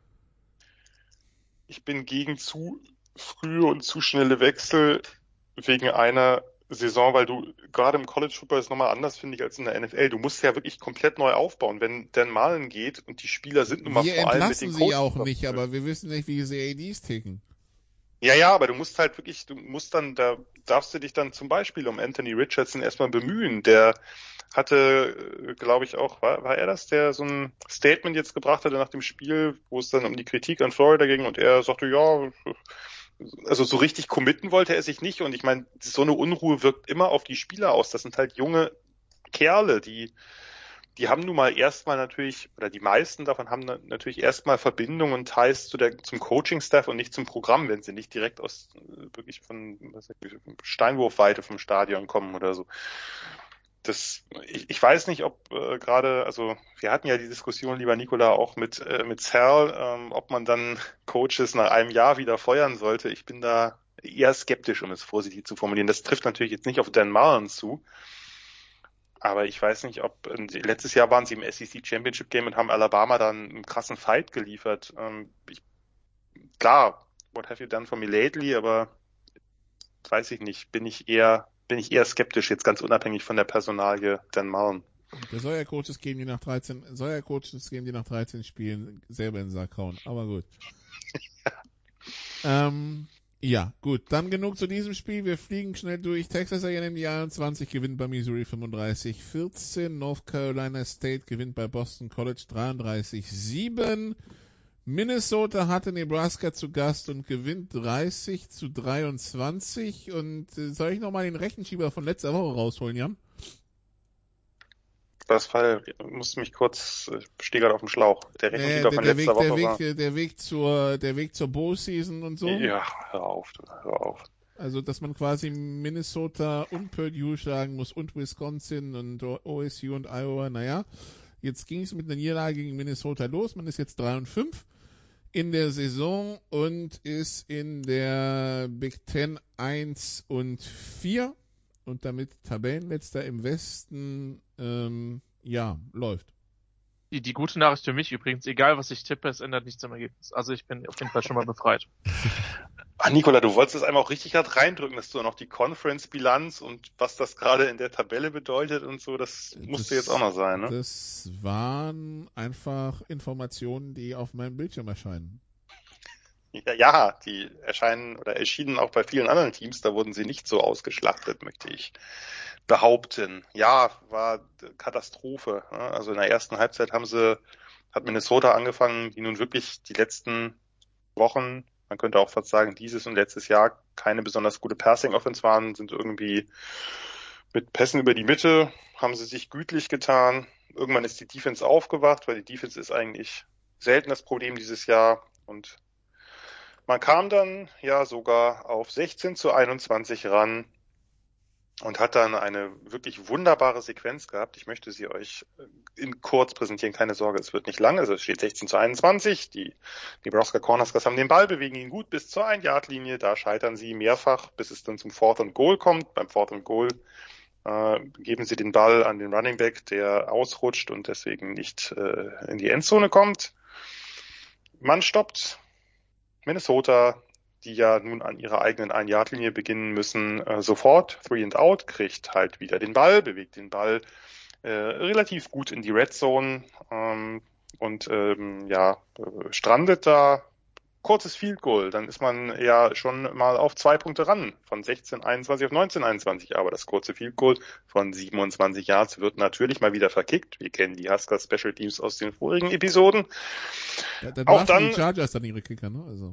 Ich bin gegen zu frühe und zu schnelle Wechsel wegen einer Saison, weil du gerade im College Football ist nochmal anders, finde ich, als in der N F L. Du musst ja wirklich komplett neu aufbauen. Wenn Dan Mullen geht und die Spieler sind nun mal Wir vor allem mit den entlassen sie Coaches auch nicht, aber wir wissen nicht, wie diese A Ds ticken. Ja, ja, aber du musst halt wirklich, du musst dann, da darfst du dich dann zum Beispiel um Anthony Richardson erstmal bemühen. Der hatte, glaube ich auch, war, war er das, der so ein Statement jetzt gebracht hatte nach dem Spiel, wo es dann um die Kritik an Florida ging und er sagte, ja, also so richtig committen wollte er sich nicht und ich meine, so eine Unruhe wirkt immer auf die Spieler aus. Das sind halt junge Kerle, die die haben nun mal erstmal natürlich, oder die meisten davon haben natürlich erstmal Verbindungen und Ties zu der, zum Coaching-Staff und nicht zum Programm, wenn sie nicht direkt aus, wirklich von, was weiß ich, Steinwurfweite vom Stadion kommen oder so. Das, ich, ich weiß nicht, ob äh, gerade, also wir hatten ja die Diskussion, lieber Nikola, auch mit, äh, mit Sal, ähm, ob man dann Coaches nach einem Jahr wieder feuern sollte. Ich bin da eher skeptisch, um es vorsichtig zu formulieren. Das trifft natürlich jetzt nicht auf Dan Mullen zu. Aber ich weiß nicht, ob letztes Jahr waren sie im S E C Championship Game und haben Alabama dann einen krassen Fight geliefert. Ähm, ich, klar, what have you done for me lately, aber weiß ich nicht, bin ich eher bin ich eher skeptisch, jetzt ganz unabhängig von der Personalie Dan Mullen. Der Sawyer-Coaches geben die nach dreizehn, Sawyer-Coaches geben die nach dreizehn Spielen selber in den Sack hauen, aber gut. ähm, Ja, gut, dann genug zu diesem Spiel. Wir fliegen schnell durch. Texas A and M die einundzwanzig gewinnt bei Missouri fünfunddreißig vierzehn. North Carolina State gewinnt bei Boston College dreiunddreißig sieben. Minnesota hatte Nebraska zu Gast und gewinnt dreißig zu dreiundzwanzig. Und äh, soll ich nochmal den Rechenschieber von letzter Woche rausholen, Jan? Das Fall, ich muss mich kurz, ich stehe gerade auf dem Schlauch. Der Rechenschieber äh, der, von der letzter Weg, Woche der war... Weg, der Weg zur, der Weg zur Bowl-Season und so. Ja, hör auf, hör auf. Also, dass man quasi Minnesota und Purdue schlagen muss und Wisconsin und O S U und Iowa. Naja, jetzt ging es mit einer Niederlage gegen Minnesota los. Man ist jetzt drei und fünf in der Saison und ist in der Big Ten eins und vier und damit Tabellenletzter im Westen. Ähm, ja, läuft. Die, die gute Nachricht für mich übrigens, egal was ich tippe, es ändert nichts am Ergebnis. Also ich bin auf jeden Fall schon mal befreit. Ah, Nikola, du wolltest es einmal auch richtig gerade reindrücken, dass du noch die Conference-Bilanz und was das gerade in der Tabelle bedeutet und so, das musste Das- jetzt auch noch sein, ne? Das waren einfach Informationen, die auf meinem Bildschirm erscheinen. Ja, ja, die erscheinen oder erschienen auch bei vielen anderen Teams, da wurden sie nicht so ausgeschlachtet, möchte ich behaupten. Ja, war Katastrophe. Ne? Also in der ersten Halbzeit haben sie, hat Minnesota angefangen, die nun wirklich die letzten Wochen, man könnte auch fast sagen, dieses und letztes Jahr keine besonders gute Passing-Offense waren, sind irgendwie mit Pässen über die Mitte, haben sie sich gütlich getan. Irgendwann ist die Defense aufgewacht, weil die Defense ist eigentlich selten das Problem dieses Jahr und man kam dann ja sogar auf sechzehn zu einundzwanzig ran und hat dann eine wirklich wunderbare Sequenz gehabt. Ich möchte sie euch in kurz präsentieren, keine Sorge, es wird nicht lang. Also es steht sechzehn zu einundzwanzig. Die Nebraska Cornhuskers haben den Ball, bewegen ihn gut bis zur Ein-Yard-Linie. Da scheitern sie mehrfach, bis es dann zum Fourth and Goal kommt. Beim Fourth and Goal äh, geben sie den Ball an den Running Back, der ausrutscht und deswegen nicht äh, in die Endzone kommt. Man stoppt. Minnesota, die ja nun an ihrer eigenen Ein-Yard-Linie beginnen müssen, äh, sofort Three and Out, kriegt halt wieder den Ball, bewegt den Ball äh, relativ gut in die Red Zone ähm, und ähm, ja äh, strandet da. Kurzes Field Goal, dann ist man ja schon mal auf zwei Punkte ran, von sechzehn einundzwanzig auf neunzehn einundzwanzig, aber das kurze Field Goal von siebenundzwanzig Yards wird natürlich mal wieder verkickt. Wir kennen die Huskers Special Teams aus den vorigen Episoden. Ja, dann auch dann die Chargers dann ihre Kicker, ne? Also.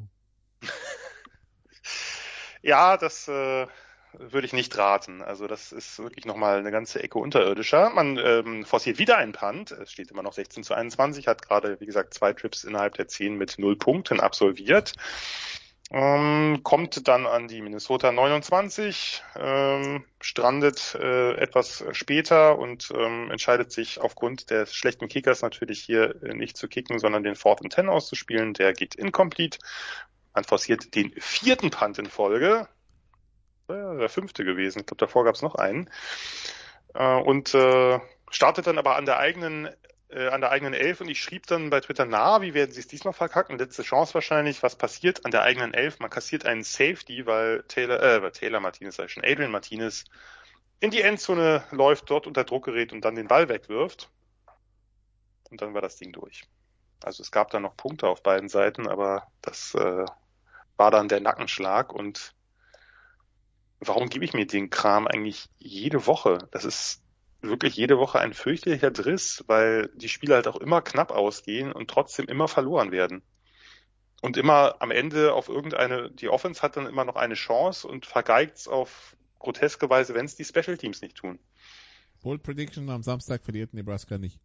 Ja, das äh, würde ich nicht raten. Also das ist wirklich nochmal eine ganze Ecke unterirdischer. Man ähm, forciert wieder einen Punt. Es steht immer noch sechzehn zu einundzwanzig, hat gerade, wie gesagt, zwei Trips innerhalb der zehn mit null Punkten absolviert. Ähm, kommt dann an die Minnesota neunundzwanzig, ähm, strandet äh, etwas später und ähm, entscheidet sich aufgrund des schlechten Kickers natürlich hier äh, nicht zu kicken, sondern den Fourth and Ten auszuspielen. Der geht incomplete. Man forciert den vierten Punt in Folge. Ja, der fünfte gewesen. Ich glaube, davor gab es noch einen. Äh, und äh, startet dann aber an der eigenen äh, an der eigenen Elf. Und ich schrieb dann bei Twitter, na, wie werden sie es diesmal verkacken? Letzte Chance wahrscheinlich. Was passiert an der eigenen Elf? Man kassiert einen Safety, weil Taylor, äh, Taylor Martinez, sag ich schon, Adrian Martinez in die Endzone läuft, dort unter Druck gerät und dann den Ball wegwirft. Und dann war das Ding durch. Also es gab da noch Punkte auf beiden Seiten, aber das äh, war dann der Nackenschlag. Und warum gebe ich mir den Kram eigentlich jede Woche? Das ist wirklich jede Woche ein fürchterlicher Driss, weil die Spiele halt auch immer knapp ausgehen und trotzdem immer verloren werden. Und immer am Ende auf irgendeine, die Offense hat dann immer noch eine Chance und vergeigt's auf groteske Weise, wenn es die Special Teams nicht tun. Bold Prediction, am Samstag verliert Nebraska nicht.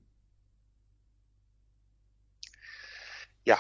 Ja,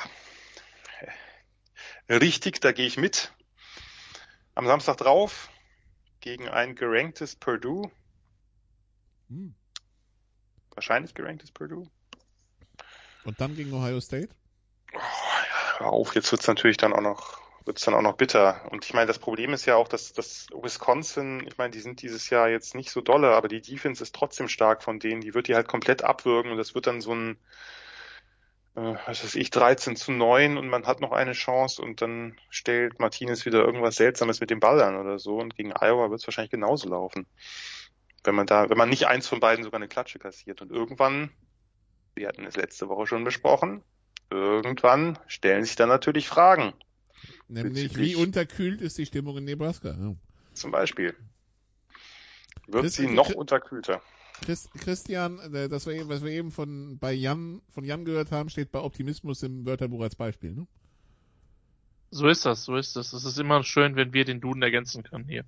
richtig, da gehe ich mit. Am Samstag drauf gegen ein geranktes Purdue. Hm. Wahrscheinlich geranktes Purdue. Und dann gegen Ohio State? Oh, ja, hör auf, jetzt wird's natürlich dann auch noch, wird's dann auch noch bitter. Und ich meine, das Problem ist ja auch, dass, dass Wisconsin, ich meine, die sind dieses Jahr jetzt nicht so dolle, aber die Defense ist trotzdem stark von denen. Die wird die halt komplett abwürgen und das wird dann so ein Äh, was weiß ich, dreizehn zu neun und man hat noch eine Chance und dann stellt Martinez wieder irgendwas Seltsames mit dem Ball an oder so und gegen Iowa wird es wahrscheinlich genauso laufen. Wenn man da, wenn man nicht eins von beiden sogar eine Klatsche kassiert und irgendwann, wir hatten es letzte Woche schon besprochen, irgendwann stellen sich dann natürlich Fragen. Nämlich, wie unterkühlt ist die Stimmung in Nebraska? Ja. Zum Beispiel. Wird Christ- sie noch Christ- unterkühlter? Christ, Christian, äh, das wir, was wir eben von bei Jan von Jan gehört haben, steht bei Optimismus im Wörterbuch als Beispiel, ne? So ist das, so ist das. Es ist immer schön, wenn wir den Duden ergänzen können hier.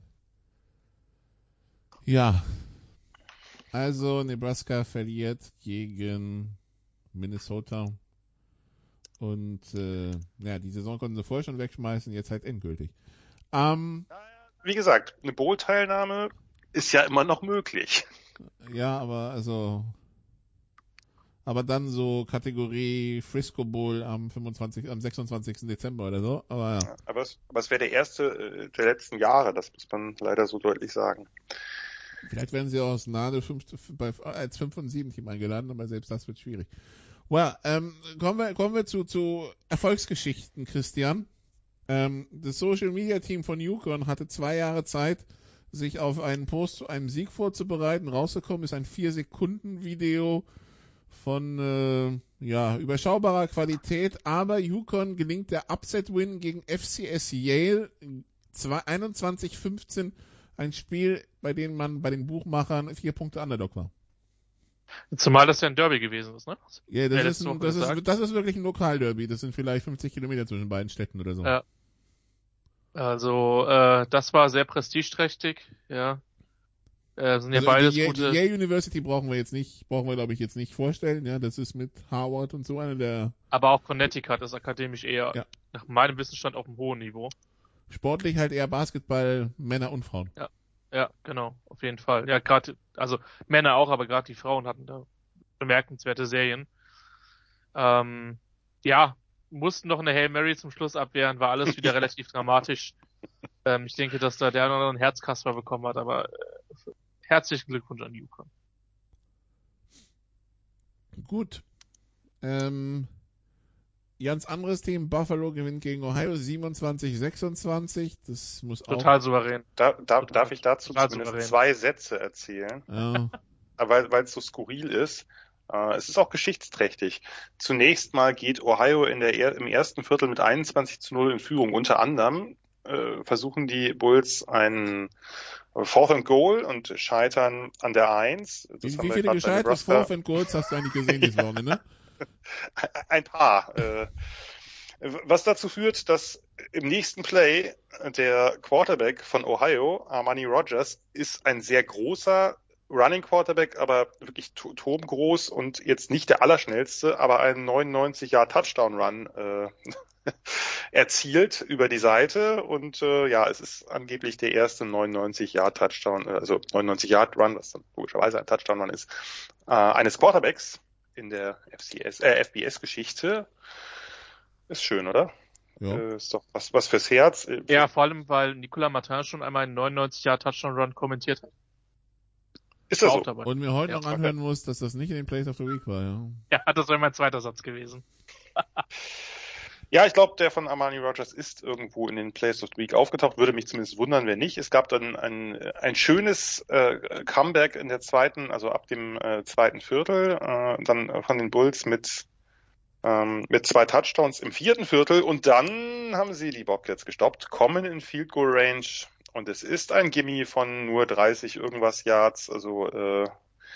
Ja. Also Nebraska verliert gegen Minnesota und äh, ja, die Saison konnten sie vorher schon wegschmeißen, jetzt halt endgültig. Ähm, Wie gesagt, eine Bowl-Teilnahme ist ja immer noch möglich. Ja, aber also, aber dann so Kategorie Frisco Bowl am fünfundzwanzigsten, am sechsundzwanzigsten Dezember oder so, aber ja. Ja, aber es, aber es wäre der erste äh, der letzten Jahre, das muss man leider so deutlich sagen. Vielleicht werden sie aus Nade fünf, bei, als fünf und sieben Team eingeladen, aber selbst das wird schwierig. Well, ähm, kommen wir, kommen wir zu, zu Erfolgsgeschichten, Christian. Ähm, das Social Media Team von UConn hatte zwei Jahre Zeit, sich auf einen Post zu einem Sieg vorzubereiten. Rausgekommen ist ein vier Sekunden Video von äh, ja überschaubarer Qualität, aber UConn gelingt der Upset-Win gegen F C S Yale einundzwanzig fünfzehn, ein Spiel, bei dem man bei den Buchmachern vier Punkte Underdog war. Zumal das ja ein Derby gewesen ist, ne? Ja, das, Ja, ist, ein, das, ist, das ist wirklich ein Lokalderby. Das sind vielleicht fünfzig Kilometer zwischen beiden Städten oder so. Ja. Also, äh, das war sehr prestigeträchtig, ja. Äh, sind ja Also beides die, gute. die Yale University brauchen wir jetzt nicht, brauchen wir glaube ich jetzt nicht vorstellen, ja, das ist mit Harvard und so einer der Aber auch Connecticut ist akademisch eher, ja. nach meinem Wissensstand, auf einem hohen Niveau. Sportlich halt eher Basketball, Männer und Frauen. Ja. Ja, genau, auf jeden Fall. Ja, gerade, also Männer auch, aber gerade die Frauen hatten da bemerkenswerte Serien. Ähm, ja, mussten noch eine Hail Mary zum Schluss abwehren, war alles wieder relativ dramatisch. Ähm, ich denke, dass da der noch einen Herzkasper bekommen hat, aber äh, herzlichen Glückwunsch an UConn. Gut. Ähm, ganz anderes Team, Buffalo gewinnt gegen Ohio siebenundzwanzig sechsundzwanzig. Das muss auch... Total souverän. Da, da, Total, darf ich dazu total zumindest souverän. zwei Sätze erzählen, Ja. weil weil es so skurril ist. Äh, es ist auch geschichtsträchtig. Zunächst mal geht Ohio in der er, im ersten Viertel mit einundzwanzig zu null in Führung. Unter anderem äh, versuchen die Bulls einen Fourth and Goal und scheitern an der Eins. Das Wie, haben wie wir viele grad bei gescheiterte Nebraska. Fourth and Goals hast du eigentlich gesehen dieses Wochenende? Ein paar. Äh, was dazu führt, dass im nächsten Play der Quarterback von Ohio, Armani Rogers, ist ein sehr großer Running Quarterback, aber wirklich turmgroß und jetzt nicht der allerschnellste, aber einen neunundneunzig Yard Touchdown Run äh, erzielt über die Seite und äh, ja, es ist angeblich der erste neunundneunzig Yard Touchdown, also neunundneunzig Yard Run, was dann logischerweise ein Touchdown Run ist, äh, eines Quarterbacks in der F C S, äh, F B S-Geschichte. Ist schön, oder? Ja. Äh, ist doch was, was fürs Herz. Ja, vor allem, weil Nicolas Martin schon einmal einen neunundneunzig Yard Touchdown Run kommentiert hat. Ist das War so? auch dabei. Und mir heute Ja, noch anhören muss, dass das nicht in den Plays of the Week war, ja. Ja, das wäre mein zweiter Satz gewesen. Ja, ich glaube, der von Armani Rogers ist irgendwo in den Plays of the Week aufgetaucht. Würde mich zumindest wundern, wenn nicht. Es gab dann ein, ein schönes äh, Comeback in der zweiten, also ab dem äh, zweiten Viertel, äh, dann von den Bulls mit ähm, mit zwei Touchdowns im vierten Viertel und dann haben sie die Bobcats gestoppt, kommen in Field Goal Range und es ist ein Gimme von nur dreißig irgendwas Yards, also äh,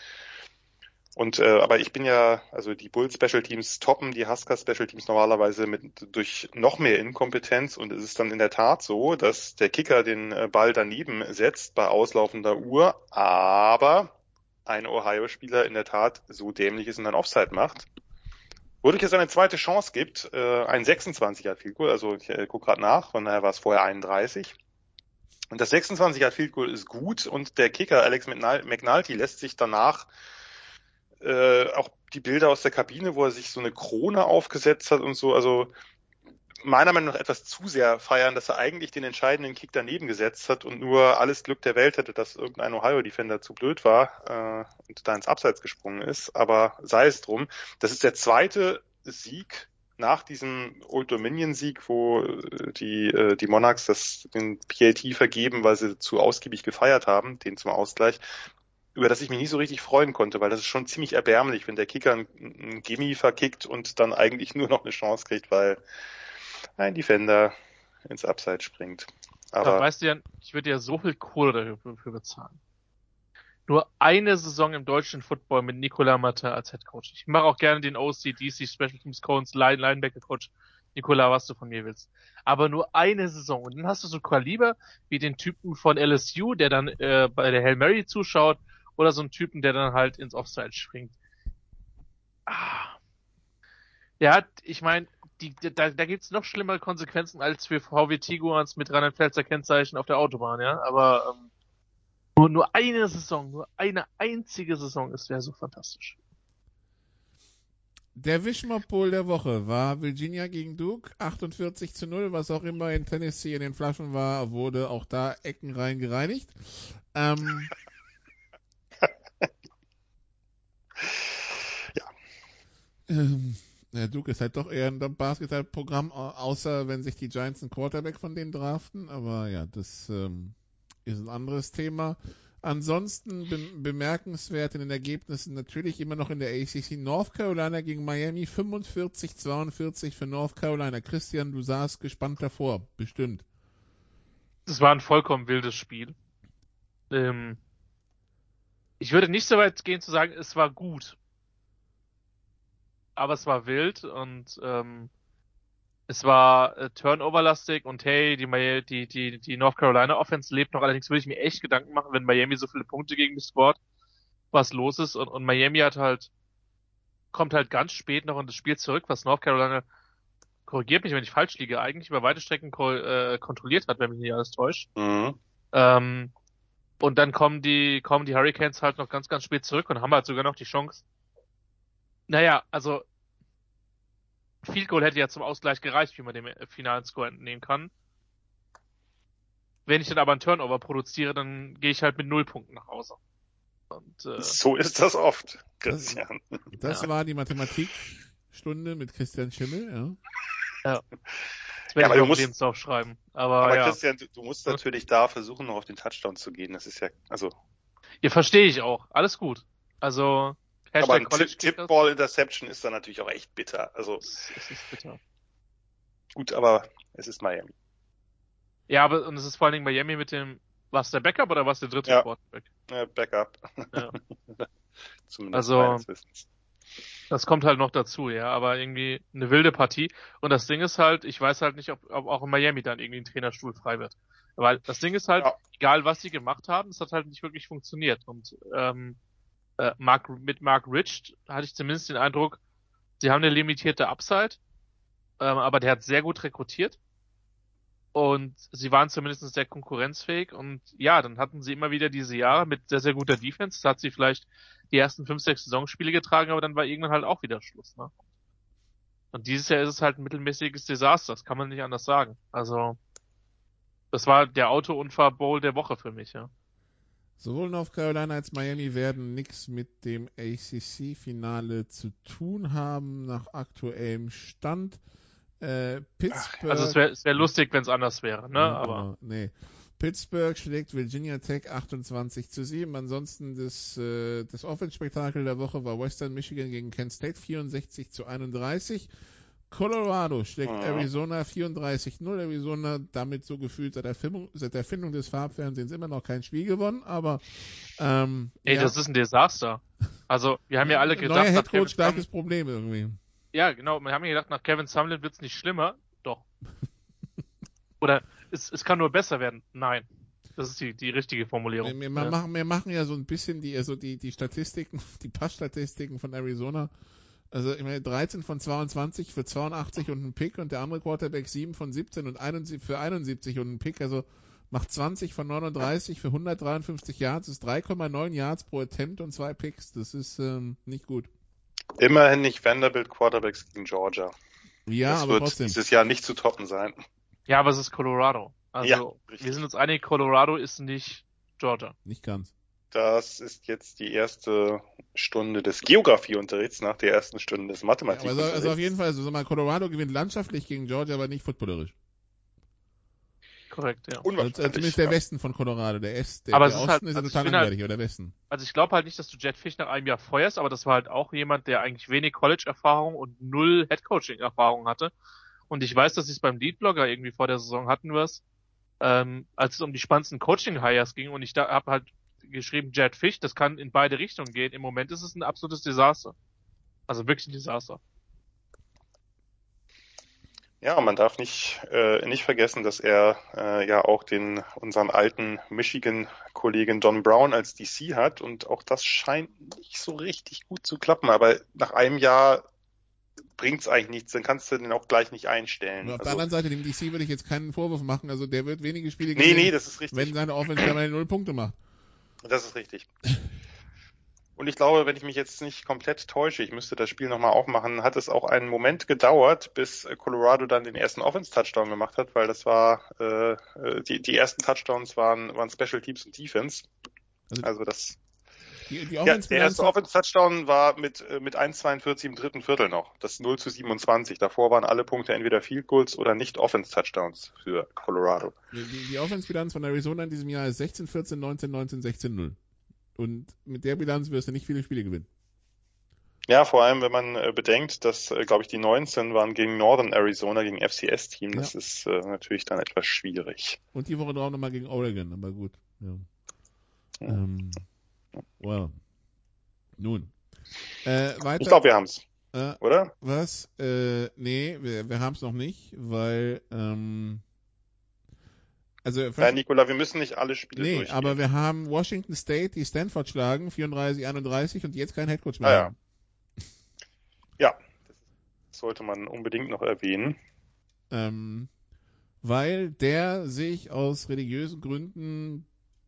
Und äh, aber ich bin ja, also die Bulls Special Teams toppen die Huskers Special Teams normalerweise mit durch noch mehr Inkompetenz und es ist dann in der Tat so, dass der Kicker den äh, Ball daneben setzt bei auslaufender Uhr, aber ein Ohio-Spieler in der Tat so dämlich ist und dann Offside macht. Wodurch es eine zweite Chance gibt, äh, ein sechsundzwanzig Yard Field Goal, also ich äh, gucke gerade nach, von daher war es vorher einunddreißig. Und das sechsundzwanzig Yard Field Goal ist gut und der Kicker Alex McNulty lässt sich danach Äh, auch die Bilder aus der Kabine, wo er sich so eine Krone aufgesetzt hat und so, also meiner Meinung nach etwas zu sehr feiern, dass er eigentlich den entscheidenden Kick daneben gesetzt hat und nur alles Glück der Welt hätte, dass irgendein Ohio-Defender zu blöd war äh, und da ins Abseits gesprungen ist, aber sei es drum. Das ist der zweite Sieg nach diesem Old Dominion-Sieg, wo die äh, die Monarchs das den P A T vergeben, weil sie zu ausgiebig gefeiert haben, den zum Ausgleich, über das ich mich nicht so richtig freuen konnte, weil das ist schon ziemlich erbärmlich, wenn der Kicker einen, einen Gimme verkickt und dann eigentlich nur noch eine Chance kriegt, weil ein Defender ins Abseits springt. Aber ja, weißt du ja, ich würde ja so viel Kohle dafür bezahlen. Nur eine Saison im deutschen Football mit Nicolas Martin als Headcoach. Ich mache auch gerne den O C, D C, Special Teams Coach, Linebacker Coach. Nicolas, was du von mir willst. Aber nur eine Saison. Und dann hast du so Kaliber wie den Typen von L S U, der dann äh, bei der Hail Mary zuschaut, oder so einen Typen, der dann halt ins Offside springt. Ah. Ja, ich meine, die, da, da gibt's noch schlimmere Konsequenzen als für V W Tiguans mit Rheinland-Pfälzer Kennzeichen auf der Autobahn, ja. Aber ähm, nur, nur eine Saison, nur eine einzige Saison, es wäre so fantastisch. Der Wischmopp-Bowl der Woche war Virginia gegen Duke, achtundvierzig zu null, was auch immer in Tennessee in den Flaschen war, wurde auch da eckenrein gereinigt. Ähm, ja. Ähm, ja, Duke ist halt doch eher ein Basketballprogramm, außer wenn sich die Giants einen Quarterback von denen draften, aber ja, das ähm, ist ein anderes Thema. Ansonsten be- bemerkenswert in den Ergebnissen natürlich immer noch in der A C C North Carolina gegen Miami, fünfundvierzig zweiundvierzig für North Carolina. Christian, du saßt gespannt davor, bestimmt. Das war ein vollkommen wildes Spiel. Ähm, ich würde nicht so weit gehen zu sagen, es war gut. Aber es war wild und ähm, es war äh, Turnover-lastig und hey, die, die, die, die North Carolina Offense lebt noch, allerdings würde ich mir echt Gedanken machen, wenn Miami so viele Punkte gegen mich scored, was los ist und, und Miami hat halt, kommt halt ganz spät noch in das Spiel zurück, was North Carolina, korrigiert mich, wenn ich falsch liege, eigentlich über weite Strecken ko- äh, kontrolliert hat, wenn mich nicht alles täuscht. Mhm. Ähm, Und dann kommen die, kommen die Hurricanes halt noch ganz, ganz spät zurück und haben halt sogar noch die Chance. Naja, also, Field Goal hätte ja zum Ausgleich gereicht, wie man dem finalen Score entnehmen kann. Wenn ich dann aber einen Turnover produziere, dann gehe ich halt mit null Punkten nach Hause. Und, äh, so ist das oft, Christian. Das, das ja. war die Mathematikstunde mit Christian Schimmel, ja. Ja. Das werde ja, ich auf den Lebenslauf schreiben. Aber, aber ja. Christian, du, du musst natürlich da versuchen, noch auf den Touchdown zu gehen. Das ist ja, also. Ja, verstehe ich auch. Alles gut. Also, aber ein Tip-Ball-Interception ist dann natürlich auch echt bitter. Also. Es, es ist bitter. Gut, aber es ist Miami. Ja, aber, und es ist vor allen Dingen Miami mit dem, war es der Backup oder war es der dritte ja. Quarterback? Ja, Backup. Ja. Zumindest also, meines Wissens. Das kommt halt noch dazu, ja, aber irgendwie eine wilde Partie. Und das Ding ist halt, ich weiß halt nicht, ob, ob auch in Miami dann irgendwie ein Trainerstuhl frei wird. Weil das Ding ist halt, ja. egal was sie gemacht haben, es hat halt nicht wirklich funktioniert. Und ähm, äh, Mark, mit Mark Rich hatte ich zumindest den Eindruck, sie haben eine limitierte Upside, ähm, aber der hat sehr gut rekrutiert. Und sie waren zumindest sehr konkurrenzfähig. Und ja, dann hatten sie immer wieder diese Jahre mit sehr, sehr guter Defense. Das hat sie vielleicht die ersten fünf, sechs Saisonspiele getragen, aber dann war irgendwann halt auch wieder Schluss. Ne? Und dieses Jahr ist es halt ein mittelmäßiges Desaster. Das kann man nicht anders sagen. Also, das war der Auto-Unfall-Bowl der Woche für mich, ja. Sowohl North Carolina als Miami werden nichts mit dem A C C-Finale zu tun haben, nach aktuellem Stand. Äh, Pittsburgh. Also es wäre es wär lustig, wenn es anders wäre, ne? Ja, aber, aber nee. Pittsburgh schlägt Virginia Tech achtundzwanzig zu sieben. Ansonsten das, äh, das Offense-Spektakel der Woche war Western Michigan gegen Kent State vierundsechzig zu einunddreißig. Colorado schlägt mhm. Arizona vierunddreißig null. Arizona damit so gefühlt seit der, Erfindung, seit der Erfindung des Farbfernsehens immer noch kein Spiel gewonnen, aber ähm, Ey, ja. das ist ein Desaster. Also, wir haben ja alle gedacht, neuer Headcoach, gleiches Problem irgendwie. Ja, genau. Wir haben ja gedacht, nach Kevin Sumlin wird's nicht schlimmer. Doch. Oder es, es kann nur besser werden. Nein. Das ist die, die richtige Formulierung. Wir, wir, ja. machen, wir machen ja so ein bisschen die, also die, die Statistiken, die Passstatistiken von Arizona. Also ich meine, dreizehn von zweiundzwanzig für zweiundachtzig und ein Pick und der andere Quarterback sieben von siebzehn und einundsiebzig für einundsiebzig und ein Pick. Also macht zwanzig von neununddreißig für hundertdreiundfünfzig Yards. Das ist drei Komma neun Yards pro Attempt und zwei Picks. Das ist ähm, nicht gut. Immerhin nicht Vanderbilt Quarterbacks gegen Georgia. Ja, das aber wird trotzdem. dieses Jahr nicht zu toppen sein. Ja, aber es ist Colorado. Also, ja, wir sind uns einig, Colorado ist nicht Georgia. Nicht ganz. Das ist jetzt die erste Stunde des Geografieunterrichts nach der ersten Stunde des Mathematikunterrichts. Ja, also, also auf jeden Fall, also sag mal, Colorado gewinnt landschaftlich gegen Georgia, aber nicht footballerisch. Korrekt, ja. Also, zumindest der Westen von Colorado. Der, Est, der, aber der es Osten ist, halt, ist ja also total langweilig, halt, aber der Westen. Also ich glaube halt nicht, dass du Jedd Fisch nach einem Jahr feuerst, aber das war halt auch jemand, der eigentlich wenig College-Erfahrung und null Headcoaching-Erfahrung hatte. Und ich weiß, dass sie es beim Leadblogger irgendwie vor der Saison hatten was, ähm, als es um die spannendsten Coaching-Hires ging und ich da habe halt geschrieben, Jedd Fisch, das kann in beide Richtungen gehen. Im Moment ist es ein absolutes Desaster. Also wirklich ein Desaster. Ja, man darf nicht äh, nicht vergessen, dass er äh, ja auch den unseren alten Michigan-Kollegen Don Brown als D C hat und auch das scheint nicht so richtig gut zu klappen. Aber nach einem Jahr bringt's eigentlich nichts, dann kannst du den auch gleich nicht einstellen. Aber auf also, der anderen Seite, dem D C würde ich jetzt keinen Vorwurf machen. Also der wird wenige Spiele gewinnen, nee, nee, das ist richtig. wenn seine Offense permanent null Punkte macht. Das ist richtig. Und ich glaube, wenn ich mich jetzt nicht komplett täusche, ich müsste das Spiel nochmal aufmachen, hat es auch einen Moment gedauert, bis Colorado dann den ersten Offense-Touchdown gemacht hat, weil das war, äh, die, die ersten Touchdowns waren, waren Special Teams und Defense. Also, also das, die, die ja, der erste Offense-Touchdown war mit, mit eins Komma zweiundvierzig im dritten Viertel noch, das null zu siebenundzwanzig. Davor waren alle Punkte entweder Field Goals oder nicht Offense-Touchdowns für Colorado. Die, die, die Offense-Bilanz von Arizona in diesem Jahr ist sechzehn vierzehn, neunzehn neunzehn, sechzehn null. Und mit der Bilanz wirst du nicht viele Spiele gewinnen. Ja, vor allem, wenn man äh, bedenkt, dass, äh, glaube ich, die neunzehn waren gegen Northern Arizona, gegen F C S-Team. Das ja. ist äh, natürlich dann etwas schwierig. Und die Woche drauf nochmal gegen Oregon, aber gut. Ja. Ja. Ähm, well. Nun. Äh, weiter. Ich glaube, wir haben's. Äh, oder? Was? Äh, nee, wir, wir haben's noch nicht, weil ähm, Also, ja, Nikola, wir müssen nicht alle Spiele nee, durchgehen. aber wir haben Washington State, die Stanford schlagen, vierunddreißig einunddreißig und jetzt kein Headcoach mehr. Ah, ja. ja, das sollte man unbedingt noch erwähnen. Ähm, weil der sich aus religiösen Gründen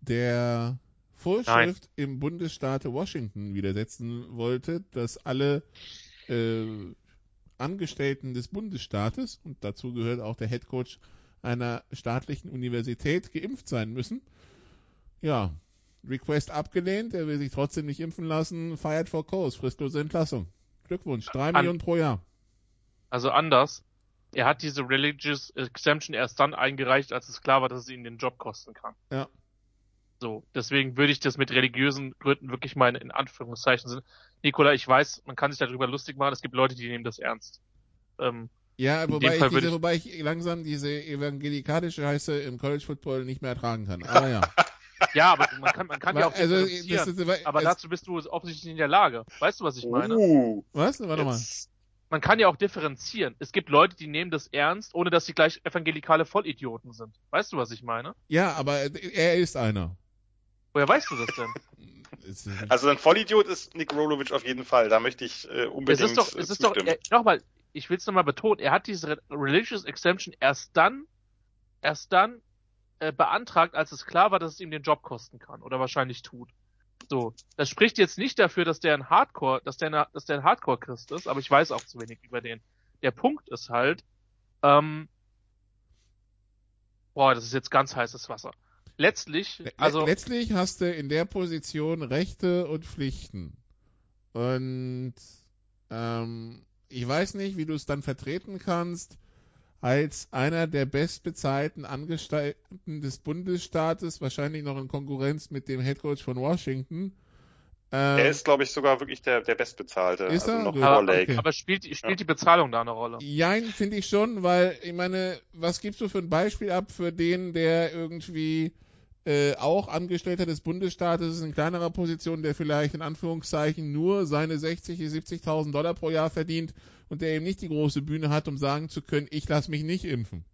der Vorschrift Nein. im Bundesstaat Washington widersetzen wollte, dass alle äh, Angestellten des Bundesstaates, und dazu gehört auch der Headcoach einer staatlichen Universität, geimpft sein müssen. Ja, Request abgelehnt, er will sich trotzdem nicht impfen lassen, fired for cause, fristlose Entlassung. Glückwunsch, drei An- Millionen pro Jahr. Also anders, er hat diese Religious Exemption erst dann eingereicht, als es klar war, dass es ihn den Job kosten kann. Ja. So, deswegen würde ich das mit religiösen Gründen wirklich mal in Anführungszeichen sind. Nikola, ich weiß, man kann sich darüber lustig machen, es gibt Leute, die nehmen das ernst. Ähm, ja, wobei ich, diese, ich... wobei ich langsam diese evangelikalische Heiße im College Football nicht mehr ertragen kann. Aber ja. Ja, aber man kann, man kann ja auch also, das ist, aber dazu bist du offensichtlich in der Lage. Weißt du, was ich meine? Uh, was? Warte mal. Man kann ja auch differenzieren. Es gibt Leute, die nehmen das ernst, ohne dass sie gleich evangelikale Vollidioten sind. Weißt du, was ich meine? Ja, aber er ist einer. Woher weißt du das denn? Also ein Vollidiot ist Nick Rolovich auf jeden Fall. Da möchte ich äh, unbedingt es ist doch, es ist doch, er, nochmal, ich will es nochmal betonen, er hat diese Religious Exemption erst dann, erst dann äh, beantragt, als es klar war, dass es ihm den Job kosten kann oder wahrscheinlich tut. So, das spricht jetzt nicht dafür, dass der ein Hardcore, dass der, eine, dass der ein Hardcore-Christ ist, aber ich weiß auch zu wenig über den. Der Punkt ist halt, ähm, boah, das ist jetzt ganz heißes Wasser. Letztlich, also letztlich hast du in der Position Rechte und Pflichten. Und ähm, ich weiß nicht, wie du es dann vertreten kannst, als einer der bestbezahlten Angestellten des Bundesstaates, wahrscheinlich noch in Konkurrenz mit dem Headcoach von Washington. Ähm, er ist, glaube ich, sogar wirklich der, der bestbezahlte. Ist also er? noch aber, vor Lake. Okay. Aber spielt, spielt ja. die Bezahlung da eine Rolle? Jein, finde ich schon, weil, ich meine, was gibst du für ein Beispiel ab für den, der irgendwie äh, auch Angestellter des Bundesstaates ist, in kleinerer Position, der vielleicht in Anführungszeichen nur seine sechzigtausend, siebzigtausend Dollar pro Jahr verdient und der eben nicht die große Bühne hat, um sagen zu können, ich lasse mich nicht impfen.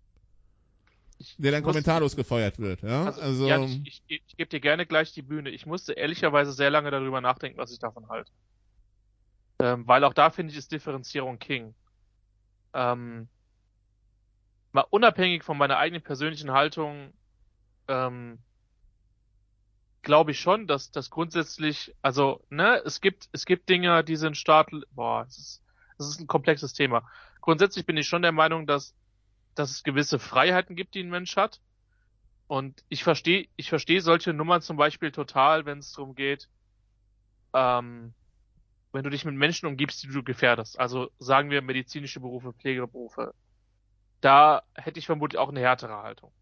Der dann kommentarlos gefeuert wird. Ja, also, also, ja ich, ich, ich gebe dir gerne gleich die Bühne. Ich musste ehrlicherweise sehr lange darüber nachdenken, was ich davon halte. Ähm, weil auch da finde ich, ist Differenzierung King. Ähm, mal unabhängig von meiner eigenen persönlichen Haltung, ähm, glaube ich schon, dass das grundsätzlich, also, ne, es gibt, es gibt Dinge, die sind staatlich, boah, das ist, das ist ein komplexes Thema. Grundsätzlich bin ich schon der Meinung, dass dass es gewisse Freiheiten gibt, die ein Mensch hat. Und ich verstehe, ich verstehe solche Nummern zum Beispiel total, wenn es darum geht, ähm, wenn du dich mit Menschen umgibst, die du gefährdest. Also sagen wir medizinische Berufe, Pflegeberufe. Da hätte ich vermutlich auch eine härtere Haltung.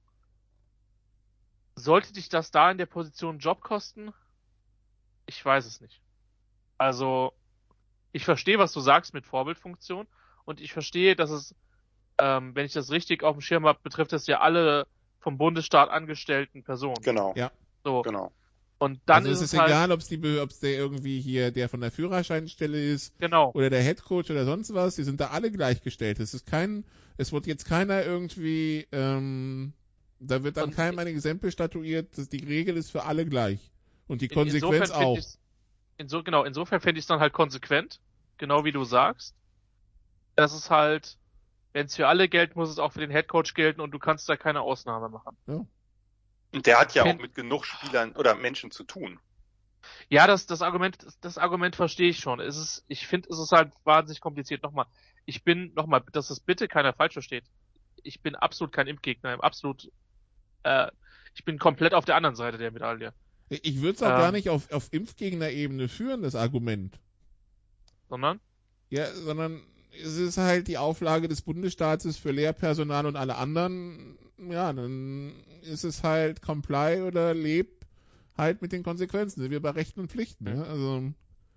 Sollte dich das da in der Position Job kosten? Ich weiß es nicht. Also, ich verstehe, was du sagst mit Vorbildfunktion. Und ich verstehe, dass es Ähm, wenn ich das richtig auf dem Schirm habe, betrifft das ja alle vom Bundesstaat angestellten Personen. Genau. Ja. So. Genau. Und dann also ist es ist halt, egal, ob es die, ob's der irgendwie hier der von der Führerscheinstelle ist, genau, oder der Headcoach oder sonst was, die sind da alle gleichgestellt. Es ist kein, es wird jetzt keiner irgendwie, ähm, da wird dann keinem ein Exempel statuiert, dass die Regel ist für alle gleich. Und die in, Konsequenz auch. Inso, genau, insofern fände ich es dann halt konsequent, genau wie du sagst. Das ist halt, wenn es für alle gilt, muss es auch für den Headcoach gelten und du kannst da keine Ausnahme machen. Ja. Und der hat ja auch mit genug Spielern oder Menschen zu tun. Ja, das, das Argument, das, das Argument verstehe ich schon. Es ist, ich finde, es ist halt wahnsinnig kompliziert. Nochmal, ich bin, nochmal, dass das bitte keiner falsch versteht. Ich bin absolut kein Impfgegner, absolut, äh, ich bin komplett auf der anderen Seite der Medaille. Ich würde es auch ähm, gar nicht auf, auf Impfgegner-Ebene führen, das Argument. Sondern? Ja, sondern es ist halt die Auflage des Bundesstaates für Lehrpersonal und alle anderen, ja, dann ist es halt comply oder leb halt mit den Konsequenzen. Sind wir bei Rechten und Pflichten, ne? Also,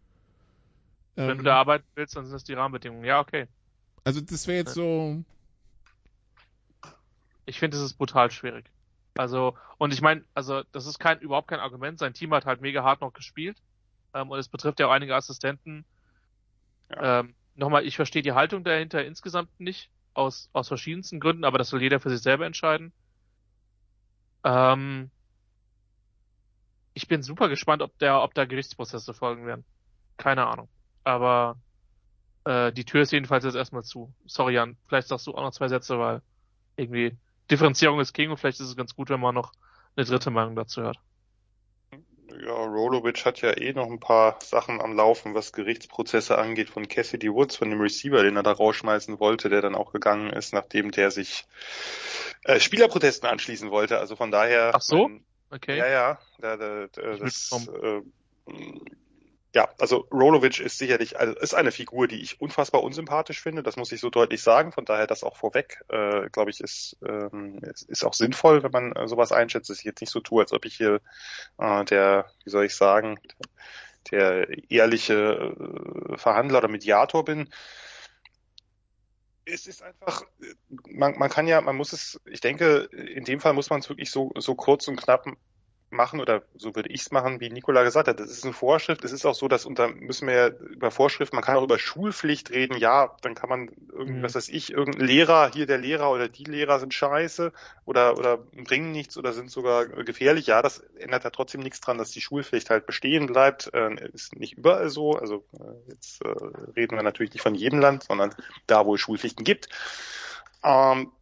wenn ähm, du da arbeiten willst, dann sind das die Rahmenbedingungen. Ja, okay. Also das wäre jetzt so... Ich finde, es ist brutal schwierig. Also, und ich meine, also das ist kein überhaupt kein Argument. Sein Team hat halt mega hart noch gespielt. Ähm, und es betrifft ja auch einige Assistenten. Ja. Ähm, Nochmal, ich verstehe die Haltung dahinter insgesamt nicht, aus, aus verschiedensten Gründen, aber das soll jeder für sich selber entscheiden. Ähm, ich bin super gespannt, ob der, ob da Gerichtsprozesse folgen werden. Keine Ahnung. Aber äh, die Tür ist jedenfalls jetzt erstmal zu. Sorry, Jan, vielleicht sagst du auch noch zwei Sätze, weil irgendwie Differenzierung ist King und vielleicht ist es ganz gut, wenn man noch eine dritte Meinung dazu hört. Ja, Rolovic hat ja eh noch ein paar Sachen am Laufen, was Gerichtsprozesse angeht, von Cassidy Woods, von dem Receiver, den er da rausschmeißen wollte, der dann auch gegangen ist, nachdem der sich äh, Spielerprotesten anschließen wollte. Also von daher... Ach so? Mein, Okay. Ja, ja. Da, da, da, das, äh, ja, also Rolovic ist sicherlich, also ist eine Figur, die ich unfassbar unsympathisch finde. Das muss ich so deutlich sagen. Von daher das auch vorweg, äh, glaube ich, ist, ähm, ist, ist auch sinnvoll, wenn man äh, sowas einschätzt. Dass ich jetzt nicht so tue, als ob ich hier äh, der, wie soll ich sagen, der ehrliche äh, Verhandler oder Mediator bin. Es ist einfach, man, man kann ja, man muss es, ich denke, in dem Fall muss man es wirklich so, so kurz und knapp machen, oder so würde ich es machen, wie Nikola gesagt hat. Das ist eine Vorschrift. Es ist auch so, dass unter, müssen wir ja über Vorschriften, man kann auch über Schulpflicht reden. Ja, dann kann man irgendwie, was weiß ich, irgendein Lehrer, hier der Lehrer oder die Lehrer sind scheiße oder, oder bringen nichts oder sind sogar gefährlich. Ja, das ändert ja trotzdem nichts dran, dass die Schulpflicht halt bestehen bleibt. Äh, ist nicht überall so. Also, äh, jetzt äh, reden wir natürlich nicht von jedem Land, sondern da, wo es Schulpflichten gibt. Ähm,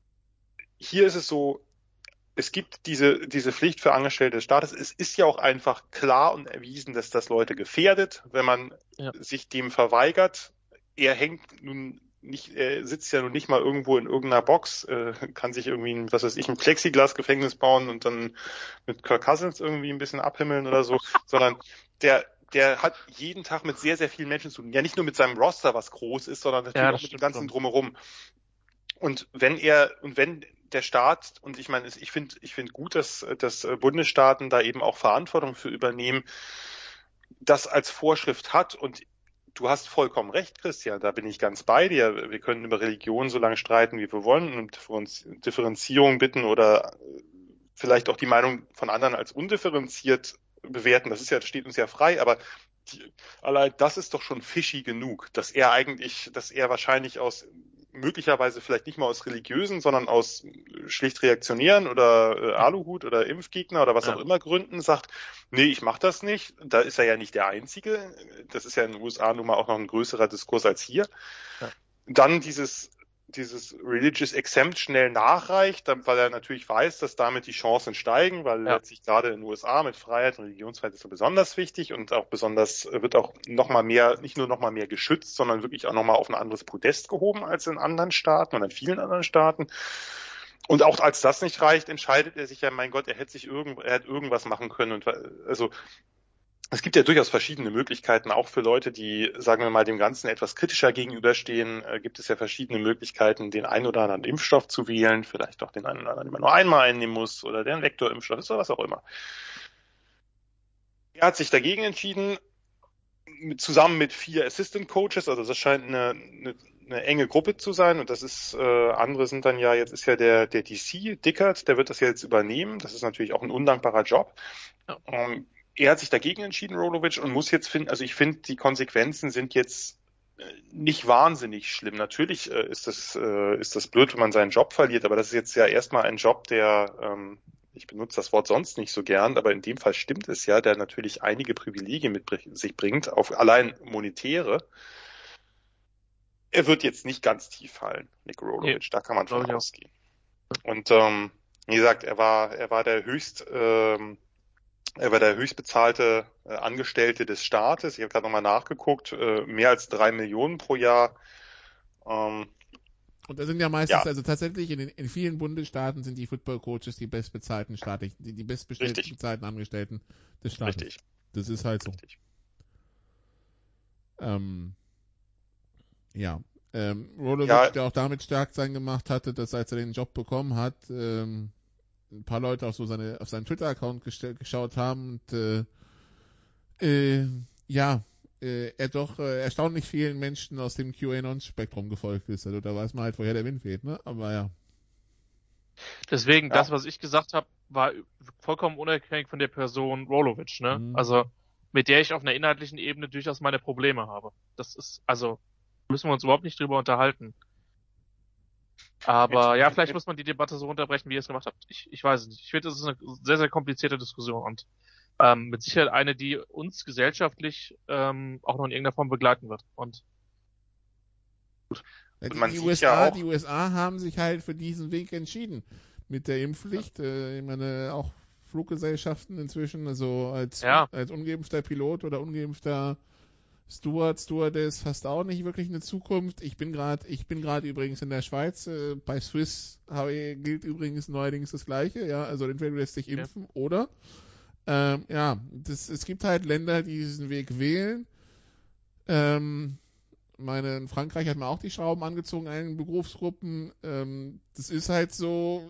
hier ist es so, es gibt diese, diese Pflicht für Angestellte des Staates. Es ist ja auch einfach klar und erwiesen, dass das Leute gefährdet, wenn man ja. sich dem verweigert. Er hängt nun nicht, er sitzt ja nun nicht mal irgendwo in irgendeiner Box, äh, kann sich irgendwie, ein, was weiß ich, ein Plexiglas-Gefängnis bauen und dann mit Kirk Cousins irgendwie ein bisschen abhimmeln oder so, sondern der, der hat jeden Tag mit sehr, sehr vielen Menschen zu tun. Ja, nicht nur mit seinem Roster, was groß ist, sondern natürlich ja, auch mit dem ganzen schon. Drumherum. Und wenn er, und wenn der Staat, und ich meine, ich finde, ich finde gut, dass, dass Bundesstaaten da eben auch Verantwortung für übernehmen, das als Vorschrift hat. Und du hast vollkommen recht, Christian, da bin ich ganz bei dir. Wir können über Religion so lange streiten, wie wir wollen, und um Differenzierung bitten oder vielleicht auch die Meinung von anderen als undifferenziert bewerten. Das ist ja, das steht uns ja frei, aber die, allein das ist doch schon fishy genug, dass er eigentlich, dass er wahrscheinlich aus möglicherweise vielleicht nicht mal aus religiösen, sondern aus schlicht reaktionären oder äh, Aluhut oder Impfgegner oder was ja. auch immer Gründen sagt, nee, ich mach das nicht. Da ist er ja nicht der Einzige. Das ist ja in den U S A nun mal auch noch ein größerer Diskurs als hier. Ja. Dann dieses dieses Religious Exempt schnell nachreicht, weil er natürlich weiß, dass damit die Chancen steigen, weil ja. letztlich gerade in den U S A mit Freiheit und Religionsfreiheit ist so besonders wichtig und auch besonders wird auch noch mal mehr, nicht nur noch mal mehr geschützt, sondern wirklich auch noch mal auf ein anderes Podest gehoben als in anderen Staaten und in vielen anderen Staaten. Und auch als das nicht reicht, entscheidet er sich ja, mein Gott, er hätte sich irgend, er hätte irgendwas machen können und also es gibt ja durchaus verschiedene Möglichkeiten, auch für Leute, die, sagen wir mal, dem Ganzen etwas kritischer gegenüberstehen, äh, gibt es ja verschiedene Möglichkeiten, den einen oder anderen Impfstoff zu wählen, vielleicht auch den einen oder anderen, den man nur einmal einnehmen muss, oder der ein Vektorimpfstoff ist oder was auch immer. Er hat sich dagegen entschieden, mit, zusammen mit vier Assistant Coaches, also das scheint eine, eine, eine enge Gruppe zu sein, und das ist, äh, andere sind dann ja, jetzt ist ja der, der D C, Dickert, der wird das ja jetzt übernehmen, das ist natürlich auch ein undankbarer Job. Ja. Ähm, Er hat sich dagegen entschieden, Rolovic, und muss jetzt finden, also ich finde, die Konsequenzen sind jetzt nicht wahnsinnig schlimm. Natürlich äh, ist das äh, ist das blöd, wenn man seinen Job verliert, aber das ist jetzt ja erstmal ein Job, der, ähm, ich benutze das Wort sonst nicht so gern, aber in dem Fall stimmt es ja, der natürlich einige Privilegien mit sich bringt, auf allein monetäre. Er wird jetzt nicht ganz tief fallen, Nick Rolovic, nee, da kann man von ausgehen. Und ähm, wie gesagt, er war er war der höchst ähm, Er war der höchstbezahlte äh, Angestellte des Staates. Ich habe gerade nochmal nachgeguckt, äh, mehr als drei Millionen pro Jahr. Ähm, Und da sind ja meistens, ja. also tatsächlich in, den, in vielen Bundesstaaten sind die Football Coaches die bestbezahlten staatlich, die, die bestbezahlten Angestellten des Staates. Richtig. Das ist halt so. Richtig. Ähm, ja. Ähm, Rolovic, ja. der auch damit stark sein gemacht hatte, dass als er den Job bekommen hat, ähm, ein paar Leute auf so seine auf seinen Twitter-Account gest- geschaut haben und äh, äh, ja, äh, er doch äh, erstaunlich vielen Menschen aus dem QAnon-Spektrum gefolgt ist. Also da weiß man halt, woher der Wind weht, ne? Aber ja. Deswegen, ja. das, was ich gesagt habe, war vollkommen unabhängig von der Person Rolovic, ne? Mhm. Also mit der ich auf einer inhaltlichen Ebene durchaus meine Probleme habe. Das ist, also müssen wir uns überhaupt nicht drüber unterhalten. Aber ja, vielleicht muss man die Debatte so runterbrechen, wie ihr es gemacht habt. Ich, ich weiß es nicht. Ich finde, das ist eine sehr, sehr komplizierte Diskussion und ähm, mit Sicherheit eine, die uns gesellschaftlich ähm, auch noch in irgendeiner Form begleiten wird. Und gut. Ja, die, die, U S A, ja die U S A haben sich halt für diesen Weg entschieden. Mit der Impfpflicht. Ja. Äh, ich meine, auch Fluggesellschaften inzwischen, also als, ja. als ungeimpfter Pilot oder ungeimpfter Steward, Stewardess hast auch nicht wirklich eine Zukunft. Ich bin gerade, ich bin gerade übrigens in der Schweiz, äh, bei Swiss gilt übrigens neuerdings das Gleiche, ja, also entweder du lässt dich impfen ja. oder, ähm, ja, das, es gibt halt Länder, die diesen Weg wählen. Ähm, meine, in Frankreich hat man auch die Schrauben angezogen, einigen Berufsgruppen. Ähm, das ist halt so,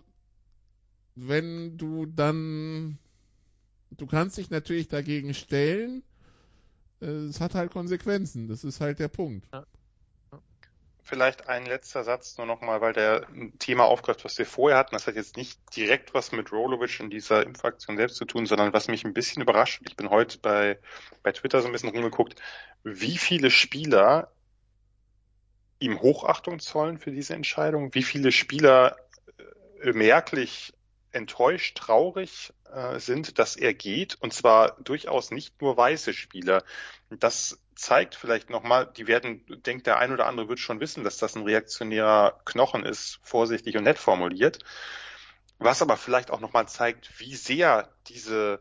wenn du dann, du kannst dich natürlich dagegen stellen, es hat halt Konsequenzen, das ist halt der Punkt. Ja. Vielleicht ein letzter Satz nur nochmal, weil der ein Thema aufgreift, was wir vorher hatten. Das hat jetzt nicht direkt was mit Rolovic in dieser Impfaktion selbst zu tun, sondern was mich ein bisschen überrascht. Ich bin heute bei, bei Twitter so ein bisschen rumgeguckt, wie viele Spieler ihm Hochachtung zollen für diese Entscheidung, wie viele Spieler äh, merklich enttäuscht, traurig äh, sind, dass er geht, und zwar durchaus nicht nur weiße Spieler. Das zeigt vielleicht nochmal, die werden, denkt der ein oder andere wird schon wissen, dass das ein reaktionärer Knochen ist, vorsichtig und nett formuliert. Was aber vielleicht auch nochmal zeigt, wie sehr diese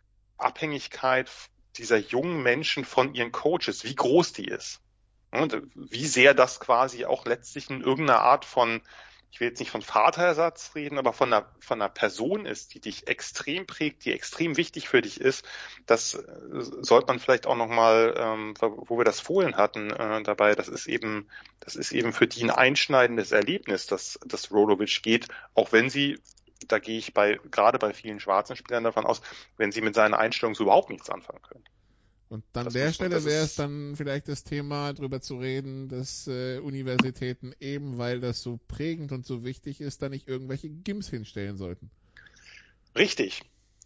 Abhängigkeit dieser jungen Menschen von ihren Coaches, wie groß die ist. Und wie sehr das quasi auch letztlich in irgendeiner Art von, ich will jetzt nicht von Vaterersatz reden, aber von einer, von einer Person ist, die dich extrem prägt, die extrem wichtig für dich ist. Das sollte man vielleicht auch nochmal, ähm, wo wir das vorhin hatten, äh, dabei, das ist eben, das ist eben für die ein einschneidendes Erlebnis, dass, dass Rolovic geht, auch wenn sie, da gehe ich bei, gerade bei vielen schwarzen Spielern davon aus, wenn sie mit seiner Einstellung so überhaupt nichts anfangen können. Und an das der muss, Stelle wäre es dann vielleicht das Thema, darüber zu reden, dass äh, Universitäten eben, weil das so prägend und so wichtig ist, da nicht irgendwelche Gyms hinstellen sollten. Richtig.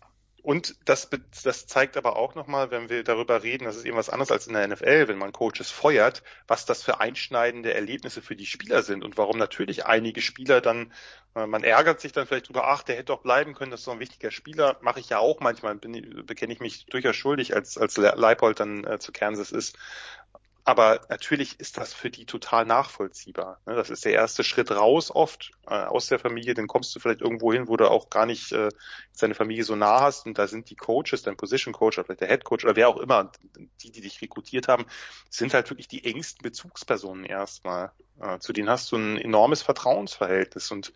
Und das, das zeigt aber auch nochmal, wenn wir darüber reden, das ist eben was anderes als in der N F L, wenn man Coaches feuert, was das für einschneidende Erlebnisse für die Spieler sind und warum natürlich einige Spieler dann, man ärgert sich dann vielleicht drüber, ach, der hätte doch bleiben können, das ist so ein wichtiger Spieler, mache ich ja auch manchmal, bin, bekenne ich mich durchaus schuldig, als, als Leipold dann äh, zu Kansas ist. Aber natürlich ist das für die total nachvollziehbar. Das ist der erste Schritt raus oft äh, aus der Familie. Dann kommst du vielleicht irgendwo hin, wo du auch gar nicht äh, deine Familie so nah hast. Und da sind die Coaches, dein Position Coach oder vielleicht der Head Coach oder wer auch immer, die, die dich rekrutiert haben, sind halt wirklich die engsten Bezugspersonen erstmal. Äh, zu denen hast du ein enormes Vertrauensverhältnis. Und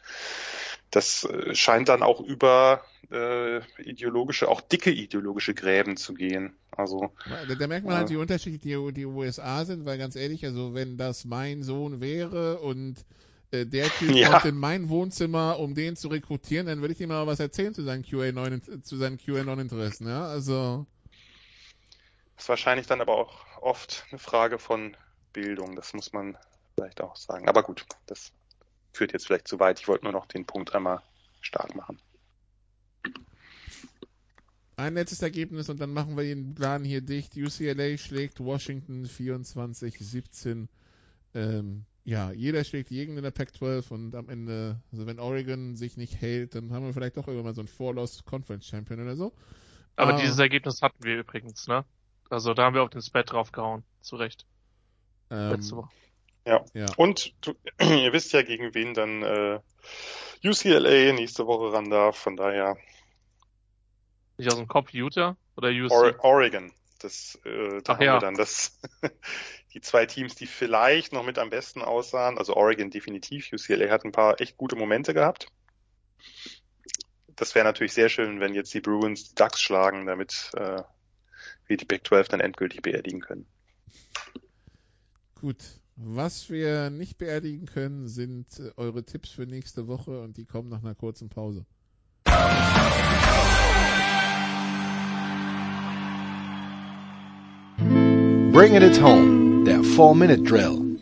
das äh, scheint dann auch über äh, ideologische, auch dicke ideologische Gräben zu gehen. Also, da, da merkt man halt die Unterschiede, die die U S A sind, weil ganz ehrlich, also wenn das mein Sohn wäre und äh, der Typ ja. kommt in mein Wohnzimmer, um den zu rekrutieren, dann würde ich ihm mal was erzählen zu seinen Q A neun, zu seinen Q A neun Interessen, ja, also. Das ist wahrscheinlich dann aber auch oft eine Frage von Bildung, das muss man vielleicht auch sagen. Aber gut, das führt jetzt vielleicht zu weit. Ich wollte nur noch den Punkt einmal stark machen. Ein letztes Ergebnis und dann machen wir den Plan hier dicht. U C L A schlägt Washington vierundzwanzig siebzehn. Ähm, ja, jeder schlägt jeden in der Pac zwölf und am Ende, also wenn Oregon sich nicht hält, dann haben wir vielleicht doch irgendwann mal so einen Four-Loss-Conference-Champion oder so. Aber ah. dieses Ergebnis hatten wir übrigens, ne? Also da haben wir auf den Spread draufgehauen. Zu Recht. Ähm, Letzte Woche. Ja. ja. Und du, ihr wisst ja, gegen wen dann äh, U C L A nächste Woche ran darf, von daher. Nicht aus dem Kopf Utah oder U C? Or- Oregon. Das, äh, da Ach haben ja. wir dann das, die zwei Teams, die vielleicht noch mit am besten aussahen. Also Oregon definitiv. U C L A hat ein paar echt gute Momente gehabt. Das wäre natürlich sehr schön, wenn jetzt die Bruins die Ducks schlagen, damit äh, wir die Pac zwölf dann endgültig beerdigen können. Gut. Was wir nicht beerdigen können, sind äh, eure Tipps für nächste Woche und die kommen nach einer kurzen Pause. Bringing it home, der Four-Minute-Drill.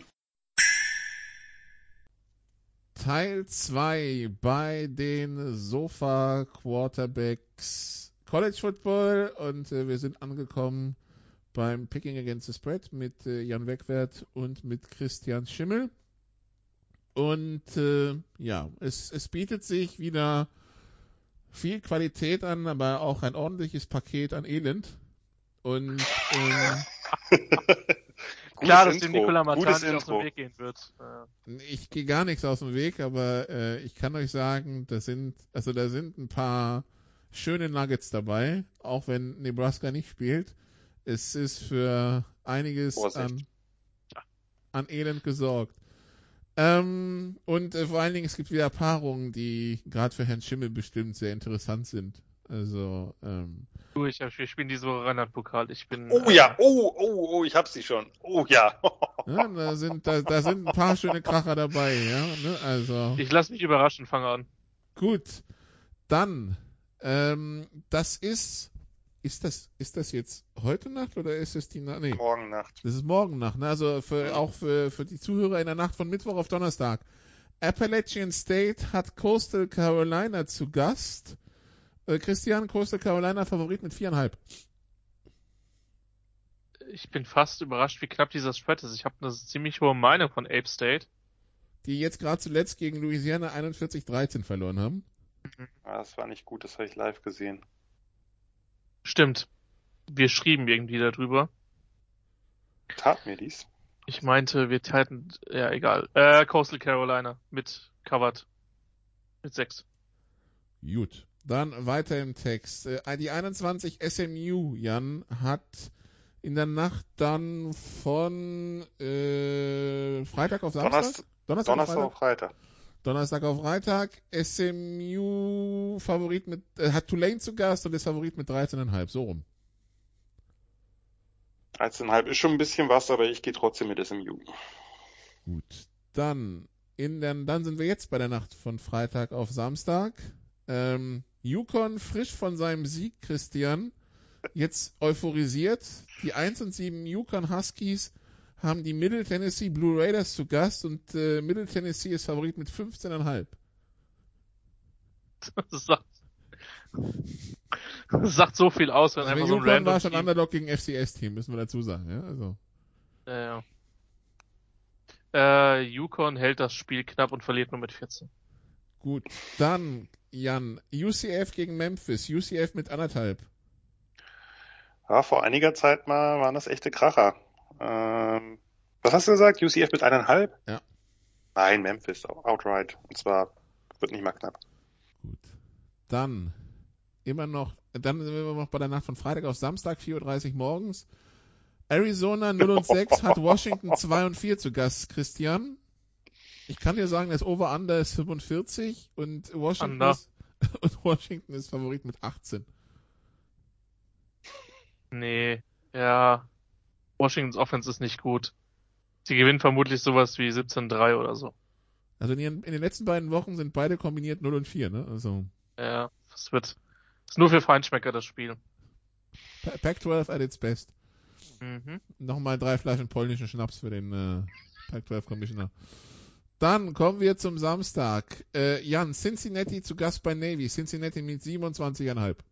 Teil zwei bei den Sofa Quarterbacks College Football und äh, wir sind angekommen beim Picking Against the Spread mit äh, Jan Wegwert und mit Christian Schimmel. Und äh, ja, es, es bietet sich wieder viel Qualität an, aber auch ein ordentliches Paket an Elend. Und ähm, klar, dass Intro. dem Nicola Martin Gutes nicht aus dem Intro. Weg gehen wird. Äh, ich gehe gar nichts aus dem Weg, aber äh, ich kann euch sagen, das sind, also da sind ein paar schöne Nuggets dabei, auch wenn Nebraska nicht spielt. Es ist für einiges an, an Elend gesorgt. Ähm, und äh, vor allen Dingen, es gibt wieder Paarungen, die gerade für Herrn Schimmel bestimmt sehr interessant sind. Also, ähm. Du, ich hab, wir spielen diese Woche Rheinland-Pokal. Ich bin. Oh äh, ja, oh, oh, oh, ich hab sie schon. Oh ja. Ja, da sind, da, da sind ein paar schöne Kracher dabei, ja, ne, also. Ich lasse mich überraschen, fange an. Gut. Dann, ähm, das ist, ist das, ist das jetzt heute Nacht oder ist es die Nacht? Nee. Morgen Nacht. Das ist morgen Nacht, ne? Also für, auch für, für die Zuhörer in der Nacht von Mittwoch auf Donnerstag. Appalachian State hat Coastal Carolina zu Gast. Äh, Christian, Coastal Carolina Favorit mit viereinhalb. Ich bin fast überrascht, wie knapp dieser Spread ist. Ich habe eine ziemlich hohe Meinung von Ape State. Die jetzt gerade zuletzt gegen Louisiana einundvierzig dreizehn verloren haben. Ah, das war nicht gut, das habe ich live gesehen. Stimmt. Wir schrieben irgendwie darüber. Tat mir dies? Ich meinte, wir teilten, ja, egal. Äh, Coastal Carolina mit Covered. Mit sechs. Gut. Dann weiter im Text. Äh, die einundzwanzig S M U, Jan, hat in der Nacht dann von äh, Freitag auf Samstag? Donnerstag, Donnerstag auf Freitag. Donnerstag auf Freitag. S M U Favorit mit, äh, hat Tulane zu Gast und ist Favorit mit dreizehn Komma fünf, so rum. dreizehn Komma fünf ist schon ein bisschen was, aber ich gehe trotzdem mit S M U. Gut. Dann, in der, dann sind wir jetzt bei der Nacht von Freitag auf Samstag. Ähm, Yukon frisch von seinem Sieg, Christian, jetzt euphorisiert. Die eins und sieben Yukon Huskies haben die Middle Tennessee Blue Raiders zu Gast und äh, Middle Tennessee ist Favorit mit fünfzehn Komma fünf. Das sagt, das sagt so viel aus, wenn Also einfach so ein Yukon random war schon Team... Underdog gegen F C S-Team, müssen wir dazu sagen. Ja, also. Ja, ja. Äh, Yukon hält das Spiel knapp und verliert nur mit vierzehn. Gut, dann, Jan, U C F gegen Memphis. U C F mit anderthalb. Ja, vor einiger Zeit mal waren das echte Kracher. Ähm, was hast du gesagt? U C F mit eineinhalb? Ja. Nein, Memphis, outright. Und zwar wird nicht mal knapp. Gut. Dann immer noch, dann sind wir noch bei der Nacht von Freitag auf Samstag, vier Uhr dreißig morgens. Arizona null und sechs hat Washington zwei und vier zu Gast, Christian. Ich kann dir sagen, das Over-Under ist fünfundvierzig und Washington ist, und Washington ist Favorit mit achtzehn. Nee, ja. Washingtons Offense ist nicht gut. Sie gewinnen vermutlich sowas wie siebzehn drei oder so. Also in, ihren, in den letzten beiden Wochen sind beide kombiniert null und vier, ne? Also. Ja, das wird, ist nur für Feinschmecker das Spiel. Pac zwölf at its best. Mhm. Nochmal drei Flaschen polnischen Schnaps für den äh, Pac zwölf Commissioner. Dann kommen wir zum Samstag. Äh, Jan, Cincinnati zu Gast bei Navy. Cincinnati mit siebenundzwanzig Komma fünf.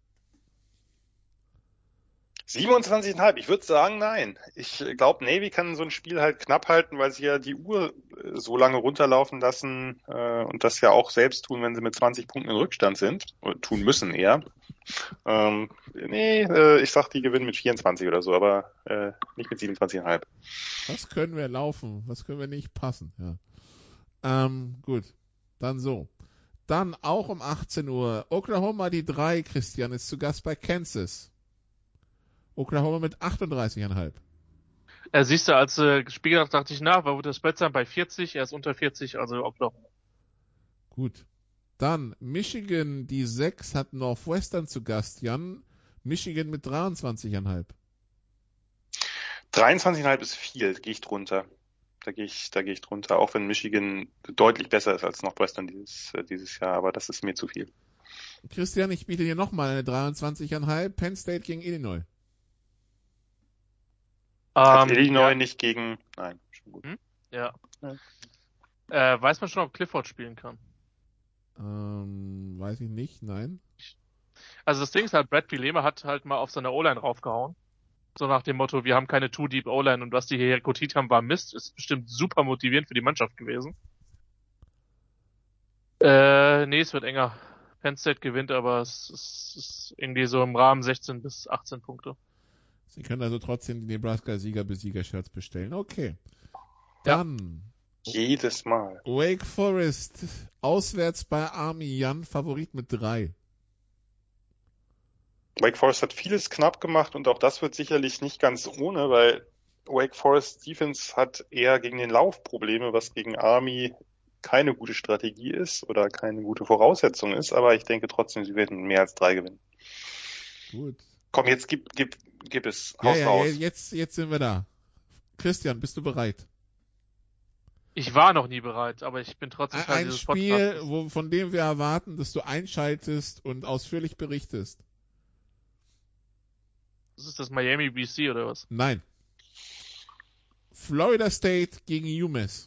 siebenundzwanzig Komma fünf. Ich würde sagen, nein. Ich glaube, Navy kann so ein Spiel halt knapp halten, weil sie ja die Uhr so lange runterlaufen lassen äh, und das ja auch selbst tun, wenn sie mit zwanzig Punkten in Rückstand sind. Oder tun müssen eher. Ähm, nee, äh, ich sag, die gewinnen mit vierundzwanzig oder so, aber äh, nicht mit siebenundzwanzig Komma fünf. Was können wir laufen? Was können wir nicht passen? Ja. Ähm, gut. Dann so. Dann auch um achtzehn Uhr. Oklahoma die drei, Christian, ist zu Gast bei Kansas. Oklahoma mit achtunddreißig Komma fünf. Ja, siehst du, als äh, gespielt habe, dachte ich, na, war wird das Spread sein bei vierzig, er ist unter vierzig, also Oklahoma. Gut. Dann Michigan, die sechs, hat Northwestern zu Gast. Jan, Michigan mit dreiundzwanzig Komma fünf. dreiundzwanzig Komma fünf ist viel, gehe ich drunter. Da gehe ich, da gehe ich drunter, auch wenn Michigan deutlich besser ist als Northwestern dieses, äh, dieses Jahr, aber das ist mir zu viel. Christian, ich biete dir nochmal eine dreiundzwanzig Komma fünf. Penn State gegen Illinois. Hat Ähm, Illinois ja. nicht gegen, nein, schon gut. Hm? Ja. Äh, weiß man schon, ob Clifford spielen kann? Ähm, weiß ich nicht, nein. Also das Ding ist halt, Brad Bielema hat halt mal auf seine O-Line raufgehauen. So nach dem Motto, wir haben keine Too-Deep O-Line und was die hier rekrutiert haben, war Mist. Ist bestimmt super motivierend für die Mannschaft gewesen. Äh, nee, es wird enger. Penn State gewinnt, aber es ist, ist irgendwie so im Rahmen sechzehn bis achtzehn Punkte. Sie können also trotzdem die Nebraska-Sieger-Besieger-Shirts bestellen. Okay. Ja. Dann Jedes Mal. Wake Forest auswärts bei Army, Jan, Favorit mit drei. Wake Forest hat vieles knapp gemacht und auch das wird sicherlich nicht ganz ohne, weil Wake Forest Defense hat eher gegen den Lauf Probleme, was gegen Army keine gute Strategie ist oder keine gute Voraussetzung ist, aber ich denke trotzdem, sie werden mehr als drei gewinnen. Gut. Komm, jetzt gib, gib, gib es. Ja, Haus ja, raus. ja, jetzt, jetzt sind wir da. Christian, bist du bereit? Ich war noch nie bereit, aber ich bin trotzdem Ein, Teil ein dieses Spiel, Podcasts. wo, von dem wir erwarten, dass du einschaltest und ausführlich berichtest. Das ist das Miami B C oder was? Nein. Florida State gegen UMass.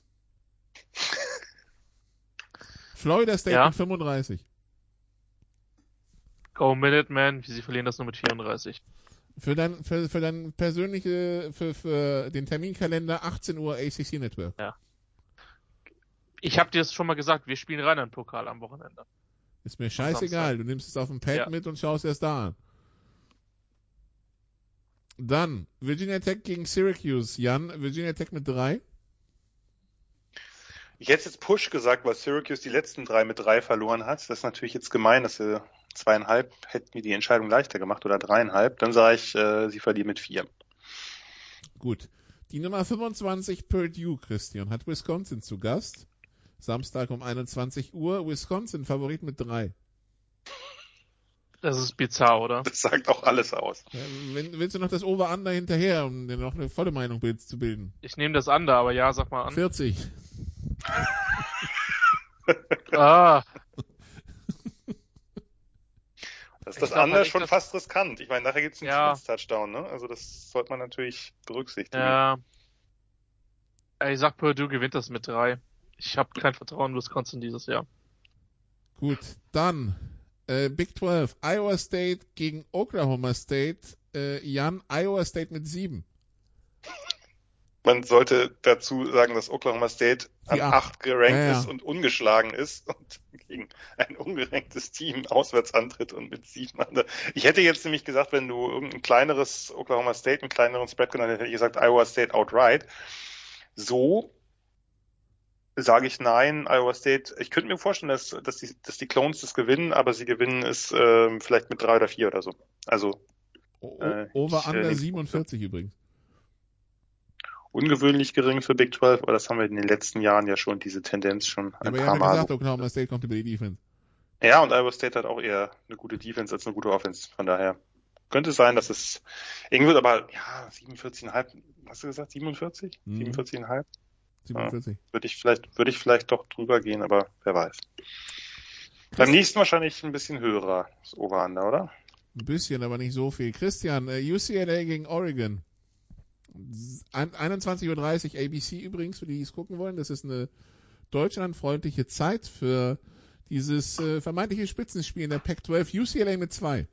Florida State Ja. mit fünfunddreißig. Go Minutemen, wie sie verlieren das nur mit vierunddreißig. Für dein, für, für dein persönliche, für, für den Terminkalender achtzehn Uhr A C C Network. Ich habe dir das schon mal gesagt, wir spielen rein an Pokal am Wochenende. Ist mir scheißegal. Samstag. Du nimmst es auf dem Pad Ja. mit und schaust erst da an. Dann Virginia Tech gegen Syracuse. Jan, Virginia Tech mit drei. Ich hätte jetzt Push gesagt, weil Syracuse die letzten drei mit drei verloren hat. Das ist natürlich jetzt gemein, dass sie zweieinhalb hätten mir die Entscheidung leichter gemacht oder dreieinhalb. Dann sage ich, äh, sie verlieren mit vier. Gut. Die Nummer fünfundzwanzig Purdue, Christian, hat Wisconsin zu Gast. Samstag um einundzwanzig Uhr. Wisconsin Favorit mit drei. Das ist bizarr, oder? Das sagt auch alles aus. Ja, wenn, willst du noch das Over-Under hinterher, um dir noch eine volle Meinung bild- zu bilden? Ich nehme das an, aber ja, sag mal an. vierzig. Ah, Das ist Ich das glaub andere halt, ich schon das- fast riskant. Ich meine, nachher gibt es einen Ja. Touchdown, ne? Also das sollte man natürlich berücksichtigen. ja. Ich sag, Purdue gewinnt das mit drei. Ich habe kein Vertrauen in Wisconsin dieses Jahr. Gut, dann äh, Big zwölf. Iowa State gegen Oklahoma State. Äh, Jan, Iowa State mit sieben. Man sollte dazu sagen, dass Oklahoma State an Die acht. acht gerankt Ja, ja. ist und ungeschlagen ist und gegen ein ungeranktes Team auswärts antritt und mit sieben anderen. Ich hätte jetzt nämlich gesagt, wenn du irgendein kleineres Oklahoma State, einen kleineren Spread genannt hättest, hätte ich gesagt Iowa State outright. So sage ich nein, Iowa State. Ich könnte mir vorstellen, dass, dass, die, dass die Clones das gewinnen, aber sie gewinnen es ähm, vielleicht mit drei oder vier oder so. Also O- Äh, Over-Under ich, äh, siebenundvierzig übrigens. ungewöhnlich gering für Big zwölf, aber das haben wir in den letzten Jahren ja schon, diese Tendenz schon Ja, ein aber ihr paar habt ja Mal. gesagt, Oklahoma State kommt über die Defense. Ja, und Iowa State hat auch eher eine gute Defense als eine gute Offense. Von daher könnte es sein, dass es eng wird, aber ja, siebenundvierzig Komma fünf, hast du gesagt, siebenundvierzig? Mhm. siebenundvierzig Komma fünf? siebenundvierzig. Würde ich vielleicht, würde ich vielleicht doch drüber gehen, aber wer weiß. Beim nächsten wahrscheinlich ein bisschen höherer, das Over-Under, oder? Ein bisschen, aber nicht so viel. Christian, äh, U C L A gegen Oregon. Ein- einundzwanzig Uhr dreißig A B C übrigens, für die, die es gucken wollen. Das ist eine deutschlandfreundliche Zeit für dieses äh, vermeintliche Spitzenspiel in der Pac zwölf. U C L A mit zwei.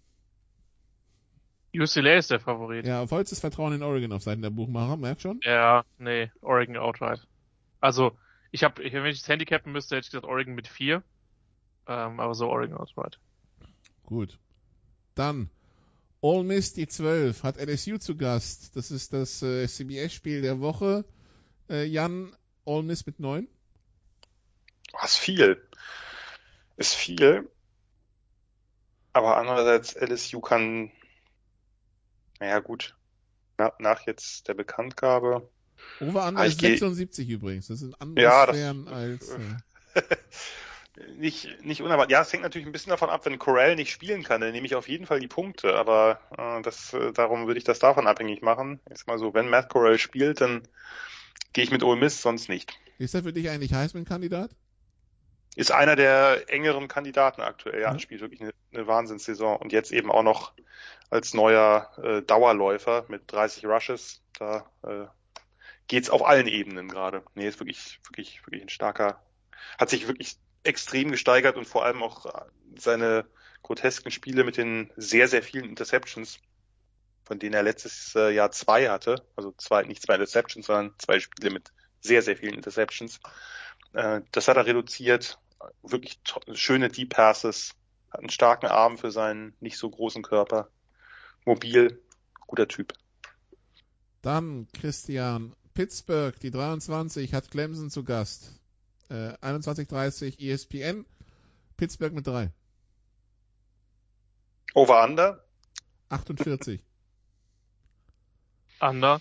U C L A ist der Favorit. Ja, vollstes Vertrauen in Oregon auf Seiten der Buchmacher, merkt schon. Ja, nee, Oregon outright. Also, ich habe, wenn ich das handicappen müsste, hätte ich gesagt Oregon mit vier. Ähm, aber so Oregon outright. Gut. Dann Ole Miss, die zwölf, hat L S U zu Gast. Das ist das äh, C B S-Spiel der Woche. Äh, Jan, Ole Miss mit neun. Oh, ist viel. Ist viel. Aber andererseits, L S U kann, naja gut, na, nach jetzt der Bekanntgabe. Over-Under Ah, ist ich geh- sechsundsiebzig übrigens. Das sind andere Ja, das- Sphären als... Äh, Nicht, nicht unerwartet. Ja, es hängt natürlich ein bisschen davon ab, wenn Corral nicht spielen kann, dann nehme ich auf jeden Fall die Punkte, aber äh, das, äh, darum würde ich das davon abhängig machen. Jetzt mal so, wenn Matt Corral spielt, dann gehe ich mit Ole Miss, sonst nicht. ist er für dich eigentlich Heisman-Kandidat? Ist einer der engeren Kandidaten aktuell, ja, Mhm. spielt wirklich eine, eine Wahnsinnssaison und jetzt eben auch noch als neuer äh, Dauerläufer mit dreißig Rushes, da äh, geht's auf allen Ebenen gerade. Nee, ist wirklich, wirklich, wirklich ein starker, hat sich wirklich extrem gesteigert und vor allem auch seine grotesken Spiele mit den sehr, sehr vielen Interceptions, von denen er letztes äh, Jahr zwei hatte, also zwei, nicht zwei Interceptions, sondern zwei Spiele mit sehr, sehr vielen Interceptions. Äh, das hat er reduziert, wirklich to- schöne Deep Passes, hat einen starken Arm für seinen nicht so großen Körper, mobil, guter Typ. Dann Christian, Pittsburgh, die dreiundzwanzig, hat Clemson zu Gast. Äh, einundzwanzig Uhr dreißig E S P N, Pittsburgh mit drei. Over Under? achtundvierzig. Under.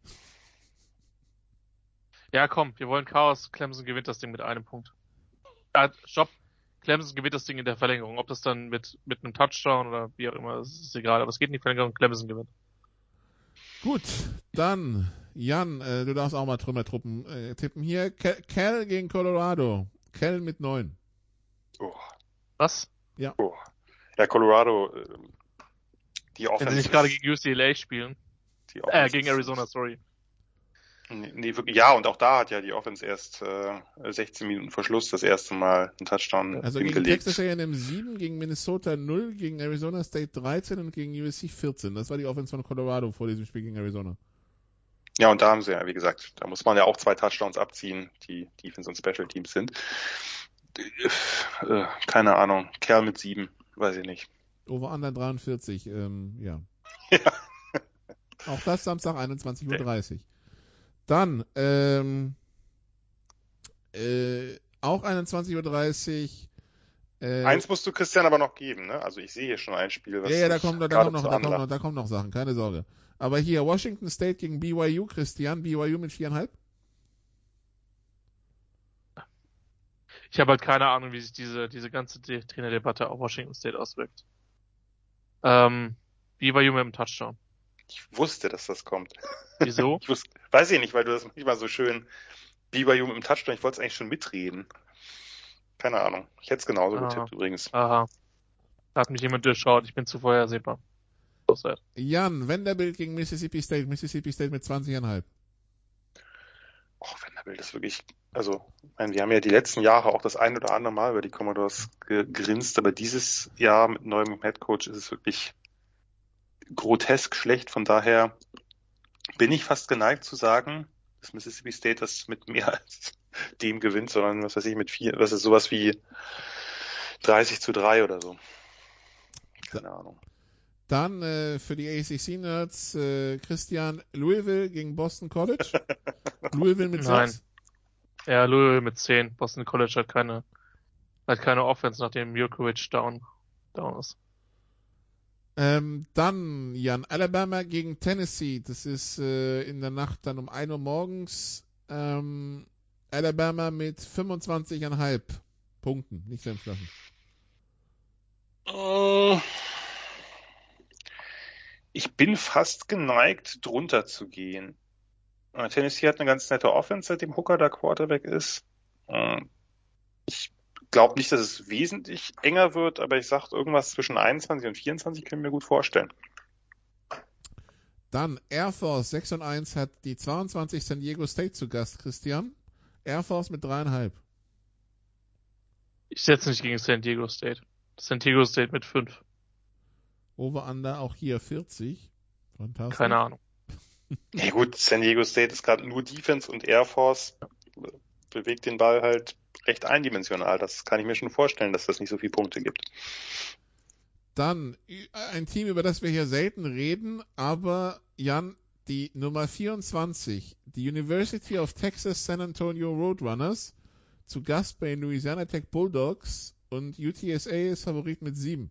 Ja, komm, wir wollen Chaos. Clemson gewinnt das Ding mit einem Punkt. Ah, stopp. Clemson gewinnt das Ding in der Verlängerung. Ob das dann mit, mit einem Touchdown oder wie auch immer, das ist egal. Aber es geht in die Verlängerung, Clemson gewinnt. Gut, dann, Jan, äh, du darfst auch mal Trümmertruppen äh, tippen. Hier, Cal, Cal gegen Colorado. Cal mit neun. Oh. Was? Ja. Oh. Ja, Colorado, äh, die Offense. Wenn sie nicht gerade gegen U C L A spielen. Die Äh, gegen Arizona, sorry. Nee, nee, wirklich, ja, und auch da hat ja die Offense erst äh, sechzehn Minuten vor Schluss das erste Mal einen Touchdown Also gegen hingelegt. Texas A and M sieben, gegen Minnesota null, gegen Arizona State dreizehn und gegen U S C vierzehn. Das war die Offense von Colorado vor diesem Spiel gegen Arizona. Ja, und da haben sie ja, wie gesagt, da muss man ja auch zwei Touchdowns abziehen, die Defense und Special Teams sind. Äh, keine Ahnung, Kerl mit sieben, weiß ich nicht. Over Under dreiundvierzig, ähm, ja. Ja. Auch das Samstag einundzwanzig Uhr dreißig. Dann, ähm, äh, auch einundzwanzig Uhr dreißig. Äh, Eins musst du Christian aber noch geben, ne? Also ich sehe hier schon ein Spiel, was ja, ja, da mich kommt, da, gerade kommt noch, zu da, kommt anlacht. noch, da kommt noch Sachen, keine Sorge. Aber hier, Washington State gegen B Y U, Christian, B Y U mit viereinhalb. Ich habe halt keine Ahnung, wie sich diese, diese ganze De- Trainerdebatte auf Washington State auswirkt. Ähm, B Y U mit einem Touchdown. Ich wusste, dass das kommt. Wieso? Ich wusste, weiß ich nicht, weil du das manchmal so schön B Y U mit dem Touchdown, ich wollte es eigentlich schon mitreden. Keine Ahnung. Ich hätte es genauso Aha. getippt übrigens. Aha. Da hat mich jemand durchschaut. Ich bin zu vorhersehbar. So sad. Jan, Vanderbilt gegen Mississippi State, Mississippi State mit zwanzig Komma fünf. Oh, Vanderbilt ist wirklich, also, ich meine, wir haben ja die letzten Jahre auch das ein oder andere Mal über die Commodores gegrinst, aber dieses Jahr mit neuem Headcoach ist es wirklich grotesk schlecht. Von daher bin ich fast geneigt zu sagen, dass Mississippi State das mit mehr als dem gewinnt, sondern was weiß ich, mit vier, was ist sowas wie dreißig zu drei oder so. Keine Ahnung. Dann äh, für die A C C-Nerds, äh, Christian, Louisville gegen Boston College. Louisville mit Nein. sechs. Ja, Louisville mit zehn. Boston College hat keine, hat keine Offense, nachdem Jurkovic down, down ist. Ähm, dann, Jan, Alabama gegen Tennessee. Das ist äh, in der Nacht dann um ein Uhr morgens. Ähm, Alabama mit fünfundzwanzig Komma fünf Punkten, nicht Senflaschen. Ich bin fast geneigt, drunter zu gehen. Tennessee hat eine ganz nette Offense, seitdem Hooker da Quarterback ist. Ich glaube nicht, dass es wesentlich enger wird, aber ich sage, irgendwas zwischen einundzwanzig und vierundzwanzig können wir mir gut vorstellen. Dann Air Force sechs und eins hat die zweiundzwanzig San Diego State zu Gast, Christian. Air Force mit drei Komma fünf. Ich setze nicht gegen San Diego State. San Diego State mit fünf. Over-Under auch hier vierzig. Fantastisch. Keine Ahnung. Ja gut, San Diego State ist gerade nur Defense und Air Force bewegt den Ball halt recht eindimensional. Das kann ich mir schon vorstellen, dass das nicht so viele Punkte gibt. Dann ein Team, über das wir hier selten reden, aber Jan, die Nummer vierundzwanzig, die University of Texas San Antonio Roadrunners, zu Gast bei Louisiana Tech Bulldogs und U T S A ist Favorit mit sieben.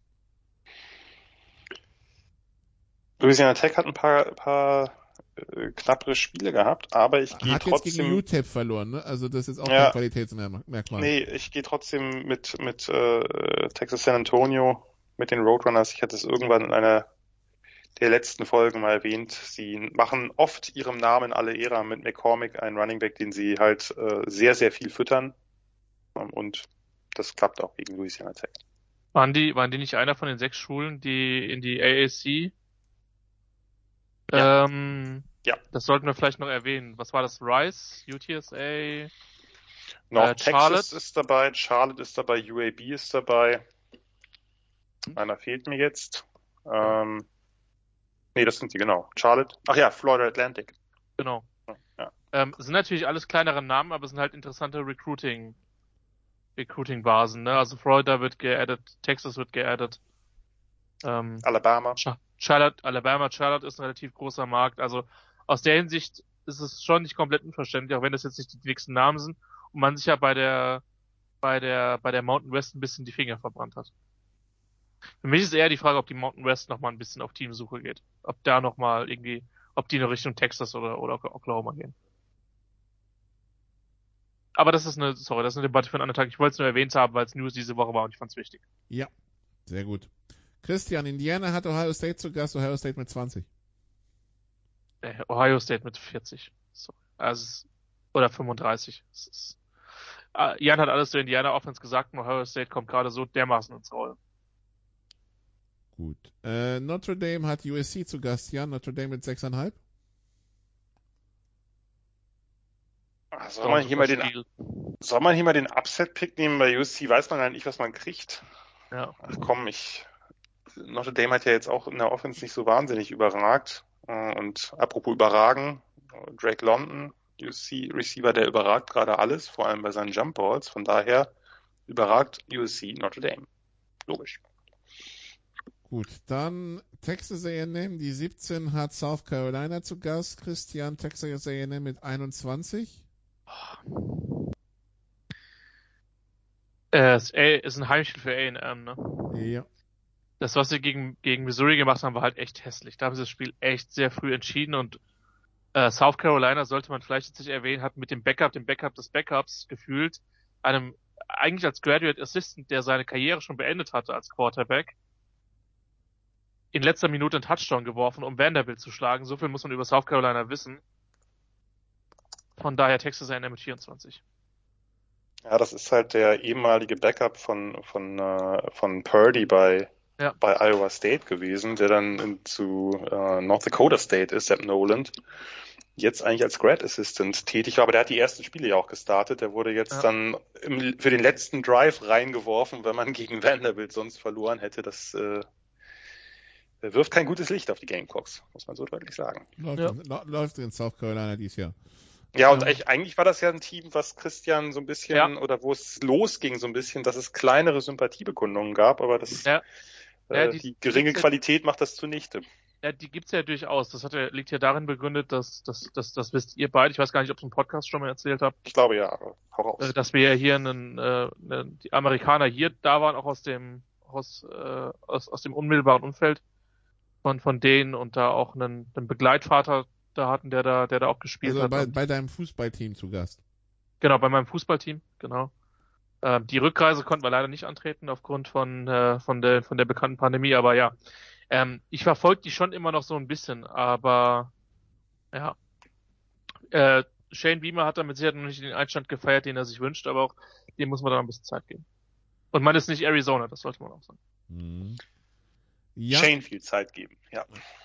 Louisiana Tech hat ein paar, paar äh, knappere Spiele gehabt, aber ich gehe Hat trotzdem... jetzt gegen U T E P verloren, ne? Also das ist auch Ja. kein Qualitätsmerkmal. Nee, ich gehe trotzdem mit, mit äh, Texas San Antonio, mit den Roadrunners. Ich hatte es irgendwann in einer der letzten Folgen mal erwähnt. Sie machen oft ihrem Namen alle Ehre mit McCormick, einen Running Back, den sie halt äh, sehr, sehr viel füttern. Und das klappt auch gegen Louisiana Tech. Waren die, waren die nicht einer von den sechs Schulen, die in die A A C? Ja. Ähm, Ja. Das sollten wir vielleicht noch erwähnen. Was war das? Rice, U T S A? North Äh, Texas Charlotte? ist dabei, Charlotte ist dabei, U A B ist dabei. Einer fehlt mir jetzt. Ähm, nee, das sind die, genau. Charlotte. Ach ja, Florida Atlantic. Genau. Ja. Ähm, sind natürlich alles kleinere Namen, aber sind halt interessante Recruiting, Recruiting-Basen, ne? Also Florida wird geaddet, Texas wird geaddet. Ähm, Alabama. Charlotte, Alabama, Charlotte ist ein relativ großer Markt. Also aus der Hinsicht ist es schon nicht komplett unverständlich, auch wenn das jetzt nicht die nächsten Namen sind und man sich ja bei der bei der bei der Mountain West ein bisschen die Finger verbrannt hat. Für mich ist eher die Frage, ob die Mountain West nochmal ein bisschen auf Teamsuche geht. Ob da nochmal irgendwie, ob die in Richtung Texas oder, oder Oklahoma gehen. Aber das ist eine, sorry, das ist eine Debatte für einen anderen Tag. Ich wollte es nur erwähnt haben, weil es News diese Woche war und ich fand es wichtig. Ja, sehr gut. Christian, Indiana hat Ohio State zu Gast, Ohio State mit zwanzig. Äh, Ohio State mit vierzig. So, also, oder fünfunddreißig. Es ist, äh, Jan hat alles zu Indiana Offense gesagt und Ohio State kommt gerade so dermaßen ins Rollen. Gut. Äh, Notre Dame hat U S C zu Gast, Jan. Notre Dame mit sechs Komma fünf. Soll man hier mal den, soll man hier mal den Upset-Pick nehmen? Bei U S C weiß man eigentlich, was man kriegt. Ja. Ach komm, ich, Notre Dame hat ja jetzt auch in der Offense nicht so wahnsinnig überragt. Und apropos überragen, Drake London, U S C-Receiver, der überragt gerade alles, vor allem bei seinen Jump Balls. Von daher überragt U S C Notre Dame. Logisch. Gut, dann Texas A and M, die siebzehn hat South Carolina zu Gast. Christian, Texas A and M mit einundzwanzig. Äh, es ist ein Heimspiel für A and M, ne? Ja. Das, was sie gegen, gegen Missouri gemacht haben, war halt echt hässlich. Da haben sie das Spiel echt sehr früh entschieden und äh, South Carolina, sollte man vielleicht jetzt nicht erwähnen, hat mit dem Backup, dem Backup des Backups gefühlt, einem eigentlich als Graduate Assistant, der seine Karriere schon beendet hatte als Quarterback, in letzter Minute einen Touchdown geworfen, um Vanderbilt zu schlagen. So viel muss man über South Carolina wissen. Von daher Texas A and M mit vierundzwanzig. Ja, das ist halt der ehemalige Backup von von äh, von Purdy bei ja. bei Iowa State gewesen, der dann in, zu äh, North Dakota State ist, Sepp Noland. Jetzt eigentlich als Grad Assistant tätig war, aber der hat die ersten Spiele ja auch gestartet. Der wurde jetzt ja. dann im, für den letzten Drive reingeworfen, wenn man gegen Vanderbilt sonst verloren hätte. Das äh, wirft kein gutes Licht auf die Gamecocks, muss man so deutlich sagen. Läuft, ja. in, läuft in South Carolina dieses Jahr. Ja, und ja. eigentlich war das ja ein Team, was Christian so ein bisschen, ja. oder wo es losging so ein bisschen, dass es kleinere Sympathiebekundungen gab, aber das ja. Äh, ja, die, die geringe Qualität macht das zunichte. Ja, die gibt's ja durchaus. Das hat ja, liegt ja darin begründet, dass, dass, dass, das wisst ihr beide, ich weiß gar nicht, ob ich es im Podcast schon mal erzählt habe. Ich glaube ja, aber hau raus. Äh, dass wir ja hier einen, äh, einen, die Amerikaner hier da waren, auch aus dem, aus, äh, aus, aus dem unmittelbaren Umfeld von, von denen und da auch einen, einen Begleitvater da hatten, der da, der da auch gespielt also hat. Bei, bei deinem Fußballteam zu Gast. Genau, bei meinem Fußballteam, genau. Ähm, die Rückreise konnten wir leider nicht antreten aufgrund von, äh, von der, von der bekannten Pandemie, aber ja. Ähm, ich verfolge die schon immer noch so ein bisschen, aber, ja. Äh, Shane Beamer hat damit sicher noch nicht den Einstand gefeiert, den er sich wünscht, aber auch dem muss man dann ein bisschen Zeit geben. Und man ist nicht Arizona, das sollte man auch sagen. Mhm. Ja. Shane viel Zeit geben, ja.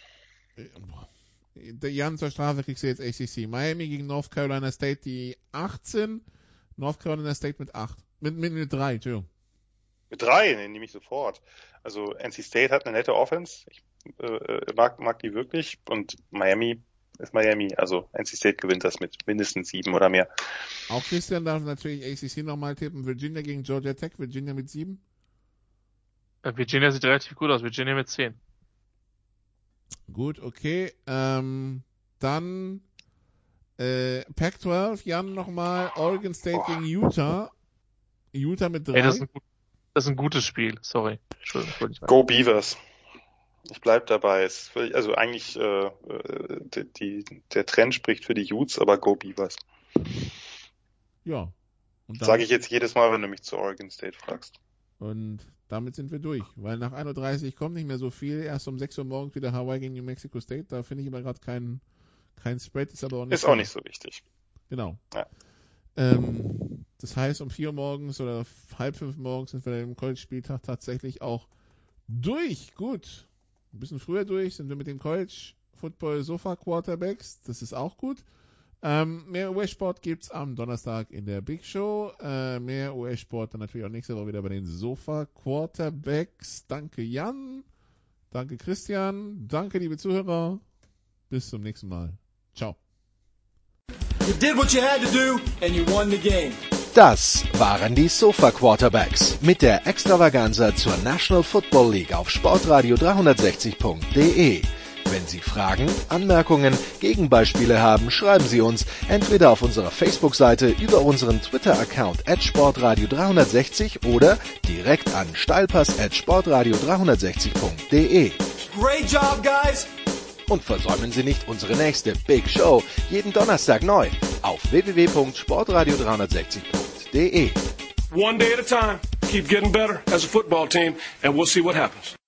Der Jan, zur Strafe kriegst du jetzt A C C. Miami gegen North Carolina State, die achtzehn. North Carolina State mit acht. Mit, mit, mit drei, Entschuldigung. Mit drei, den nehme ich sofort. Also N C State hat eine nette Offense. Ich äh, mag, mag die wirklich. Und Miami ist Miami. Also N C State gewinnt das mit mindestens sieben oder mehr. Auch Christian darf natürlich A C C nochmal tippen. Virginia gegen Georgia Tech. Virginia mit sieben. Virginia sieht relativ gut aus. Virginia mit zehn. Gut, okay. Ähm, dann äh, Pac zwölf, Jan nochmal. Oregon State oh. gegen Utah. Utah mit drei. Ey, das, ist ein, das ist ein gutes Spiel. Sorry. Entschuldigung. Ich Go Beavers. Ich bleib dabei. Also eigentlich äh, die, die, der Trend spricht für die Utes, aber Go Beavers. Ja. Sage ich jetzt jedes Mal, wenn du mich zu Oregon State fragst. Und damit sind wir durch, weil nach ein Uhr dreißig kommt nicht mehr so viel. Erst um sechs Uhr morgens wieder Hawaii gegen New Mexico State. Da finde ich aber gerade keinen kein Spread. Ist aber auch nicht, ist auch nicht so wichtig. Genau. Ja. Ähm, das heißt, um vier Uhr morgens oder halb fünf morgens sind wir im College-Spieltag tatsächlich auch durch. Gut. Ein bisschen früher durch sind wir mit dem College-Football-Sofa-Quarterbacks. Das ist auch gut. Ähm, mehr U S-Sport gibt's am Donnerstag in der Big Show. Äh, mehr U S-Sport dann natürlich auch nächste Woche wieder bei den Sofa-Quarterbacks. Danke Jan. Danke Christian. Danke liebe Zuhörer. Bis zum nächsten Mal. Ciao. You did what you had to do and you won the game. Das waren die Sofa Quarterbacks mit der Extravaganza zur National Football League auf sportradio dreihundertsechzig punkt de. Wenn Sie Fragen, Anmerkungen, Gegenbeispiele haben, schreiben Sie uns entweder auf unserer Facebook-Seite, über unseren Twitter-Account at sportradio dreihundertsechzig oder direkt an steilpass at sportradio dreihundertsechzig punkt de. Great job, guys! Und versäumen Sie nicht unsere nächste Big Show, jeden Donnerstag neu, auf w w w punkt sportradio dreihundertsechzig punkt de. One day at a time. Keep getting better as a football team, and we'll see what happens.